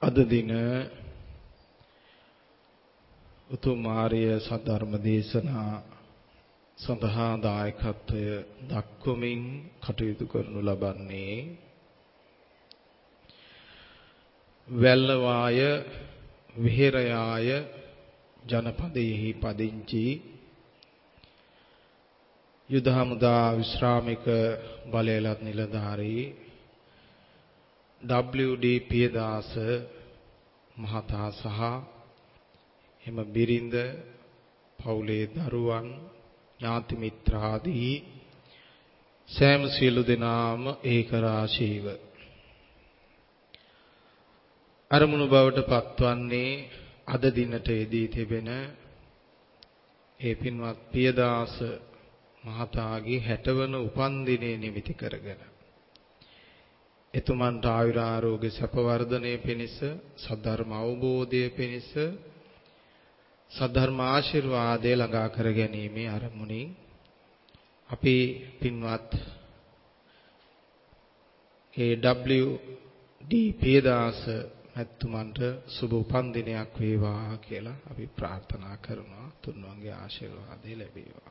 අද දින උතුම් ආර්ය සද්ධර්ම දේශනා සඳහා දායකත්වය දක්වමින් කටයුතු කරනු ලබන්නේ වැල්ලවාය විහෙරයාය ජනපදයෙහි පදිංචි යුද හමුදා විශ්‍රාමික බලයලත් නිලධාරී WD පියදාස මහතා සහ එම බිරිඳ පවුලේ දරුවන් ඥාති මිත්‍රාදී සෑම සියලු දෙනාම ඒක රාශීව අරමුණු බවට පත්වන්නේ අද දිනට යෙදී තිබෙන ඒ පින්වත් පියදාස මහතාගේ 60 වන උපන්දිනය නිමිති කරගෙන එතුමන්ට ආයුරාරෝග්‍ය සැප වර්ධනය පිණිස සද්ධර්ම අවබෝධය පිණිස සද්ධර්ම ආශිර්වාදය ළඟා කර ගැනීමේ අරමුණින් අපි පින්වත් WD පියදාස මැතිතුමන්ට සුබ උපන්දිනයක් වේවා කියලා අපි ප්‍රාර්ථනා කරනවා. තුන්වන්ගේ ආශිර්වාදය ලැබේවා.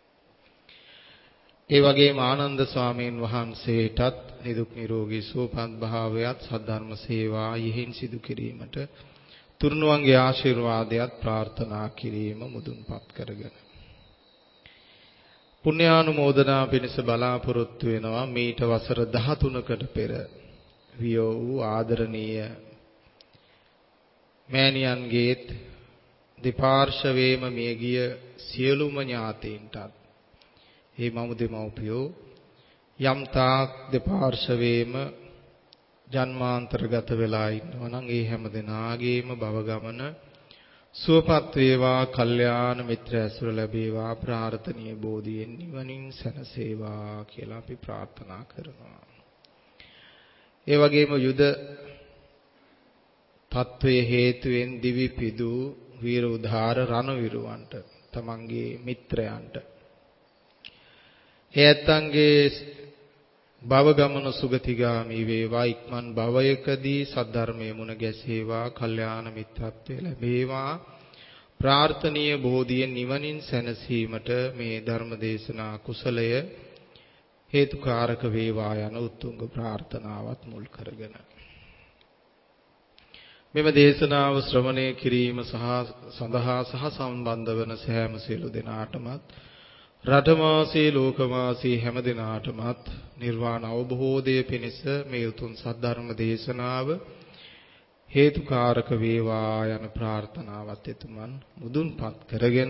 ඒ වගේම ආනන්ද ස්වාමීන් වහන්සේටත් නිදුක් නිරෝගී සුවපත් භාවයත් සද්ධර්ම සේවා යෙහින් සිදු කිරීමට තුන්වන්ගේ ආශිර්වාදයක් ප්‍රාර්ථනා කිරීම මුදුන්පත් කරගෙන පුණ්‍යානුමෝදනා පිණිස බලාපොරොත්තු වෙනවා. මීට වසර 13කට පෙර වියෝ වූ ආදරණීය මෑණියන්ගේත් දෙපාර්ශවයේම මියගිය සියලුම ඥාතීන්ටත් මේ මමු දෙමව්පියෝ යම් තාක් දෙපාර්ශවයේම ජන්මාන්තරගත වෙලා ඉන්නවා නම් ඒ හැම දෙනාගේම භව ගමන සුවපත් වේවා, කල්යාණ මිත්‍ර ඇසුර ලැබේවා, ප්‍රාර්ථනීය බෝධියෙන් නිවනින් සැනසේවා කියලා අපි ප්‍රාර්ථනා කරනවා. ඒ වගේම යුද තත්වයේ හේතුවෙන් දිවි පිදු වීර උදාර රණවිරුවන්ට තමන්ගේ මිත්‍රයන්ට එයත්න්ගේ භව ගමන සුගතිගාමී වේවා, ඉක්මන් භවයකදී සද්ධර්මයේ මුණ ගැසේවා, කල්යාණ මිත්‍රත්වයේ ලැබේවා, ප්‍රාර්ථනීය බෝධියෙන් නිවනින් සැනසීමට මේ ධර්ම දේශනා කුසලය හේතුකාරක වේවා යන උතුම් ප්‍රාර්ථනාවත් මුල් කරගෙන මෙම දේශනාව ශ්‍රවණය කිරීම සඳහා සම්බන්ධ වන සෑම සියලු දෙනාටමත් රටවාසී ලෝකවාසී හැම දිනාටමත් නිර්වාණ අවබෝධය පිණිස මේ උතුම් සද්ධර්ම දේශනාව හේතුකාරක වේවා යන ප්‍රාර්ථනාවත් එතුමන් මුදුන්පත් කරගෙන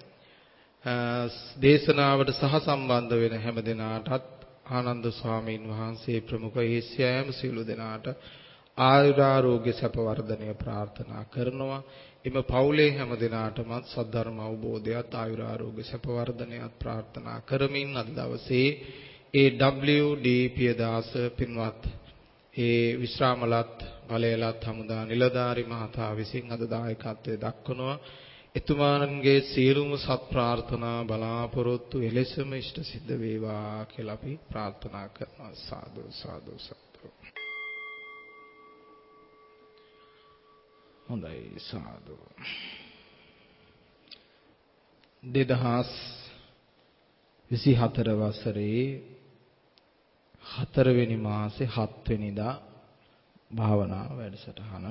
දේශනාවට සම්බන්ධ වෙන හැම දිනාටත් ආනන්ද ස්වාමීන් වහන්සේ ප්‍රමුඛ ඒ සෑම සියලු දෙනාට ආයුරාරෝග්‍ය සැප වර්ධනය ප්‍රාර්ථනා කරනවා. එම පවුලේ හැම දිනාටමත් සද්ධර්ම අවබෝධයත් ආයුරාරෝග්‍ය සැප වර්ධනයත් ප්‍රාර්ථනා කරමින් අද දවසේ WD පියදාස පින්වත් විශ්‍රාමලත් බලයලත් හමුදා නිලධාරි මහතා විසින් අද දායකත්වයේ දක්වනවා. එතුමාන්ගේ සියලුම සත් ප්‍රාර්ථනා බලාපොරොත්තු එලෙසම ඉෂ්ට සිද්ධ වේවා කියලා අපි ප්‍රාර්ථනා කරනවා. සාදු සාදු සාදු. හොඳයි සාදු. 2024 වසරේ 4 වෙනි මාසේ 7 වෙනිදා භාවනා වැඩසටහන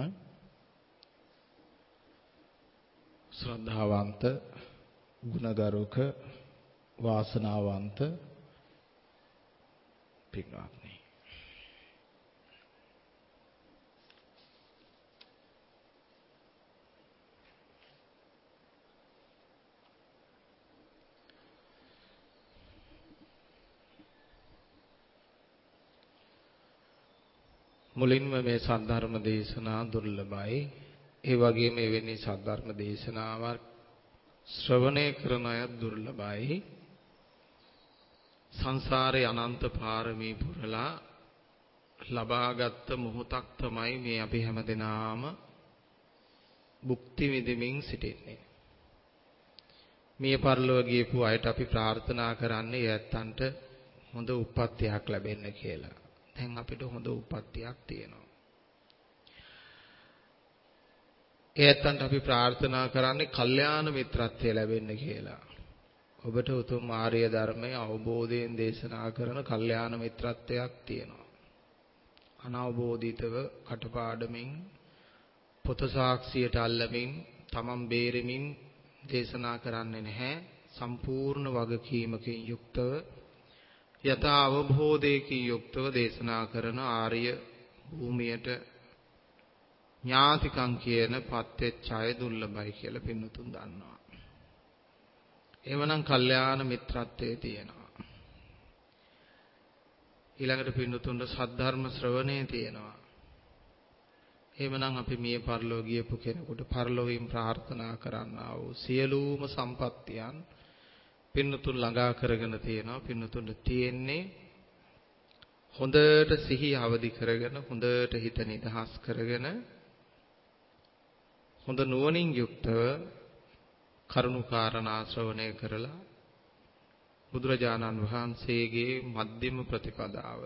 ශ්‍රද්ධාවන්ත ගුණගරුක වාසනාවන්ත පින්වත්නි, මුලින්ම මේ සද්ධර්ම දේශනා දුර්ලභයි. ඒ වගේම එවැනි සද්ධර්ම දේශනාවක් ශ්‍රවණය කරන අය දුර්ලභයි. සංසාරේ අනන්ත පාරමී පුරලා ලබාගත් මොහොතක් තමයි මේ අපි හැමදෙනාම භුක්ති විඳින්මින් සිටින්නේ. මේ පරිලෝක ගියපු අයට අපි ප්‍රාර්ථනා කරන්නේ යැත්තන්ට හොඳ උප්පත්තියක් ලැබෙන්න කියලා. දැන් අපිට හොඳ උප්පත්තියක් තියෙනවා. ඒත්තන්ට අපි ප්‍රාර්ථනා කරන්නේ කල්යාණ මිත්‍රත්වය ලැබෙන්න කියලා. ඔබට උතුම් ආර්ය ධර්මයේ අවබෝධයෙන් දේශනා කරන කල්යාණ මිත්‍රත්වයක් තියෙනවා. අනවබෝධිතව කටපාඩමින් පොත සාක්ෂියට අල්ලමින් තමන් බේරෙමින් දේශනා කරන්නේ නැහැ. සම්පූර්ණ වගකීමකින් යුක්තව යථා අවබෝධයකින් යුක්තව දේශනා කරන ආර්ය භූමියට ඥාතිකම් කියන පත්වෙච්ච අය දුර්ලභයි කියලා පින්නතුන් දන්නවා. එවනම් කල්යාණ මිත්‍රත්වයේ තියෙනවා. ඊළඟට පින්නතුන්ට සද්ධර්ම ශ්‍රවණයේ තියෙනවා. එහෙමනම් අපි මිය පරලෝ ගියපු කෙනෙකුට පරලොවින් ප්‍රාර්ථනා කරන්නා වූ සියලුම සම්පත්තියන් පින්නතුන් ළඟා කරගෙන තියෙනවා. පින්නතුන්ට තියෙන්නේ හොඳට සිහිය අවදි කරගෙන හොඳට හිත නිදහස් කරගෙන හොඳ නුවණින් යුක්තව කරුණු කාරණා ශ්‍රවණය කරලා බුදුරජාණන් වහන්සේගේ මධ්‍යම ප්‍රතිපදාව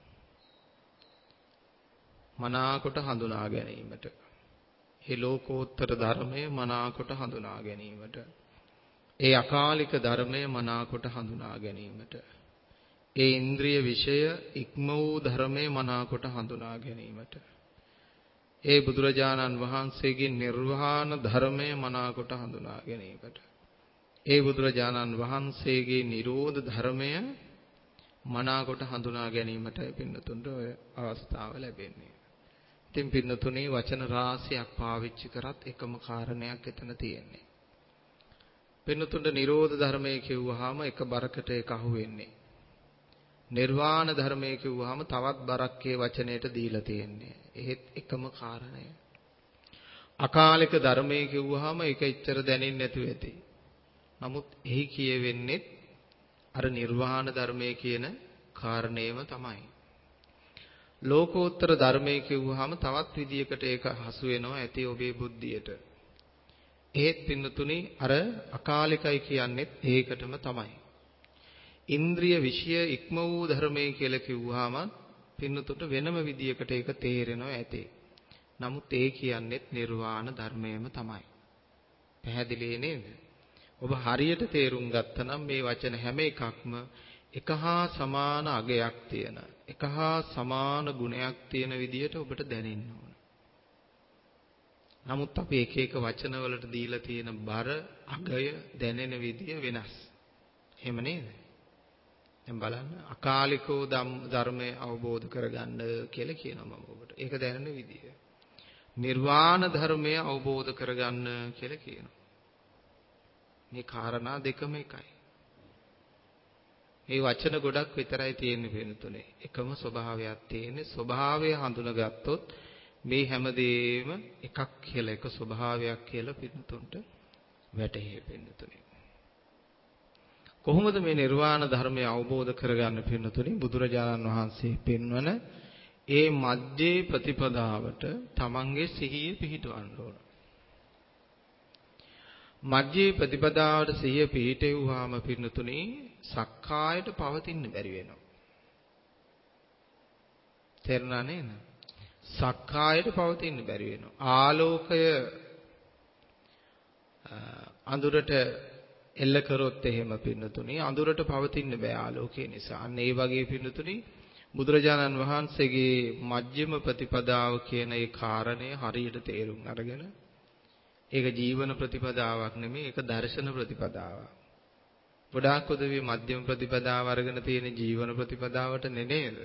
මනාකොට හඳුනා ගැනීමට, ඒ ලෝකෝත්තර ධර්මය මනාකොට හඳුනා ගැනීමට, ඒ අකාලික ධර්මය මනාකොට හඳුනා ගැනීමට, ඒ ඉන්ද්‍රිය විෂය ඉක්ම වූ ධර්මය මනාකොට හඳුනා ගැනීමට, ඒ බුදුරජාණන් වහන්සේගේ නිර්වාණ ධර්මය මනාකොට හඳුනා ගැනීමට, ඒ බුදුරජාණන් වහන්සේගේ නිරෝධ ධර්මය මනාකොට හඳුනා ගැනීමටයි පින්නතුන්ට ඔය අවස්ථාව ලැබෙන්නේ. ඉතින් පින්නතුනේ වචන රාශියක් පාවිච්චි කරත් එකම කාරණයක් එතන තියෙන්නේ. පින්නතුන්ට නිරෝධ ධර්මය කියුවාම එක බරකට ඒක අහුවෙන්නේ. නිර්වාණ ධර්මය කියුවාම තවත් බරක් ඒ වචනයට දීලා තියෙන්නේ. ඒත් එකම කාරණය. අකාලික ධර්මය කියුවාම ඒක එච්චර දැනෙන්නේ නැතුව ඇති. නමුත් එහි කියවෙන්නේ අර නිර්වාණ ධර්මය කියන කාරණේම තමයි. ලෝකෝත්තර ධර්මය කියුවාම තවත් විදියකට ඒක හසු වෙනවා ඇති ඔබේ බුද්ධියට. ඒත් පින්නතුනි අර අකාලිකයි කියන්නේත් ඒකටම තමයි. ඉන්ද්‍රිය විෂය ඉක්ම වූ ධර්මය කියලා කිව්වහම පින්නතුට වෙනම විදියකට ඒක තේරෙනවා ඇති. නමුත් ඒ කියන්නේත් නිර්වාණ ධර්මයම තමයි. පැහැදිලි නේද? ඔබ හරියට තේරුම් ගත්තනම් මේ වචන හැම එකක්ම එක හා සමාන අගයක් තියෙන, එක හා සමාන ගුණයක් තියෙන විදියට ඔබට දැනෙන්න ඕන. නමුත් අපි එක එක වචන වලට දීලා තියෙන බර, අගය, දැනෙන විදිය වෙනස්. එහෙම නේද? දැන් බලන්න අකාලිකෝ ධර්මය අවබෝධ කරගන්න කියලා කියනවා මම ඔබට. ඒක දැනෙන විදිය. නිර්වාණ ධර්මය අවබෝධ කරගන්න කියලා කියනවා. මේ කාරණා දෙකම එකයි. මේ වචන ගොඩක් විතරයි තියෙන්නේ වෙනතුනේ. එකම ස්වභාවයක් තියෙන්නේ. ස්වභාවය හඳුනගත්තොත් මේ හැමදේම එකක් කියලා, එක ස්වභාවයක් කියලා පින්නතුන්ට වැටහෙයි පින්නතුනේ. කොහොමද මේ නිර්වාණ ධර්මය අවබෝධ කරගන්න පින්නතුනේ? බුදුරජාණන් වහන්සේ පෙන්වන ඒ මධ්‍යේ ප්‍රතිපදාවට තමන්ගේ සිහිය පිහිටවන්න ඕන. මධ්‍යේ ප්‍රතිපදාවට සිහිය පිහිටෙව්වාම පින්නතුනේ සක්කායට පවතින්න බැරි වෙනවා. තේරුණා නේද? සක්කායට පවතින්න බැරි වෙනවා. ආලෝකය අඳුරට එල්ල කරොත් එහෙම පින්නතුනේ අඳුරට පවතින්න බෑ ආලෝකය නිසා. අන්න ඒ වගේ පින්නතුනේ බුදුරජාණන් වහන්සේගේ මජ්ක්‍ධිම ප්‍රතිපදාව කියන ඒ කාරණය හරියට තේරුම් අරගෙන ඒක ජීවන ප්‍රතිපදාවක් නෙමෙයි, ඒක දර්ශන ප්‍රතිපදාවක්. ගොඩාක් උදවිය මධ්‍යම ප්‍රතිපදාව අරගෙන තියෙන ජීවන ප්‍රතිපදාවට නේද?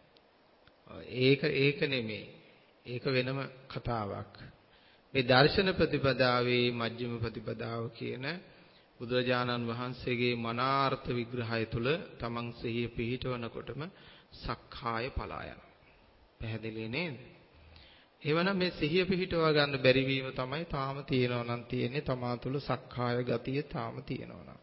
ඒක නෙමෙයි. ඒක වෙනම කතාවක්. මේ දර්ශන ප්‍රතිපදාවේ මජ්ක්‍ධිම ප්‍රතිපදාව කියන බුදුරජාණන් වහන්සේගේ මනාර්ථ විග්‍රහය තුළ තමන් සිහිය පිහිටවනකොටම සක්කාය පලා යනවා. පැහැදිලි නේද? එවනම් මේ සිහිය පිහිටවා ගන්න බැරි වීම තමයි තාම තියෙනවා නම් තියෙන්නේ, තමා තුළ සක්කාය ගතිය තාම තියෙනවා නම්.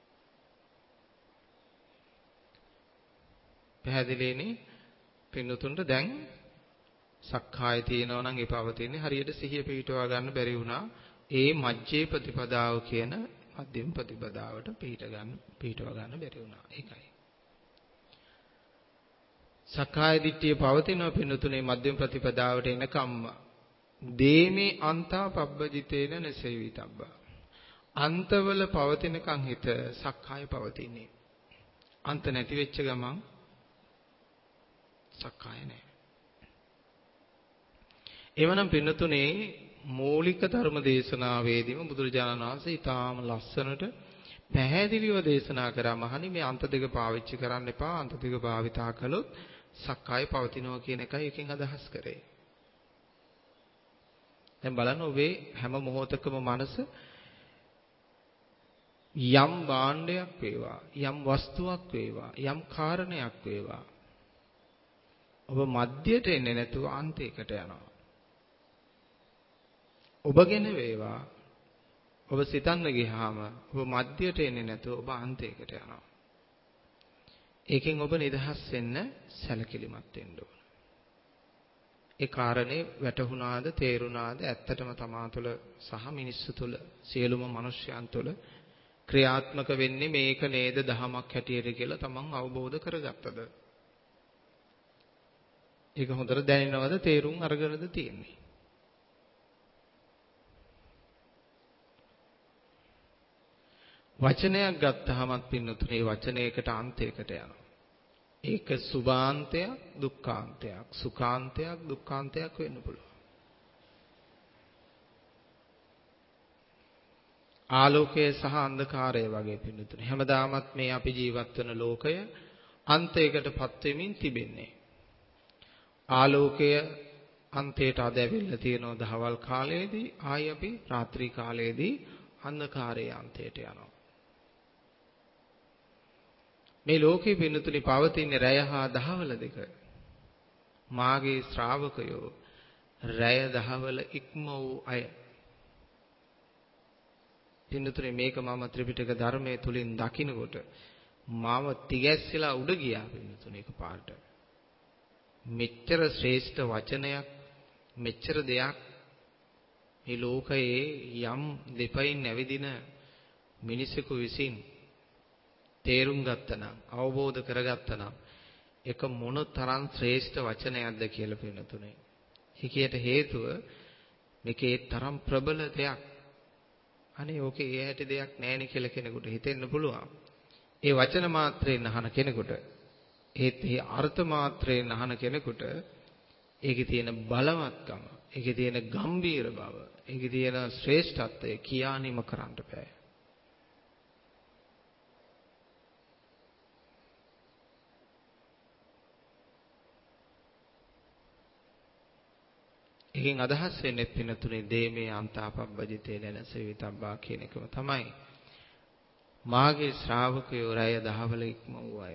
පැහැදිලිනේ? පින්නතුන්ට දැන් සක්කාය තියෙනවා නම් ඒ පවතින්නේ හරියට සිහිය පිහිටවා ගන්න බැරි වුණා. ඒ මජ්ජේ ප්‍රතිපදාව කියන මධ්‍යම ප්‍රතිපදාවට පිහිටවා ගන්න බැරි වුණා. ඒකයි. සක්කාය දිට්ඨිය පවතිනවා පින්නතුනේ මධ්‍යම ප්‍රතිපදාවට එනකම්ම. දේමේ අන්තා පබ්බජිතේන නසෙවිතබ්බා. අන්තවල පවතිනකන් හිත සක්කාය පවතින්නේ. අන්ත නැති වෙච්ච ගමන් සක්කාය නැහැ. එවනම් පින්නතුනේ මූලික ධර්ම දේශනාවේදීම බුදුරජාණන් වහන්සේ ඊටාම ලස්සනට පැහැදිලිව දේශනා කරා මහණනි මේ අන්ත දෙක පාවිච්චි කරන්න එපා. අන්ත දෙක භාවිතා කළොත් සක්කාය පවතිනවා කියන එකයි එකෙන් අදහස් කරේ. දැන් බලන්න ඔබේ හැම මොහොතකම මනස යම් භාණ්ඩයක් වේවා යම් වස්තුවක් වේවා යම් කාරණයක් වේවා ඔබ මධ්‍යයට එන්නේ නැතුව අන්තයකට යනවා. ඔබගෙන වේවා ඔබ සිතන්න ගියාම ඔබ මධ්‍යයට එන්නේ නැතුව ඔබ අන්තයකට යනවා. ඒකෙන් ඔබ නිදහස් වෙන්න සැලකිලිමත් වෙන්න ඕන. ඒ කාරණේ වැටහුණාද තේරුණාද ඇත්තටම තමා තුළ සහ මිනිස්සු තුළ සියලුම මිනිස්යන් තුළ ක්‍රියාත්මක වෙන්නේ මේක නේද දහමක් හැටියට කියලා තමන් අවබෝධ කරගත්තද? ඒක හොඳට දැනෙනවද තේරුම් අරගෙනද තියෙන්නේ? වචනයක් ගත්තහමත් පින්නතුනේ වචනයකට අන්තයකට යනවා. ඒක සුභාන්තයක් දුක්ඛාන්තයක් සුඛාන්තයක් දුක්ඛාන්තයක් වෙන්න පුළුවන්. ආලෝකය සහ අන්ධකාරය වගේ පින්නතුනේ හැමදාමත් මේ අපි ජීවත් වෙන ලෝකය අන්තයකටපත් වෙමින් තිබෙන්නේ. ආලෝකය අන්තයට අද ඇවිල්ලා තියෙනවා දහවල් කාලයේදී ආයි අපි රාත්‍රී කාලයේදී අන්ධකාරයේ අන්තයට යනවා. මේ ලෝකේ පින්නතුනි පවතින රැය හා දහවල දෙක. මාගේ ශ්‍රාවකයෝ රැය දහවල ඉක්ම වූ අය. පින්නතුනි මේක මම ත්‍රිපිටක ධර්මයේ තුලින් දකිනකොට මම තිගැස්සලා උඩ ගියා පින්නතුනි එකපාරට. මෙච්චර ශ්‍රේෂ්ඨ වචනයක් මෙච්චර දෙයක් මේ ලෝකයේ යම් දෙපයින් නැවිදින මිනිසෙකු විසින් තේරුම් ගත්තනම් අවබෝධ කරගත්තනම් ඒක මොන තරම් ශ්‍රේෂ්ඨ වචනයක්ද කියලා පින්නතුනේ. ඒකයට හේතුව මේකේ තරම් ප්‍රබල දෙයක්. අනේ ඕකේ ඒ හැටි දෙයක් නැහෙනි කියලා කෙනෙකුට හිතෙන්න පුළුවන්. ඒ වචන මාත්‍රයෙන් අහන කෙනෙකුට ඒත් ඒ අර්ථ මාත්‍රයෙන් අහන කෙනෙකුට ඒකේ තියෙන බලවත්කම, ඒකේ තියෙන ගම්බීර බව, ඒකේ තියෙන ශ්‍රේෂ්ඨත්වය කියා නිම කරන්න බෑ. එකෙන් අදහස් වෙන්නේ පින්නතුනේ දේමේ අන්තාපබ්බජිතේ නැනසෙවිතබ්බා කියන එකම තමයි. මාගේ ශ්‍රාවකයෝ රැය දහවල ඉක්ම වූ අය.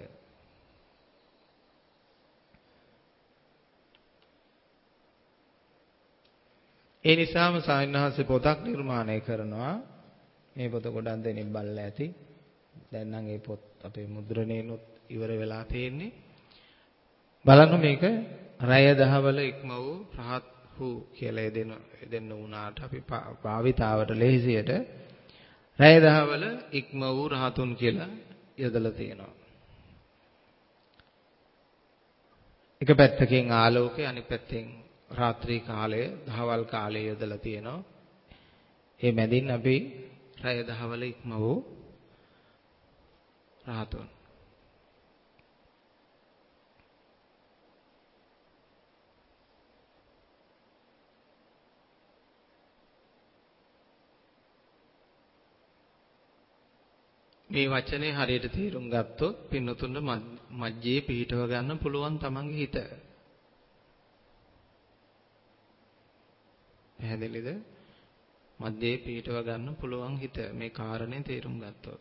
ඒ නිසාම සායනහසේ පොතක් නිර්මාණය කරනවා. මේ පොත ගොඩක් දෙනෙක් බලලා ඇති. දැන් නම් මේ පොත් අපේ මුද්‍රණයෙන්ුත් ඉවර වෙලා තියෙන්නේ. බලන්න මේක රැය දහවල ඉක්ම වූ රහත් හු කියලා දෙන්න උනාට අපි භාවිතාවට ලෙහිසියට රැය දහවල ඉක්ම වූ රහතුන් කියලා යොදලා තියෙනවා. එක පැත්තකින් ආලෝකය අනිත් පැත්තෙන් රාත්‍රී කාලය දහවල් කාලය යොදලා තියෙනවා. මේ මැදින් අපි රැය දහවල ඉක්ම වූ රහතුන්. මේ වචනේ හරියට තේරුම් ගත්තොත් පින්නතුන්ට මජ්ජේ පිහිටව ගන්න පුළුවන් තමන්ගේ හිත. පැහැදිලිද? මජ්ජේ පිහිටව ගන්න පුළුවන් හිත මේ කාරණේ තේරුම් ගත්තොත්.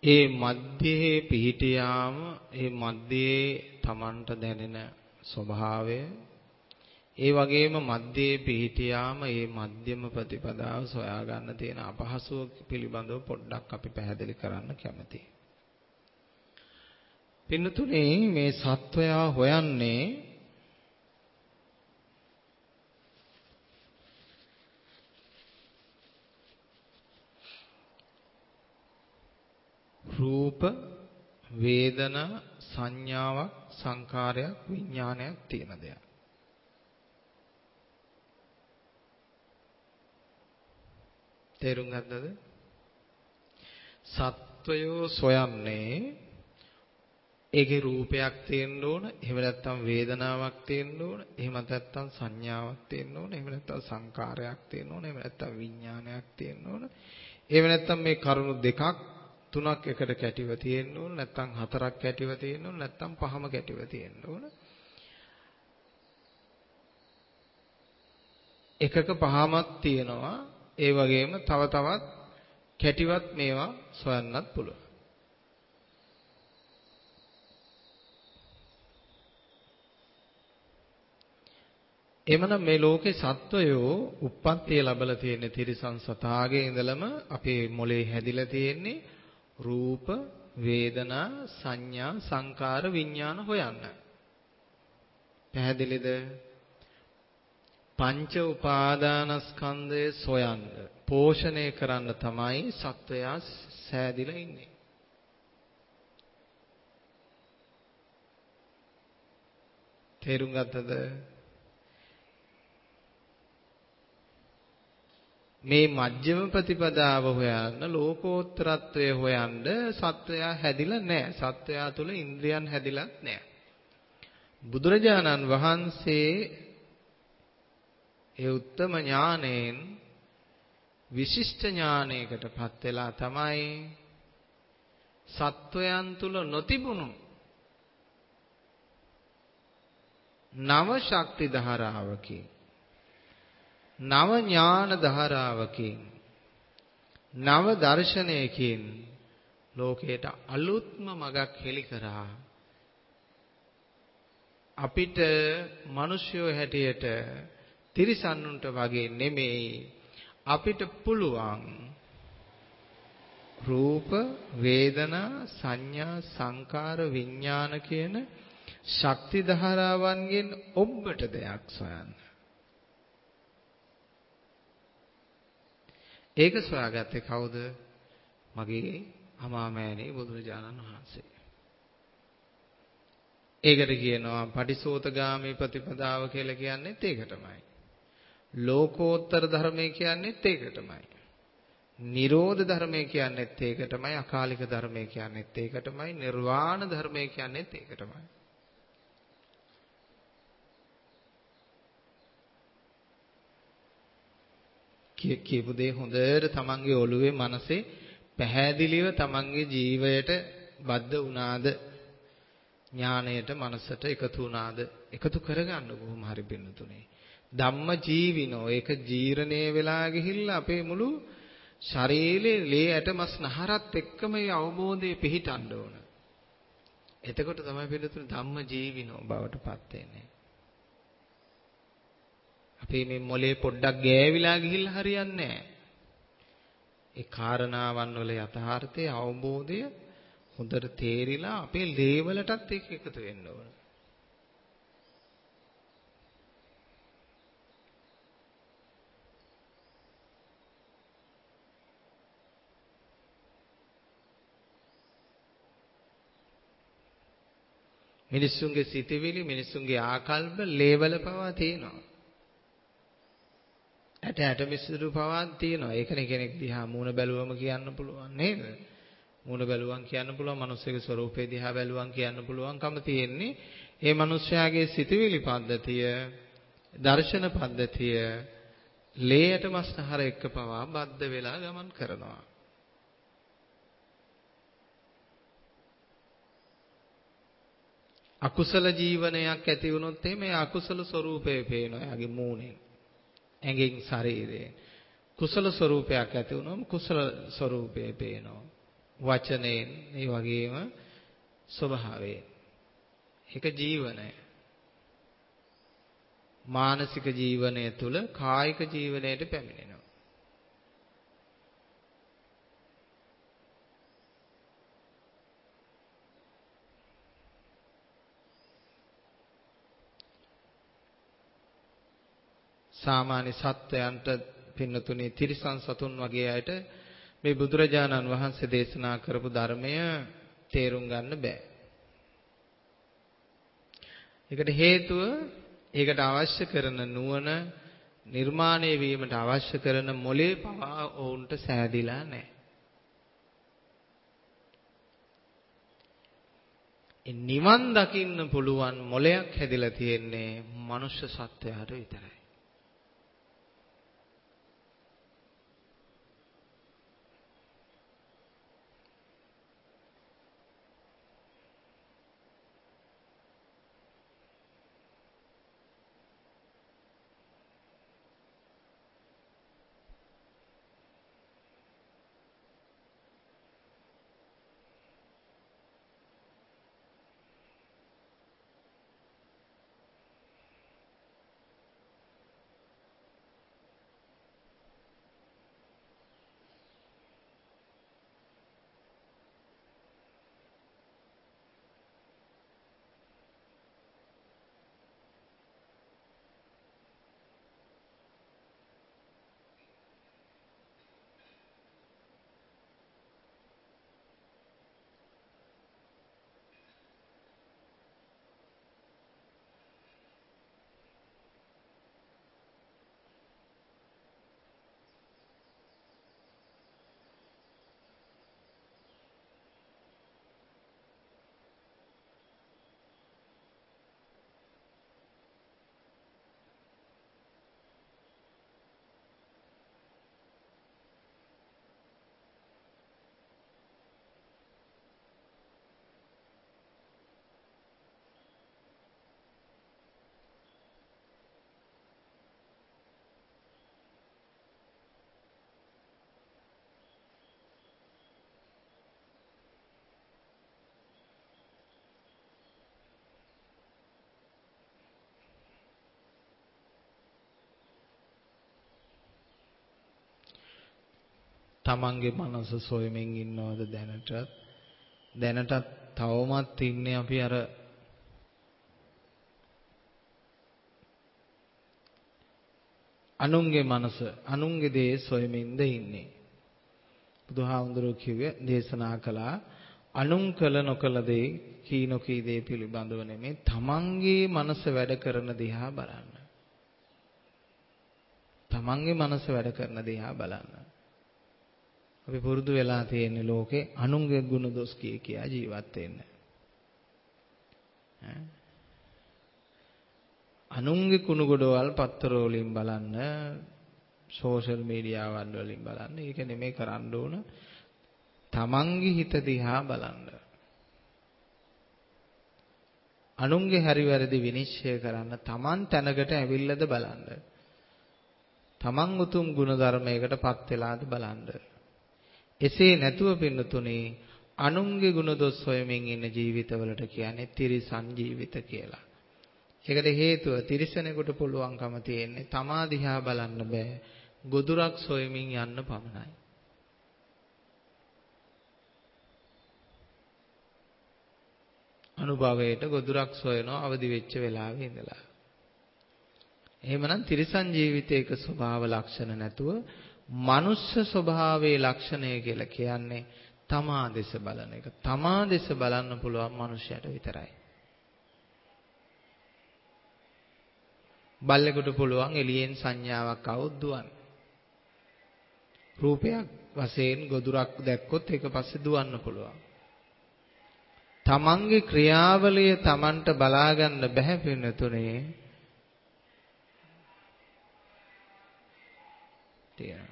ඒ මධ්‍යයේ පිහිටියාම ඒ මධ්‍යයේ Tamanට දැනෙන ස්වභාවය ඒ වගේම මධ්‍යයේ පිහිටියාම ඒ මධ්‍යම ප්‍රතිපදාව සොයා ගන්න තියෙන අපහසුව පිළිබඳව පොඩ්ඩක් අපි පැහැදිලි කරන්න කැමතියි. පින්නතුනේ මේ සත්වයා හොයන්නේ රූප වේදනා සංඥාවක් සංකාරයක් විඥානයක් තියෙන දෙයක්. තේරුම් ගන්නද? සත්වයෝ සොයන්නේ ඒකේ රූපයක් තියෙන්න ඕන, එහෙම නැත්නම් වේදනාවක් තියෙන්න ඕන, එහෙම නැත්නම් සංඥාවක් තියෙන්න ඕන, එහෙම නැත්නම් සංකාරයක් තියෙන්න ඕන, එහෙම නැත්නම් විඥානයක් තියෙන්න ඕන. එහෙම නැත්නම් මේ කරුණු දෙකක් තුනක් එකට කැටිව තියෙන්න ඕන, නැත්නම් හතරක් කැටිව තියෙන්න ඕන, නැත්නම් පහම කැටිව තියෙන්න ඕන. එකක පහමක් තියෙනවා. ඒ වගේම තව තවත් කැටිවත් මේවා සොයන්නත් පුළුවන්. එමනම් මේ ලෝකේ සත්වයෝ උප්පත්තිය ලැබලා තියෙන තිරිසන් සතාගේ ඉඳලම අපේ මොලේ හැදිලා තියෙන්නේ රූප, වේදනා, සංඥා, සංකාර, විඥාන හොයන්න. පැහැදිලිද? පංච උපාදානස්කන්ධය සොයන්න, පෝෂණය කරන්න තමයි සත්වයා සෑදිලා ඉන්නේ. තේරුම් ගත්තද? මේ මජ්ක්‍ධිම ප්‍රතිපදාව හොයන්න, ලෝකෝත්තරත්වය හොයන්න සත්වයා හැදිලා නැහැ. සත්වයා තුල ඉන්ද්‍රියන් හැදිලත් නැහැ. බුදුරජාණන් වහන්සේ ඒ උත්තම ඥාණයෙන් විශිෂ්ට ඥානයකටපත් වෙලා තමයි සත්වයන් තුල නොතිබුණු නව ශක්ති ධාරාවකින්, නව ඥාන ධාරාවකින්, නව දර්ශනයකින් ලෝකයට අලුත්ම මගක් හෙළි කරා. අපිට මිනිස්යෝ හැටියට තිරිසන්නුන්ට වගේ නෙමෙයි, අපිට පුළුවන් රූප, වේදනා, සංඥා, සංකාර, විඥාන කියන ශක්ති ධාරාවන්ගෙන් ඔබට දෙයක් සොයන්න. ඒක සොයාගත්තේ කවුද? මගේ අමාමෑණී බුදුරජාණන් වහන්සේ. ඒකට කියනවා පටිසෝතගාමී ප්‍රතිපදාව කියලා කියන්නේත් ඒකටමයි. ලෝකෝත්තර ධර්මය කියන්නේත් ඒකටමයි. නිරෝධ ධර්මය කියන්නේත් ඒකටමයි. අකාලික ධර්මය කියන්නේත් ඒකටමයි. නිර්වාණ ධර්මය කියන්නේත් ඒකටමයි. කියපු දේ හොඳට තමන්ගේ ඔළුවේ මනසේ පැහැදිලිව තමන්ගේ ජීවයට බද්ධ වුණාද? ඥාණයට මනසට එකතු වුණාද? එකතු කරගන්න කොහොම හරි බින්දුතුනේ. ධම්ම ජීවිනෝ, ඒක ජීර්ණය වෙලා ගිහිල්ලා අපේ මුළු ශරීරයේ ලේ ඇට මස් නහරත් එක්කම මේ අවබෝධය පිහිටන්න ඕන. එතකොට තමයි බින්දුතුනේ ධම්ම ජීවිනෝ බවට පත් වෙන්නේ. අපේ මේ මොලේ පොඩ්ඩක් ගෑවිලා ගිහිල්ලා හරියන්නේ නැහැ. ඒ කාරණාවන් වල යථාර්ථයේ අවබෝධය හොඳට තේරිලා අපේ ලේවලටත් ඒක එකතු වෙන්න ඕන. මිනිස්සුන්ගේ සිතවිලි, මිනිස්සුන්ගේ ආකල්ප ලේවල පවා තියෙනවා. ඇට මිසුරු පවා තියෙනවා. ඒකනේ කෙනෙක් දිහා මූණ බැලුවම කියන්න පුළුවන් නේද? මූණ බැලුවන් කියන්න පුළුවන්, මිනිස්සුගේ ස්වරූපේ දිහා බැලුවන් කියන්න පුළුවන්කම තියෙන්නේ ඒ මිනිස්යාගේ සිතවිලි පද්ධතිය, දර්ශන පද්ධතිය ලේයට මස්නහර එක්ක පවා බද්ධ වෙලා ගමන් කරනවා. අකුසල ජීවනයක් ඇති වුණොත් මේ අකුසල ස්වરૂපේ පේනවා යාගේ මූණෙන්, ඇඟෙන්, ශරීරයෙන්. කුසල ස්වરૂපයක් ඇති වුණොත් කුසල ස්වરૂපේ පේනවා. වචනයෙන් ඒ වගේම ස්වභාවයෙන්. ඒක ජීවනය. මානසික ජීවනය තුළ කායික ජීවනයට පැමිණෙනවා. සාමාන්‍ය සත්වයන්ට පින්නතුනේ තිරිසන් සතුන් වගේ අයට මේ බුදුරජාණන් වහන්සේ දේශනා කරපු ධර්මය තේරුම් ගන්න බෑ. ඒකට හේතුව ඒකට අවශ්‍ය කරන නුවණ නිර්මාණය වීමට අවශ්‍ය කරන මොලේ පවා ඔවුන්ට සෑදිලා නැහැ. නිවන් දකින්න පුළුවන් මොලයක් හැදිලා තියෙන්නේ මනුෂ්‍ය සත්වයාට විතරයි. තමන්ගේ මනස සොයමින් ඉන්නවද දැනටත් තවමත් ඉන්නේ අපි අර අනුන්ගේ මනස අනුන්ගේ දේ සොයමින්ද ඉන්නේ. බුදුහාමුදුරුවෝ කිව්වේ දේශනා කළා අනුන් කළ නොකළ දේ කී නොකී දේ පිළිබඳව නෙමෙයි තමන්ගේ මනස වැඩ කරන දිහා බලන්න. තමන්ගේ මනස වැඩ කරන දිහා බලන්න. අපි පුරුදු වෙලා තියෙන ලෝකේ අනුන්ගේ ගුණ දොස් කියා ජීවත් වෙන්න. අනුන්ගේ කුණු ගොඩවල් පත්තර වලින් බලන්න, සෝෂල් මීඩියා වලින් බලන්න. ඒක නෙමෙයි කරන්න ඕන. තමන්ගේ හිත දිහා බලන්න. අනුන්ගේ හරි වැරදි විනිශ්චය කරන්න තමන් තැනකට ඇවිල්ලාද බලන්න. තමන් උතුම් ගුණ ධර්මයකටපත් වෙලාද බලන්න. එසේ නැතුව පින්නතුනේ අනුන්ගේ ගුණ දොස් හොයමින් ඉන්න ජීවිතවලට කියන්නේ තිරිසන් ජීවිත කියලා. ඒකට හේතුව තිරිසනෙකුට පුළුවන්කම තියෙන්නේ තමා දිහා බලන්න බෑ. ගොදුරක් සොයමින් යන්න පමණයි. අනුභවයට ගොදුරක් සොයනවා අවදි වෙච්ච වෙලාවේ ඉඳලා. එහෙමනම් තිරිසන් ජීවිතයක ස්වභාව ලක්ෂණ නැතුව මනුෂ්‍ය ස්වභාවයේ ලක්ෂණය කියලා කියන්නේ තමා දෙස බලන එක. තමා දෙස බලන්න පුළුවන් මනුෂ්‍යයට විතරයි. බල්ලෙකුට පුළුවන් එළියෙන් සංඥාවක් આવොත් දුවන්න. රූපයක් වශයෙන් ගොදුරක් දැක්කොත් ඒක පස්සේ දුවන්න පුළුවන්. තමන්ගේ ක්‍රියාවලිය තමන්ට බලා ගන්න බැහැ පින්නතුනේ. තියෙනවා.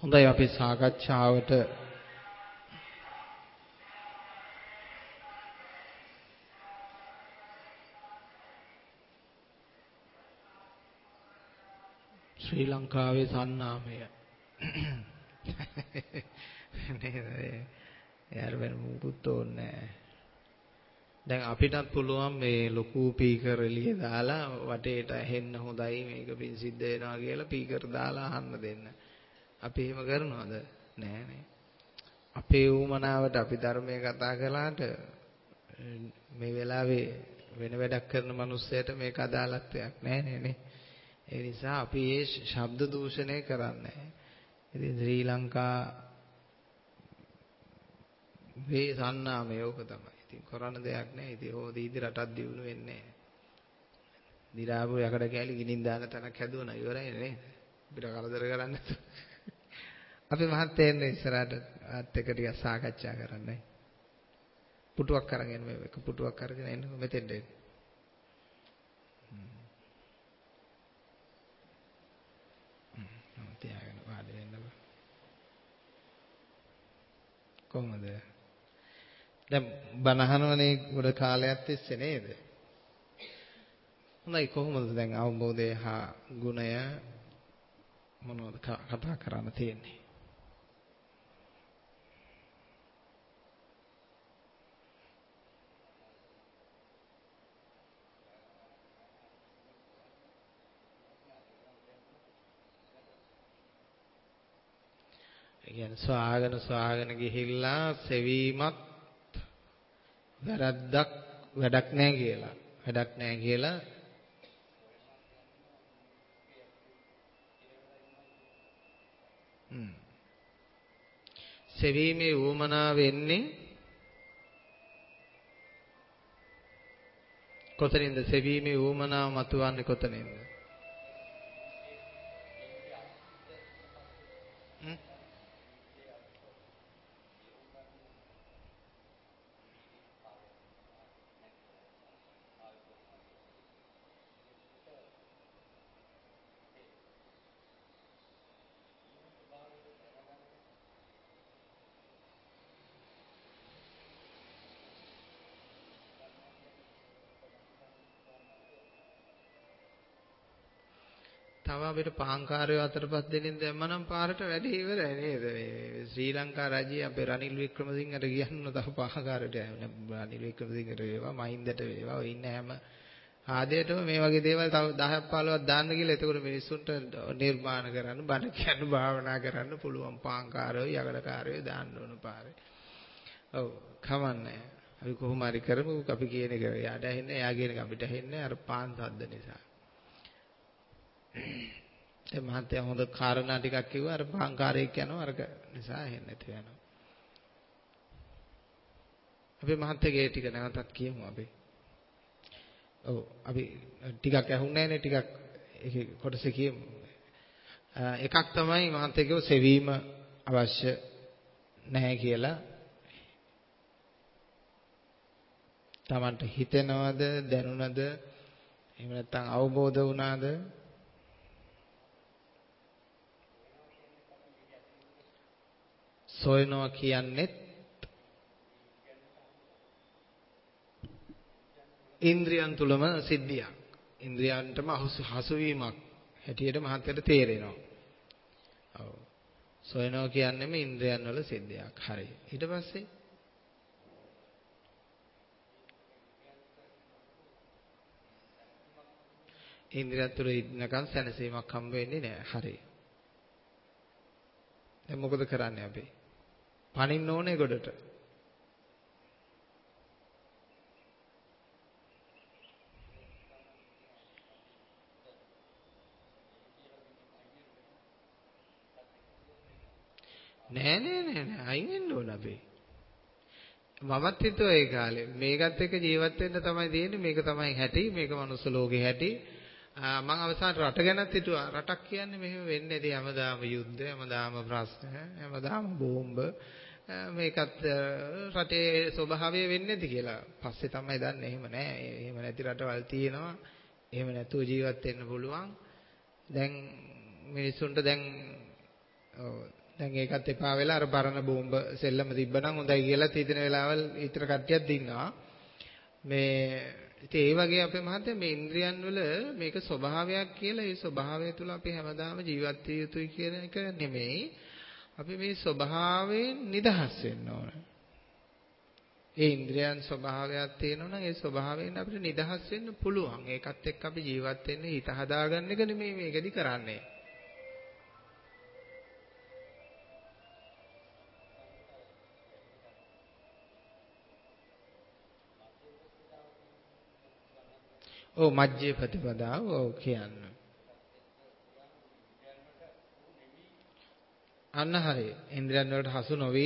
හොඳයි අපි සාකච්ඡාවට ශ්‍රී ලංකාවේ සන්නාමය නේද? යාර වෙන මුකුත් ඕනේ. දැන් අපිටත් පුළුවන් මේ ලොකු පීකර් එළිය දාලා වටේට ඇහෙන්න හොඳයි මේක පින් සිද්ධ වෙනවා කියලා පීකර් දාලා අහන්න දෙන්න. අපි එහෙම කරනවද? නෑ නේ. අපේ ඌමනාවට අපි ධර්මයේ කතා කළාට මේ වෙලාවේ වෙන වැඩක් කරන මිනිස්සයට මේක අදාළත්වයක් නෑ නේ. ඒ නිසා අපි මේ ශබ්ද දූෂණය කරන්නේ. ඉතින් ශ්‍රී ලංකා වේ සන්නාමය ඕක තමයි. ඉතින් කරන්න දෙයක් නැහැ. ඉතින් ඕක දීදි රටක් දියුණු වෙන්නේ නැහැ. දිරාපු යකඩ කැලි ගිනින් දාන තැනක් හැදුවනා ඉවරයි නේද? අපිට කරදර කරන්නේ නැතු. අපි මහත්තයන් ඉස්සරහට ආත් එක ටිකක් සාකච්ඡා කරන්නයි. පුටුවක් අරගෙන මේ එක පුටුවක් අරගෙන එන්නකො මෙතෙන්ට එන්න. තියාගෙන වාඩි වෙන්න බෑ. කොහොමද? දැන් බනහනවනේ ගොඩ කාලයක් තිස්සේ නේද? හොඳයි කොහොමද දැන් අවබෝධය හා ගුණය මොනවද කතා කරන්න තියෙන්නේ? ඒ කියන්නේ සොයාගෙන ගිහිල්ලා සෙවීමත් වැරද්දක් වැඩක් නැහැ කියලා. වැඩක් නැහැ කියලා සෙවීමේ ඌමනා වෙන්නේ කොතනින්ද? සෙවීමේ ඌමනාව මතුවන්නේ කොතනින්ද? තව අපිට පහංකාරයෝ අතරපත් දෙනින් දැම්මනම් පාරට වැඩි ඉවරයි නේද? මේ ශ්‍රී ලංකා රජයේ අපේ රනිල් වික්‍රමසිංහට කියන්න තව පහංකාරයට රනිල් වික්‍රමසිංහට වේවා මහින්දට වේවා ඔය ඉන්න හැම ආදයටම මේ වගේ දේවල් තව 10ක් 15ක් දාන්න කියලා එතකොට මිනිස්සුන්ට නිර්මාණ කරන්න බණ කියන්න භාවනා කරන්න පුළුවන් පහංකාරයෝ යකඩකාරයෝ දාන්න ඕන පාරේ. ඔව් කමන්නේ. අපි කොහොම හරි කරමු අපි කියන එක එයාට ඇහෙන්නේ එයා කියන එක අපිට ඇහෙන්නේ අර පාන් සද්ද නිසා. ඒ මහත්තයා හොඳ කාරණා ටිකක් කිව්වා අර පහංකාරයෙක් යනවා අරක නිසා ඇහෙන්නේ නැති වෙනවා. අපි මහත්තයාගේ ටික නැවතත් කියමු අපි. ඔව් අපි ටිකක් ඇහුන්නේ නැනේ ටිකක් ඒකේ කොටස කියමු. එකක් තමයි මහත්තයා කිව්ව සෙවීම අවශ්‍ය නැහැ කියලා. Tamanට හිතෙනවද දැනුණද එහෙම නැත්නම් අවබෝධ වුණාද? සොයනවා කියන්නේ ඉන්ද්‍රියන් තුලම සිද්ධියක්. ඉන්ද්‍රියන්ටම හසු වීමක් හැටියට මහත්යට තේරෙනවා. ඔව්. සොයනවා කියන්නේම ඉන්ද්‍රියන් වල සිද්ධියක්. හරි. ඊට පස්සේ ඉන්ද්‍රියන් තුල ඉන්නකන් සැනසීමක් හම්බ වෙන්නේ නැහැ. හරි. දැන් මොකද කරන්නේ අපි? පණින්න ඕනේ ගොඩට. නෑ අයින් වෙන්න ඕන අපි. මමත් හිතුවා ඒ කාලේ මේකත් එක්ක ජීවත් වෙන්න තමයි තියෙන්නේ මේක තමයි හැටි මේක මනුස්ස ලෝකේ හැටි. මම අවසානට රට ගැනත් හිතුවා රටක් කියන්නේ මෙහෙම වෙන්නේ නැති හැමදාම යුද්ධ හැමදාම ප්‍රශ්න හැමදාම බෝම්බ මේකත් රටේ ස්වභාවය වෙන්නේ නැති කියලා. පස්සේ තමයි දන්නේ එහෙම නෑ. එහෙම නැති රටවල් තියෙනවා. එහෙම නැතුව ජීවත් වෙන්න පුළුවන්. දැන් මිනිස්සුන්ට දැන් දැන් ඒකත් එපා වෙලා අර පරණ බෝම්බ සෙල්ලම තිබ්බනම් හොඳයි කියලා හිතන වෙලාවල් ඊතර කට්ටියක් දින්නවා. මේ ඉතින් ඒ වගේ අපේ මහත්තයා මේ ඉන්ද්‍රියන් වල මේක ස්වභාවයක් කියලා ඒ ස්වභාවය තුල අපි හැමදාම ජීවත් වෙ යුතුයි කියන එක නෙමෙයි. අපි මේ ස්වභාවයෙන් නිදහස් වෙන්න ඕන. ඒ ඉන්ද්‍රියන් ස්වභාවයක් තියෙනවා නම් ඒ ස්වභාවයෙන් අපිට නිදහස් වෙන්න පුළුවන්. ඒකත් එක්ක අපි ජීවත් වෙන්න හිත හදාගන්න එක නෙමෙයි මේකෙදි කරන්නේ. ඔව් මජ්ජේ ප්‍රතිපදාව ඔව් කියන්න. අන්න හරිය. ඉන්ද්‍රියන් වලට හසු නොවි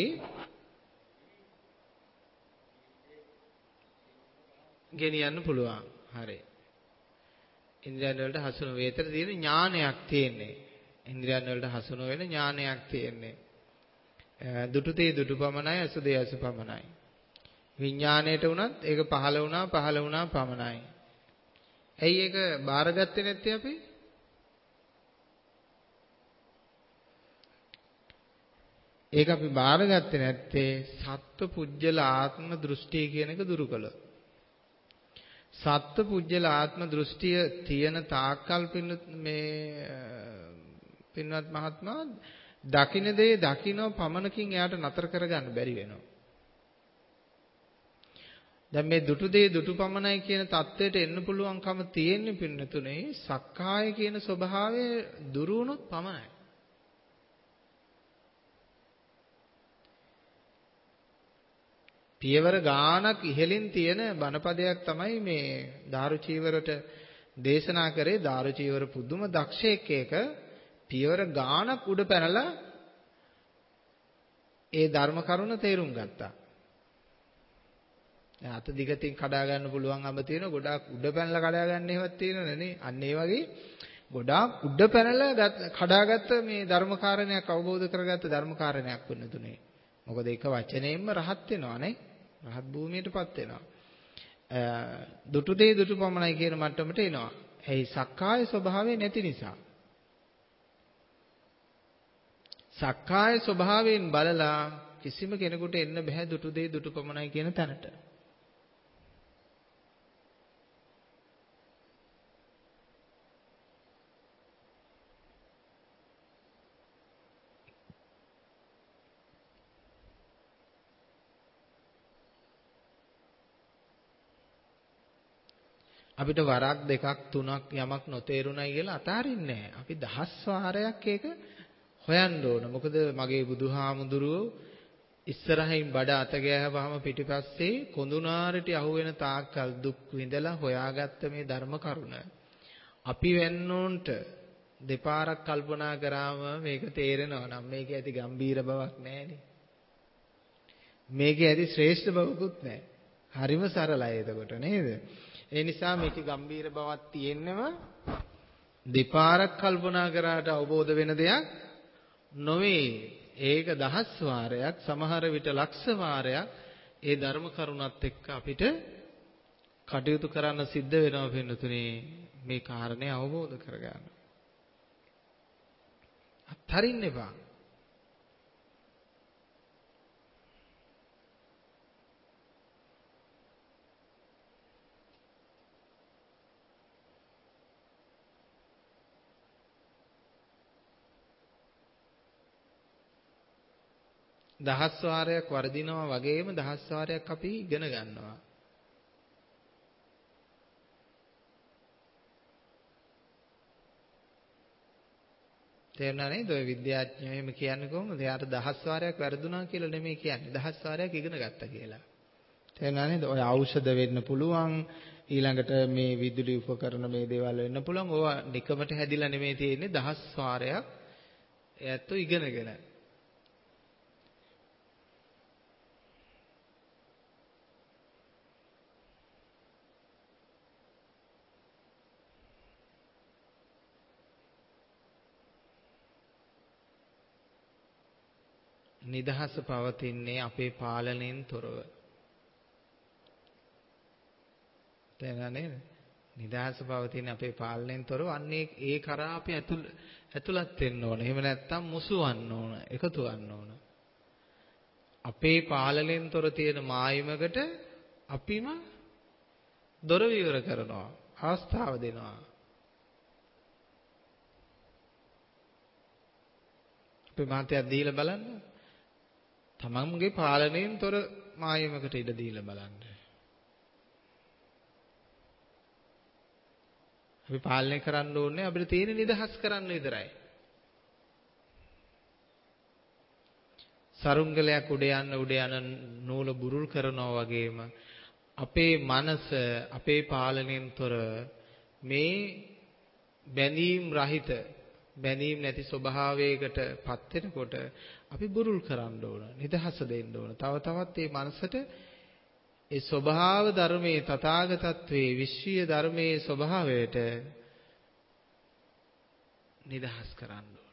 ගෙනියන්න පුළුවන්. හරි. ඉන්ද්‍රියන් වලට හසු නොවි. ඒතර තියෙන ඥානයක් තියෙන්නේ. ඉන්ද්‍රියන් වලට හසු නොවන ඥානයක් තියෙන්නේ. දුටුතේ දුටු පමණයි අසුදේ අසු පමණයි. විඥාණයට උනත් ඒක පහළ වුණා පමණයි. ඇයි ඒක බාරගත්තේ නැත්තේ අපි? ඒක අපි බාරගත්තේ නැත්තේ සත්ව පුජ්‍යල ආත්ම දෘෂ්ටිය කියන එක දුරු කළා. සත්ව පුජ්‍යල ආත්ම දෘෂ්ටිය තියෙන තාක්කල් පින්වත් මහත්මයා දකින්න දේ දකින්න පමණකින් එයාට නතර කරගන්න බැරි වෙනවා. දැන් මේ දුටු දේ දුටු පමණයි කියන தത്വයට එන්න පුළුවන්කම තියෙන්නේ පින්නතුනේ සක්කාය කියන ස්වභාවය දුරු වුණොත් පමණයි. පියවර ගානක් ඉහළින් තියෙන බණපදයක් තමයි මේ දාරුචීවරට දේශනා කරේ. දාරුචීවර පුදුම දක්ෂයෙක් එක පියවර ගානක් උඩ පැනලා ඒ ධර්ම කරුණ තේරුම් ගත්තා. අත දිගටින් කඩා ගන්න පුළුවන් අඹ තියෙන ගොඩාක් උඩ පැනලා කඩා ගන්න ඒවත් තියෙනවනේ නේ. අන්න ඒ වගේ ගොඩාක් උඩ පැනලා කඩාගත්ත මේ ධර්මකාරණයක් අවබෝධ කරගත්ත ධර්මකාරණයක් වෙනතුනේ. මොකද ඒක වචනයෙන්ම රහත් වෙනවා නේ. රහත් භූමියටපත් වෙනවා. දුටු දේ දුටු පමණයි කියන මට්ටමට එනවා. එයි සක්කාය ස්වභාවය නැති නිසා. සක්කාය ස්වභාවයෙන් බලලා කිසිම කෙනෙකුට එන්න බෑ දුටු දේ දුටු පමණයි කියන තැනට. අපිට වරක් දෙකක් තුනක් යමක් නොතේරුණයි කියලා අතාරින්නේ නැහැ. අපි දහස් වාරයක් ඒක හොයන්න ඕන. මොකද මගේ බුදුහාමුදුරුවෝ ඉස්සරහින් බඩ අත ගෑවහම පිටිපස්සේ කොඳුනාරටි අහුවෙන තාක්කල් දුක් විඳලා හොයාගත්ත මේ ධර්ම කරුණ. අපි වෙන්නෝන්ට දෙපාරක් කල්පනා කරාම මේක තේරෙනවා නම් මේකේ ඇති ගැඹීර බවක් නැහැනේ. මේකේ ඇති ශ්‍රේෂ්ඨ බවකුත් නැහැ. හරිම සරලයි එතකොට නේද? ඒ නිසා මේකේ ගැඹීර බවක් තියෙන්නම දෙපාරක් කල්පනා කරාට අවබෝධ වෙන දෙයක් නොවේ. ඒක දහස් වාරයක් සමහර විට ලක්ෂ වාරයක් ඒ ධර්ම කරුණත් එක්ක අපිට කටයුතු කරන්න සිද්ධ වෙනවා වෙනතුනේ මේ කාරණේ අවබෝධ කරගන්න. අත්හරින්න එපා. දහස් වාරයක් වර්ධිනවා වගේම දහස් වාරයක් අපි ඉගෙන ගන්නවා. තේරුණා නේද? ඔය විද්‍යාඥයෝ එහෙම කියන්නේ කොහොමද? එයාට දහස් වාරයක් වැරදුනා කියලා නෙමෙයි කියන්නේ. දහස් වාරයක් ඉගෙන ගත්තා කියලා. තේරුණා නේද? ඔය ඖෂධ වෙන්න පුළුවන්. ඊළඟට මේ විදුලි උපකරණ මේ දේවල් වෙන්න පුළුවන්. ඕවා නිකමට හැදිලා නෙමෙයි තියෙන්නේ. දහස් වාරයක් එයාත් ඉගෙනගෙන. නිදහස පවතින්නේ අපේ පාලනයෙන් තොරව. තේරුණා නේද? නිදහස පවතින අපේ පාලනයෙන් තොරව අන්නේ ඒ කරා අපි ඇතුළත් වෙන්න ඕන. එහෙම නැත්නම් මුසුවන්න ඕන, එකතු වන්න ඕන. අපේ පාලනයෙන් තොර තියෙන මායිමකට අපිම දොර විවර කරනවා, අවස්ථාව දෙනවා. අපි මාතයක් දීලා බලන්න. තමන්ගේ පාලනයෙන් තොර මායිමකට ඉඩ දීලා බලන්න. අපි පාලනය කරන්න ඕනේ අපිට තියෙන නිදහස් කරන්න විතරයි. සරුංගලයක් උඩ යන නූල බුරුල් කරනවා වගේම අපේ මනස අපේ පාලනයෙන් තොර මේ බැඳීම් රහිත බැඳීම් නැති ස්වභාවයකට පත් වෙනකොට අපි බුරුල් කරන්න ඕන, නිදහස දෙන්න ඕන. තව තවත් මේ මනසට ඒ ස්වභාව ධර්මයේ තථාගතත්වයේ විශ්වීය ධර්මයේ ස්වභාවයට නිදහස් කරන්න ඕන.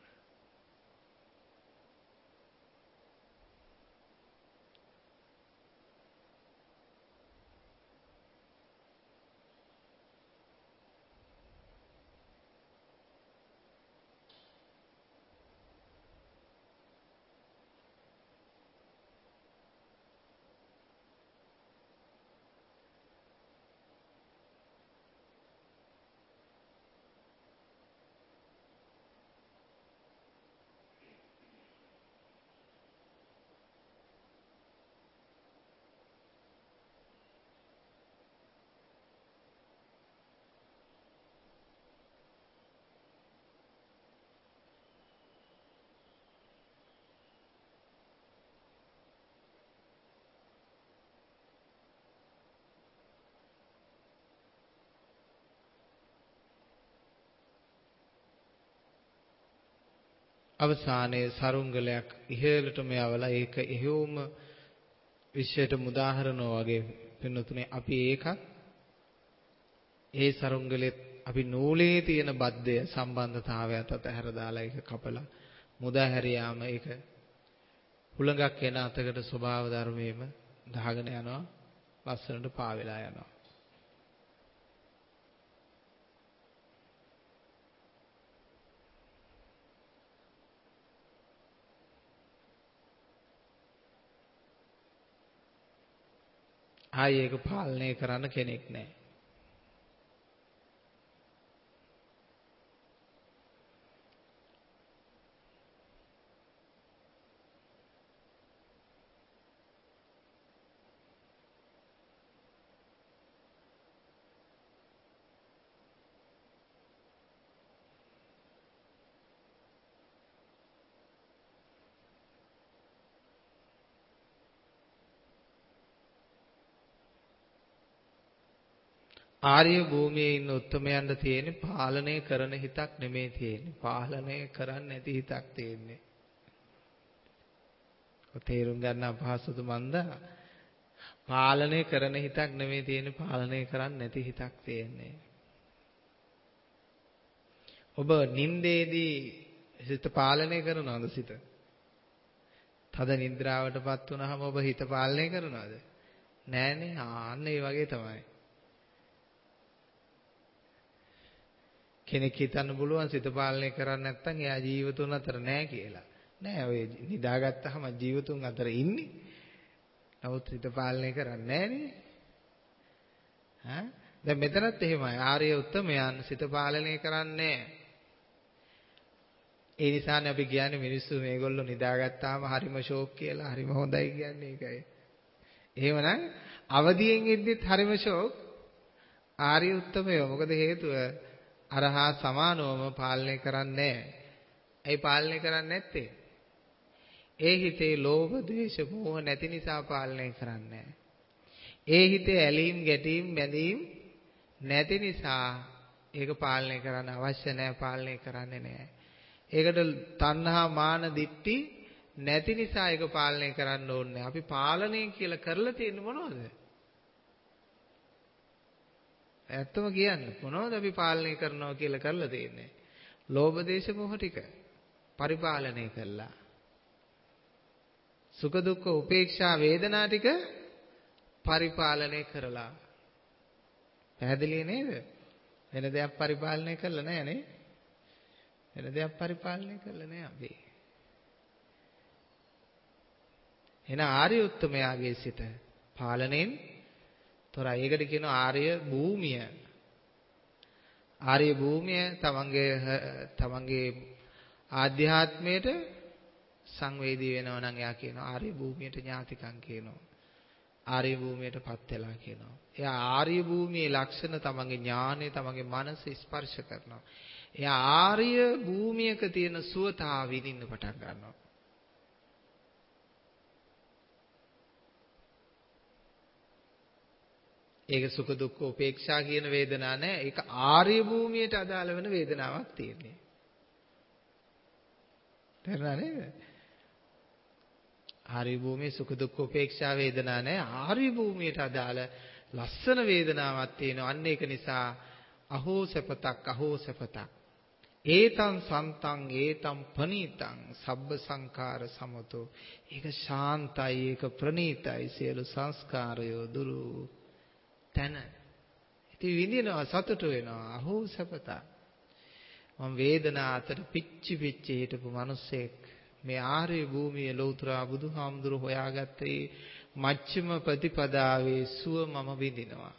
අවසානයේ සරුංගලයක් ඉහළටම යවලා ඒක එහෙවුම විශ්වයට මුදාහරනවා වගේ පින්නතුනේ අපි ඒකත් ඒ සරුංගලෙත් අපි නූලේ තියෙන බද්ධය සම්බන්ධතාවයත් අතහැර දාලා ඒක කපලා මුදා හැරියාම ඒක හුලඟක් එන අතකට ස්වභාව ධර්මයේම දහගෙන යනවා, ලස්සනට පාවෙලා යනවා. ආයේ ඒක පාලනය කරන්න කෙනෙක් නැහැ. ආර්ය භූමියේ ඉන්න උත්තමයන්ට තියෙන්නේ පාලනය කරන හිතක් නෙමෙයි තියෙන්නේ. පාලනය කරන්නේ නැති හිතක් තියෙන්නේ. තේරුම් ගන්න අපහසුද මන්ද? පාලනය කරන හිතක් නෙමෙයි තියෙන්නේ, පාලනය කරන්නේ නැති හිතක් තියෙන්නේ. ඔබ නින්දේදී හිත පාලනය කරනවද සිත? තද නිද්‍රාවටපත් වුණාම ඔබ හිත පාලනය කරනවද? නෑනේ. ආන්න ඒ වගේ තමයි. කෙනෙක් හිතන්න පුළුවන් සිත පාලනය කරන්නේ නැත්නම් එයා ජීවතුන් අතර නැහැ කියලා. නෑ, ඔය නිදාගත්තාම ජීවතුන් අතර ඉන්නේ. නමුත් සිත පාලනය කරන්නේ නැහනේ. දැන් මෙතනත් එහෙමයි. ආර්ය උත්තමයන් සිත පාලනය කරන්නේ නැහැ. ඒ නිසානේ අපි කියන්නේ මිනිස්සු මේගොල්ලෝ නිදාගත්තාම හරිම ෂෝක් කියලා, හරිම හොඳයි කියන්නේ ඒකයි. එහෙමනම් අවදියෙන් ඉද්දිත් හරිම ෂෝක් ආර්ය උත්තමයෝ. මොකද හේතුව අරහා සමානවම පාලනය කරන්නේ නැහැ. ඇයි පාලනය කරන්නේ නැත්තේ? ඒ හිතේ ලෝභ, ද්වේෂ, මෝහ නැති නිසා පාලනය කරන්නේ නැහැ. ඒ හිතේ ඇලීම්, ගැටීම්, බැඳීම් නැති නිසා ඒක පාලනය කරන්න අවශ්‍ය නැහැ, පාලනය කරන්නේ නැහැ. ඒකට තණ්හා, මාන, දිට්ඨි නැති නිසා ඒක පාලනය කරන්න ඕනේ. අපි පාලනය කියලා කරලා තියෙන්නේ මොනවද? ඇත්තම කියන්න මොනවද අපි පාලනය කරනවා කියලා කරලා තියෙන්නේ? ලෝභ, දේශ, මොහ ටික පරිපාලනය කළා. සුඛ දුක්ඛ උපේක්ෂා වේදනා ටික පරිපාලනය කරලා. පැහැදිලි නේද? වෙන දෙයක් පරිපාලනය කළා නෑ නේ. වෙන දෙයක් පරිපාලනය කළා නෑ අපි. එන ආර්ය උත්තමයාගේ සිත පාලනයෙන් තොරයි. ඒකට කියනවා ආර්ය භූමිය. ආර්ය භූමිය තමන්ගේ ආධ්‍යාත්මයට සංවේදී වෙනවා නම් එයා කියනවා ආර්ය භූමියට ඥාතිකම් කියනවා. ආර්ය භූමියටපත් වෙලා කියනවා. එයා ආර්ය භූමියේ ලක්ෂණ තමන්ගේ ඥානය තමන්ගේ මනස ස්පර්ශ කරනවා. එයා ආර්ය භූමියක තියෙන සුවතාව විඳින්න පටන් ගන්නවා. ඒක සුඛ දුක්ඛ උපේක්ෂා කියන වේදනා නෑ. ඒක ආර්ය භූමියට අදාළ වෙන වේදනාවක් තියෙන්නේ. තේරුණා නේද? ආර්ය භූමියේ සුඛ දුක්ඛ උපේක්ෂා වේදනා නෑ. ආර්ය භූමියට අදාළ ලස්සන වේදනාවක් තියෙනවා. අන්න ඒක නිසා අහෝ සපතක් අහෝ සපතක්. ඒතං සන්තං ඒතං පනීතං සබ්බ සංඛාර සමතෝ. ඒක ශාන්තයි, ඒක ප්‍රණීතයි, සියලු සංස්කාරයෝ දුරු තන. ඉතින් විඳිනවා, සතුට වෙනවා. අහෝ සපතක්. මම වේදනා අතර පිච්චි හිටපු මිනිස්සෙක් මේ ආර්ය භූමියේ ලෞතර බුදුහාමුදුර හොයාගත්තේ මච්චම ප්‍රතිපදාවේ සුව මම විඳිනවා.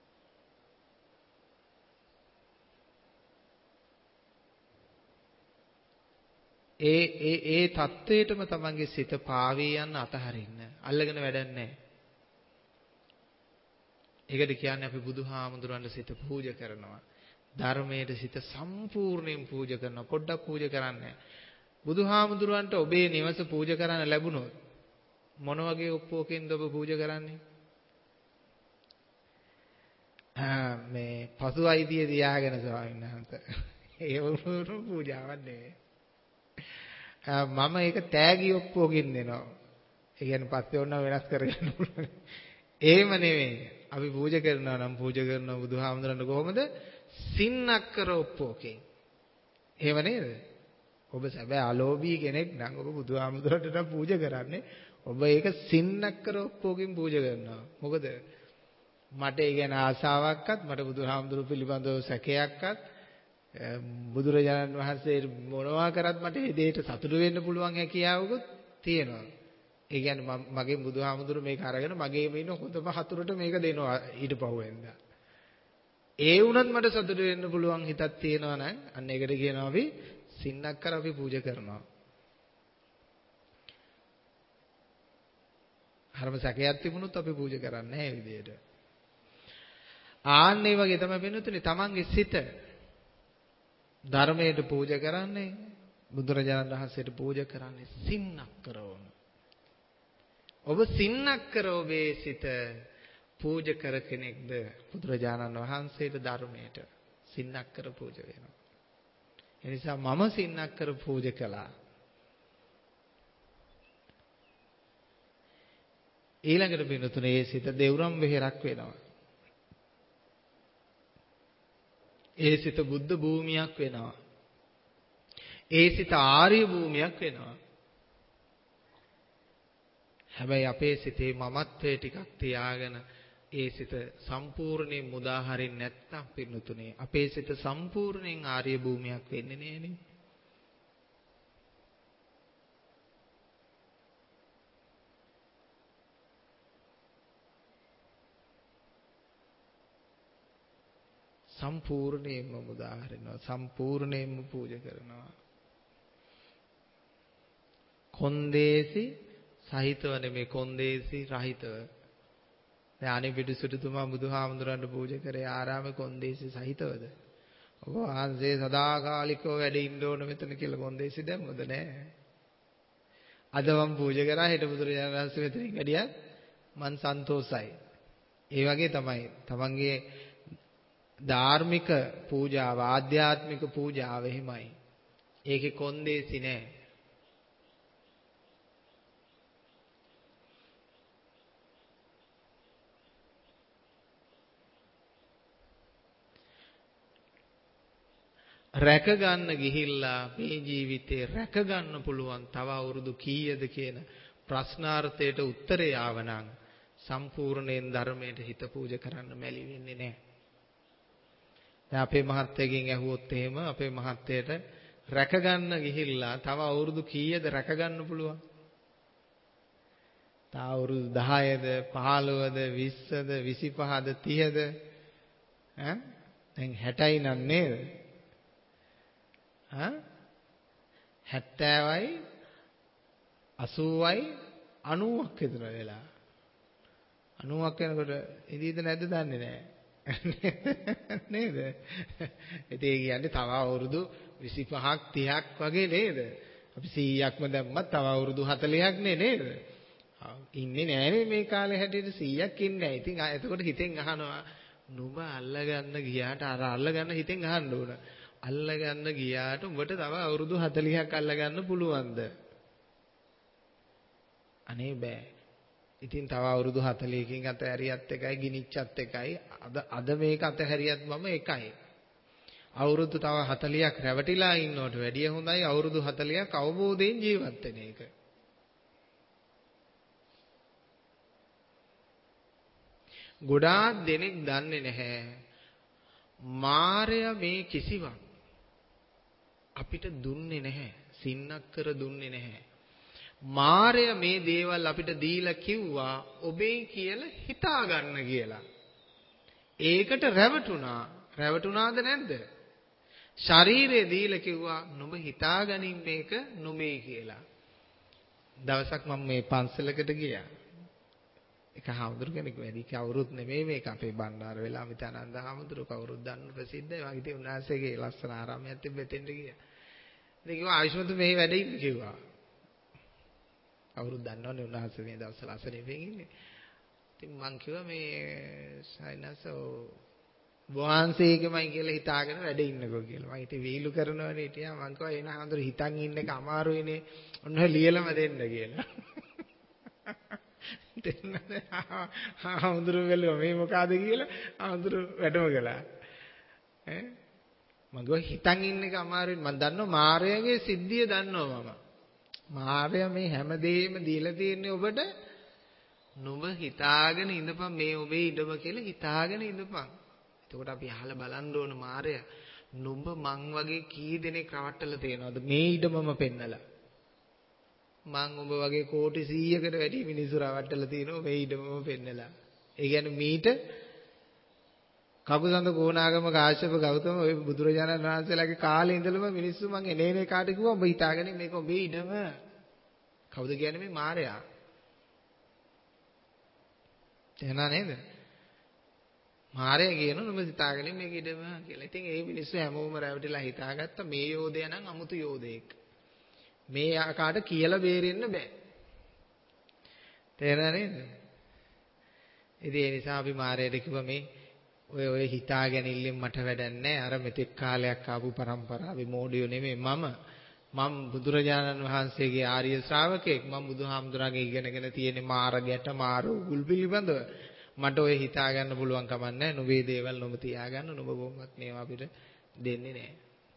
ඒ தത്വෙටම තමන්ගේ සිත පාවී යන්න අතහරින්න. අල්ලගෙන වැඩක් නැහැ. ඒකට කියන්නේ අපි බුදුහාමුදුරන්ට සිත පූජා කරනවා. ධර්මයට සිත සම්පූර්ණයෙන් පූජා කරනවා. පොඩ්ඩක් පූජා කරන්නේ. බුදුහාමුදුරන්ට ඔබේ නිවස පූජා කරන්න ලැබුණොත් මොන වගේ ඔප්පුවකින්ද ඔබ පූජා කරන්නේ? මේ පසු අයිතිය තියාගෙන ස්වාමීන් වහන්සේ. ඒ වුණු පූජාවක් නෙවෙයි. මම ඒක තෑගි ඔප්පුවකින් දෙනවා. ඒ කියන්නේ පස්සේ ඕන වෙනස් කරගන්න පුළුවන්. එහෙම නෙවෙයි. අපි පූජා කරනවා නම් පූජා කරනවා බුදුහාමුදුරන්ට කොහොමද? සින්නක්කර ඔප්පුවකින්. එහෙම නේද? ඔබ සැබෑ අලෝභී කෙනෙක් නම් ඔබ බුදුහාමුදුරන්ට නම් පූජා කරන්නේ. ඔබ ඒක සින්නක්කර ඔප්පුවකින් පූජා කරනවා. මොකද මට ඒ ගැන ආසාවක්වත් මට බුදුහාමුදුරු පිළිබඳව සැකයක්වත් බුදුරජාණන් වහන්සේ මොනවා කරත් මට ඒ දෙයට සතුටු වෙන්න පුළුවන් හැකියාවකුත් තියෙනවා. ඒ කියන්නේ මගේ බුදුහාමුදුරු මේක අරගෙන මගේම ඉන්න හොඳම හතුරට මේක දෙනවා ඊට පහුවෙන්ද. ඒ වුණත් මට සතුටු වෙන්න පුළුවන් හිතක් තියෙනවා නම් අන්න ඒකට කියනවා අපි සින්නක්කර අපි පූජා කරනවා. හරම සැකයක් තිබුණොත් අපි පූජා කරන්නේ නැහැ ඒ විදිහට. ආන්නේ වගේ තමයි වෙනුතුනේ තමන්ගේ සිත ධර්මයට පූජා කරන්නේ, බුදුරජාණන් වහන්සේට පූජා කරන්නේ සින්නක්කරවම. ඔබ සින්නක්කර ඔබේ සිත පූජා කර කෙනෙක්ද බුදුරජාණන් වහන්සේට ධර්මයට සින්නක්කර පූජා වෙනවා. ඒ නිසා මම සින්නක්කර පූජා කළා. ඊළඟට වෙනුතුනේ ඒ සිත දෙවුරම් වෙහෙරක් වෙනවා. ඒ සිත බුද්ධ භූමියක් වෙනවා. ඒ සිත ආර්ය භූමියක් වෙනවා. හැබැයි අපේ සිතේ මමත්වයේ ටිකක් තියාගෙන ඒ සිත සම්පූර්ණයෙන් මුදා හරින්න නැත්නම් පින්නතුනේ අපේ සිත සම්පූර්ණයෙන් ආර්ය භූමියක් වෙන්නේ නෑනේ. සම්පූර්ණයෙන්ම මුදා හරිනවා. සම්පූර්ණයෙන්ම පූජා කරනවා. කොන්දේසි සහිතව නෙමෙයි කොන්දේසි රහිතව. දැන් අනේ පිටුසුතුමා බුදුහාමුදුරන්ට පූජා කරේ ආරාමේ කොන්දේසි සහිතවද? ඔබ වහන්සේ සදාකාලිකව වැඩ ඉන්න ඕන මෙතන කියලා කොන්දේසි දැම්මද නැහැ. අද මම පූජා කරා හෙට බුදුරජාණන් වහන්සේ මෙතනින් වැඩියත් මං සන්තෝසයි. ඒ වගේ තමයි තමන්ගේ ධාර්මික පූජාව ආධ්‍යාත්මික පූජාව එහෙමයි. ඒකේ කොන්දේසි නෑ. රැක ගන්න ගිහිල්ලා මේ ජීවිතේ රැක ගන්න පුළුවන් තව අවුරුදු කීයද කියන ප්‍රශ්නාර්ථයට උත්තරය ආවනම් සම්පූර්ණයෙන් ධර්මයට හිත පූජා කරන්න මැලි වෙන්නේ නැහැ. දැන් අපේ මහත්තයගෙන් ඇහුවොත් එහෙම අපේ මහත්තයට රැකගන්න ගිහිල්ලා තව අවුරුදු කීයද රැකගන්න පුළුවන්? තව අවුරුදු 10ද 15ද 20ද 25ද 30ද ඈ දැන් 60යි නන් නේද? 70යි 80යි 90ක් විතර වෙලා 90ක් වෙනකොට ඉඳීද නැද්ද දන්නේ නැහැ නේද? ඉතින් ඒ කියන්නේ තව අවුරුදු 25ක් 30ක් වගේ නේද? අපි 100ක්ම දැම්මත් තව අවුරුදු 40ක් නේද? ඉන්නේ නෑනේ මේ කාලේ හැටියට 100ක් ඉන්නේ නැහැ. ඉතින් එතකොට හිතෙන් අහනවා නුඹ අල්ලගන්න ගියාට අර අල්ලගන්න හිතෙන් අහන්න ඕන. අල්ලගන්න ගියාට උඹට තව අවුරුදු 40ක් අල්ලගන්න පුළුවන්ද? අනේ බෑ. ඉතින් තව අවුරුදු 40කින් අතහැරියත් එකයි ගිනිච්චත් එකයි අද මේක අතහැරියත් මම එකයි. අවුරුදු තව 40ක් රැවටිලා ඉන්නවට වැඩිය හොඳයි අවුරුදු 40ක් අවබෝධයෙන් ජීවත් වෙන එක. ගොඩාක් දෙනෙක් දන්නේ නැහැ මායя මේ කිසිවක් අපිට දුන්නේ නැහැ. සින්නක් කර දුන්නේ නැහැ. මායя මේ දේවල් අපිට දීලා කිව්වා ඔබේ කියලා හිතා ගන්න කියලා. ඒකට රැවටුණා. රැවටුණාද නැද්ද? ශරීරය දීලා කිව්වා නුඹ හිතාගනින් මේක නුඹේ කියලා. දවසක් මම මේ පන්සලකට ගියා. එක හාමුදුරු කෙනෙක් වැඩි කවුරුත් නෙමෙයි මේක අපේ බණ්ඩාර වෙලා මිතානන්ද හාමුදුරු කවුරුත් දන්න ප්‍රසිද්ධයි. මම ඉතින් උන්වහන්සේගේ ලස්සන ආරාමයක් තිබෙතෙන්ට ගියා. ඉතින් කිව්වා ආයුෂ්මතු මේ වැඩේ ඉන්න කිව්වා. කවුරුත් දන්නවනේ උන්වහන්සේ මේ දවස්වල අසනීපෙන් ඉන්නේ. ඉතින් මං කිව්වා මේ සයිනසෝ වහන්සේගෙමයි කියලා හිතාගෙන වැඩ ඉන්නකෝ කියලා. මම ඉතින් වීලු කරනවනේ හිටියා. මං කිව්වා එන හාමුදුරු හිතන් ඉන්න එක අමාරුයිනේ. ඔන්න ලියලම දෙන්න කියලා. දෙන්නද හාමුදුරු වෙලුවා මේ මොකಾದ කියලා හාමුදුරු වැඩම කළා. ඈ මම කිව්වා හිතන් ඉන්න එක අමාරුයි. මම දන්නවා මාර්යාගේ සිද්ධිය දන්නවා මම. මාර්යා මේ හැමදේම දීලා තියෙන්නේ ඔබට. නුඹ හිතාගෙන ඉඳපන් මේ ඔබේ ඉඩම කියලා හිතාගෙන ඉඳපන්. එතකොට අපි අහලා බලන්න ඕන මාර්යා නුඹ මං වගේ කී දෙනෙක් රවට්ටලා තියෙනවද මේ ඉඩමම පෙන්නලා. මං ඔබ වගේ කෝටි 100කට වැඩි මිනිස්සු රවට්ටලා තියෙනවා මේ ඉඩමම පෙන්නලා. ඒ කියන්නේ මීට කකුසඳ කෝණාගම කාශ්‍යප ගෞතම ඔය බුදුරජාණන් වහන්සේලාගේ කාලේ ඉඳලම මිනිස්සු මං එනේනේ කාට කිව්වා ඔබ හිතාගෙන මේක ඔබේ ඉඩම. කවුද කියන්නේ මේ මාර්යා? තේනා නේද? මාර්යා කියනවා නුඹ හිතාගෙන මේක ඉඩම කියලා. ඉතින් ඒ මිනිස්සු හැමෝම රැවටිලා හිතාගත්තා මේ යෝධයා නම් අමුතු යෝධයෙක්. මේ ආකාරට කියලා බේරෙන්න බෑ. තේරෙනා නේද? ඉතින් ඒ නිසා අපි මාර්යාට කිව්වා මේ ඔය හිතාගැනිල්ලෙන් මට වැඩක් නැහැ. අර මෙතෙක් කාලයක් ආපු પરම්පරාවේ මෝඩයෝ නෙමෙයි මම බුදුරජාණන් වහන්සේගේ ආර්ය ශ්‍රාවකෙක්. මම බුදුහාමුදුරන්ගේ ඉගෙනගෙන තියෙන මාර ගැට මාර උගුල් පිළිබඳව මට ඔය හිතා ගන්න පුළුවන් කමක් නැහැ. නුඹේ දේවල් නුඹ තියාගන්න. නුඹ කොහොමවත් මේවා අපිට දෙන්නේ නැහැ.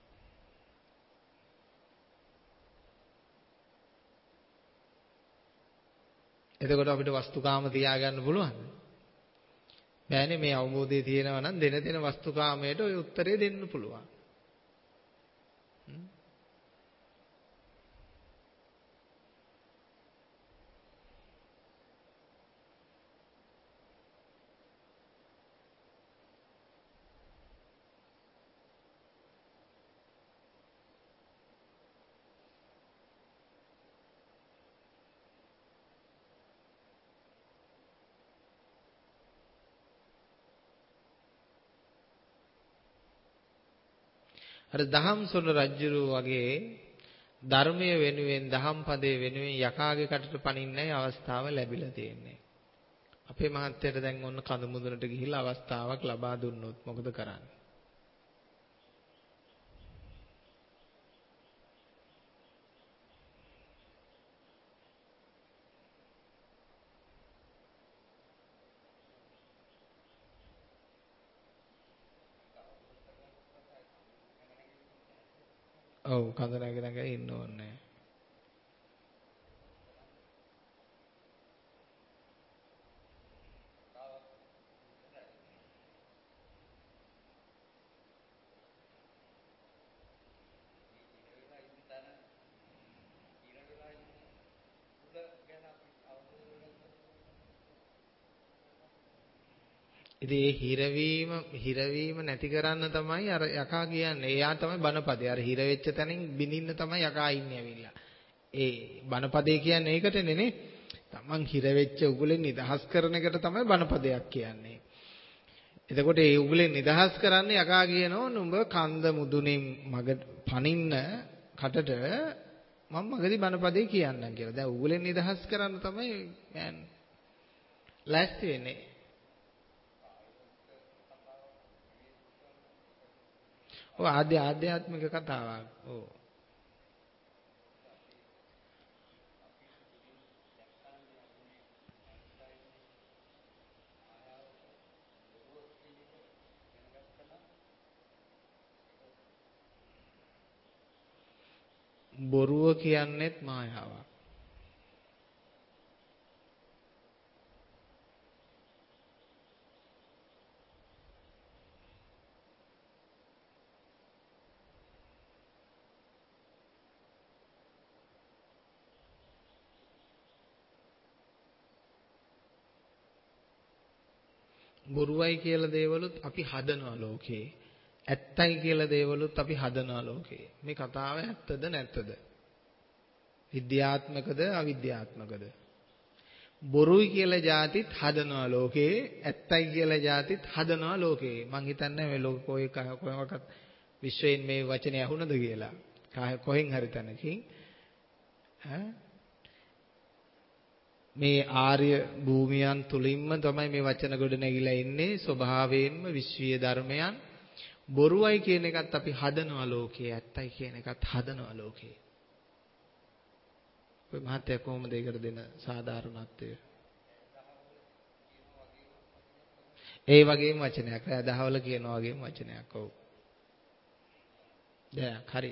එතකොට අපිට වස්තුකාම තියාගන්න පුළුවන්ද? බෑනේ. මේ අවබෝධය තියෙනවා නම් දෙන වස්තුකාමයට ඔය උත්තරේ දෙන්න පුළුවන්. අර දහම්සොඬ රජුරු වගේ ධර්මයේ වෙනුවෙන් දහම් පදයේ වෙනුවෙන් යකාගේ කටට පනින්නයි අවස්ථාව ලැබිලා තියෙන්නේ. අපේ මහත්තයට දැන් ඔන්න කඳු මුදුනට ගිහිල්ලා අවස්ථාවක් ලබා දුන්නොත් මොකද කරන්නේ? ඔව් කඳ නැග ඉන්න ඕනේ. ඉතින් ඒ හිරවීම නැති කරන්න තමයි අර යකා කියන්නේ. එයා තමයි බණපදේ. අර හිර වෙච්ච තැනින් බිනින්න තමයි යකා ඉන්නේ ඇවිල්ලා. ඒ බණපදේ කියන්නේ ඒකටනේ නේ. තමන් හිර වෙච්ච උගුලෙන් නිදහස් කරන එකට තමයි බණපදයක් කියන්නේ. එතකොට ඒ උගුලෙන් නිදහස් කරන්න යකා කියනවා නුඹ කන්ද මුදුනේ මග පනින්න කටට මම මගදී බණපදේ කියන්නම් කියලා. දැන් උගුලෙන් නිදහස් කරන්න තමයි ලෑස්ති වෙන්නේ. ඔව් ආධ්‍යාත්මික කතාවක්. ඔව්. බොරුව කියන්නේත් මායාවක්. බොරුවයි කියලා දේවලුත් අපි හදනවා ලෝකේ. ඇත්තයි කියලා දේවලුත් අපි හදනවා ලෝකේ. මේ කතාව ඇත්තද නැත්තද? විද්‍යාත්මකද අවිද්‍යාත්මකද? බොරුයි කියලා જાතිත් හදනවා ලෝකේ. ඇත්තයි කියලා જાතිත් හදනවා ලෝකේ. මං හිතන්නේ මේ ලෝක කොහේකවත් විශ්වයෙන් මේ වචනේ ඇහුණද කියලා. කොහෙන් හරි තැනකින් මේ ආර්ය භූමියන් තුලින්ම තමයි මේ වචන ගොඩ නැගිලා ඉන්නේ ස්වභාවයෙන්ම විශ්වීය ධර්මයන්. බොරුවයි කියන එකත් අපි හදනවා ලෝකේ. ඇත්තයි කියන එකත් හදනවා ලෝකේ. ඔය මහත්ය කොහොමද ඒකට දෙන සාධාරණත්වය? ඒ වගේම වචනයක්. දහවල කියන වගේම වචනයක්. ඔව්. දැන් හරි.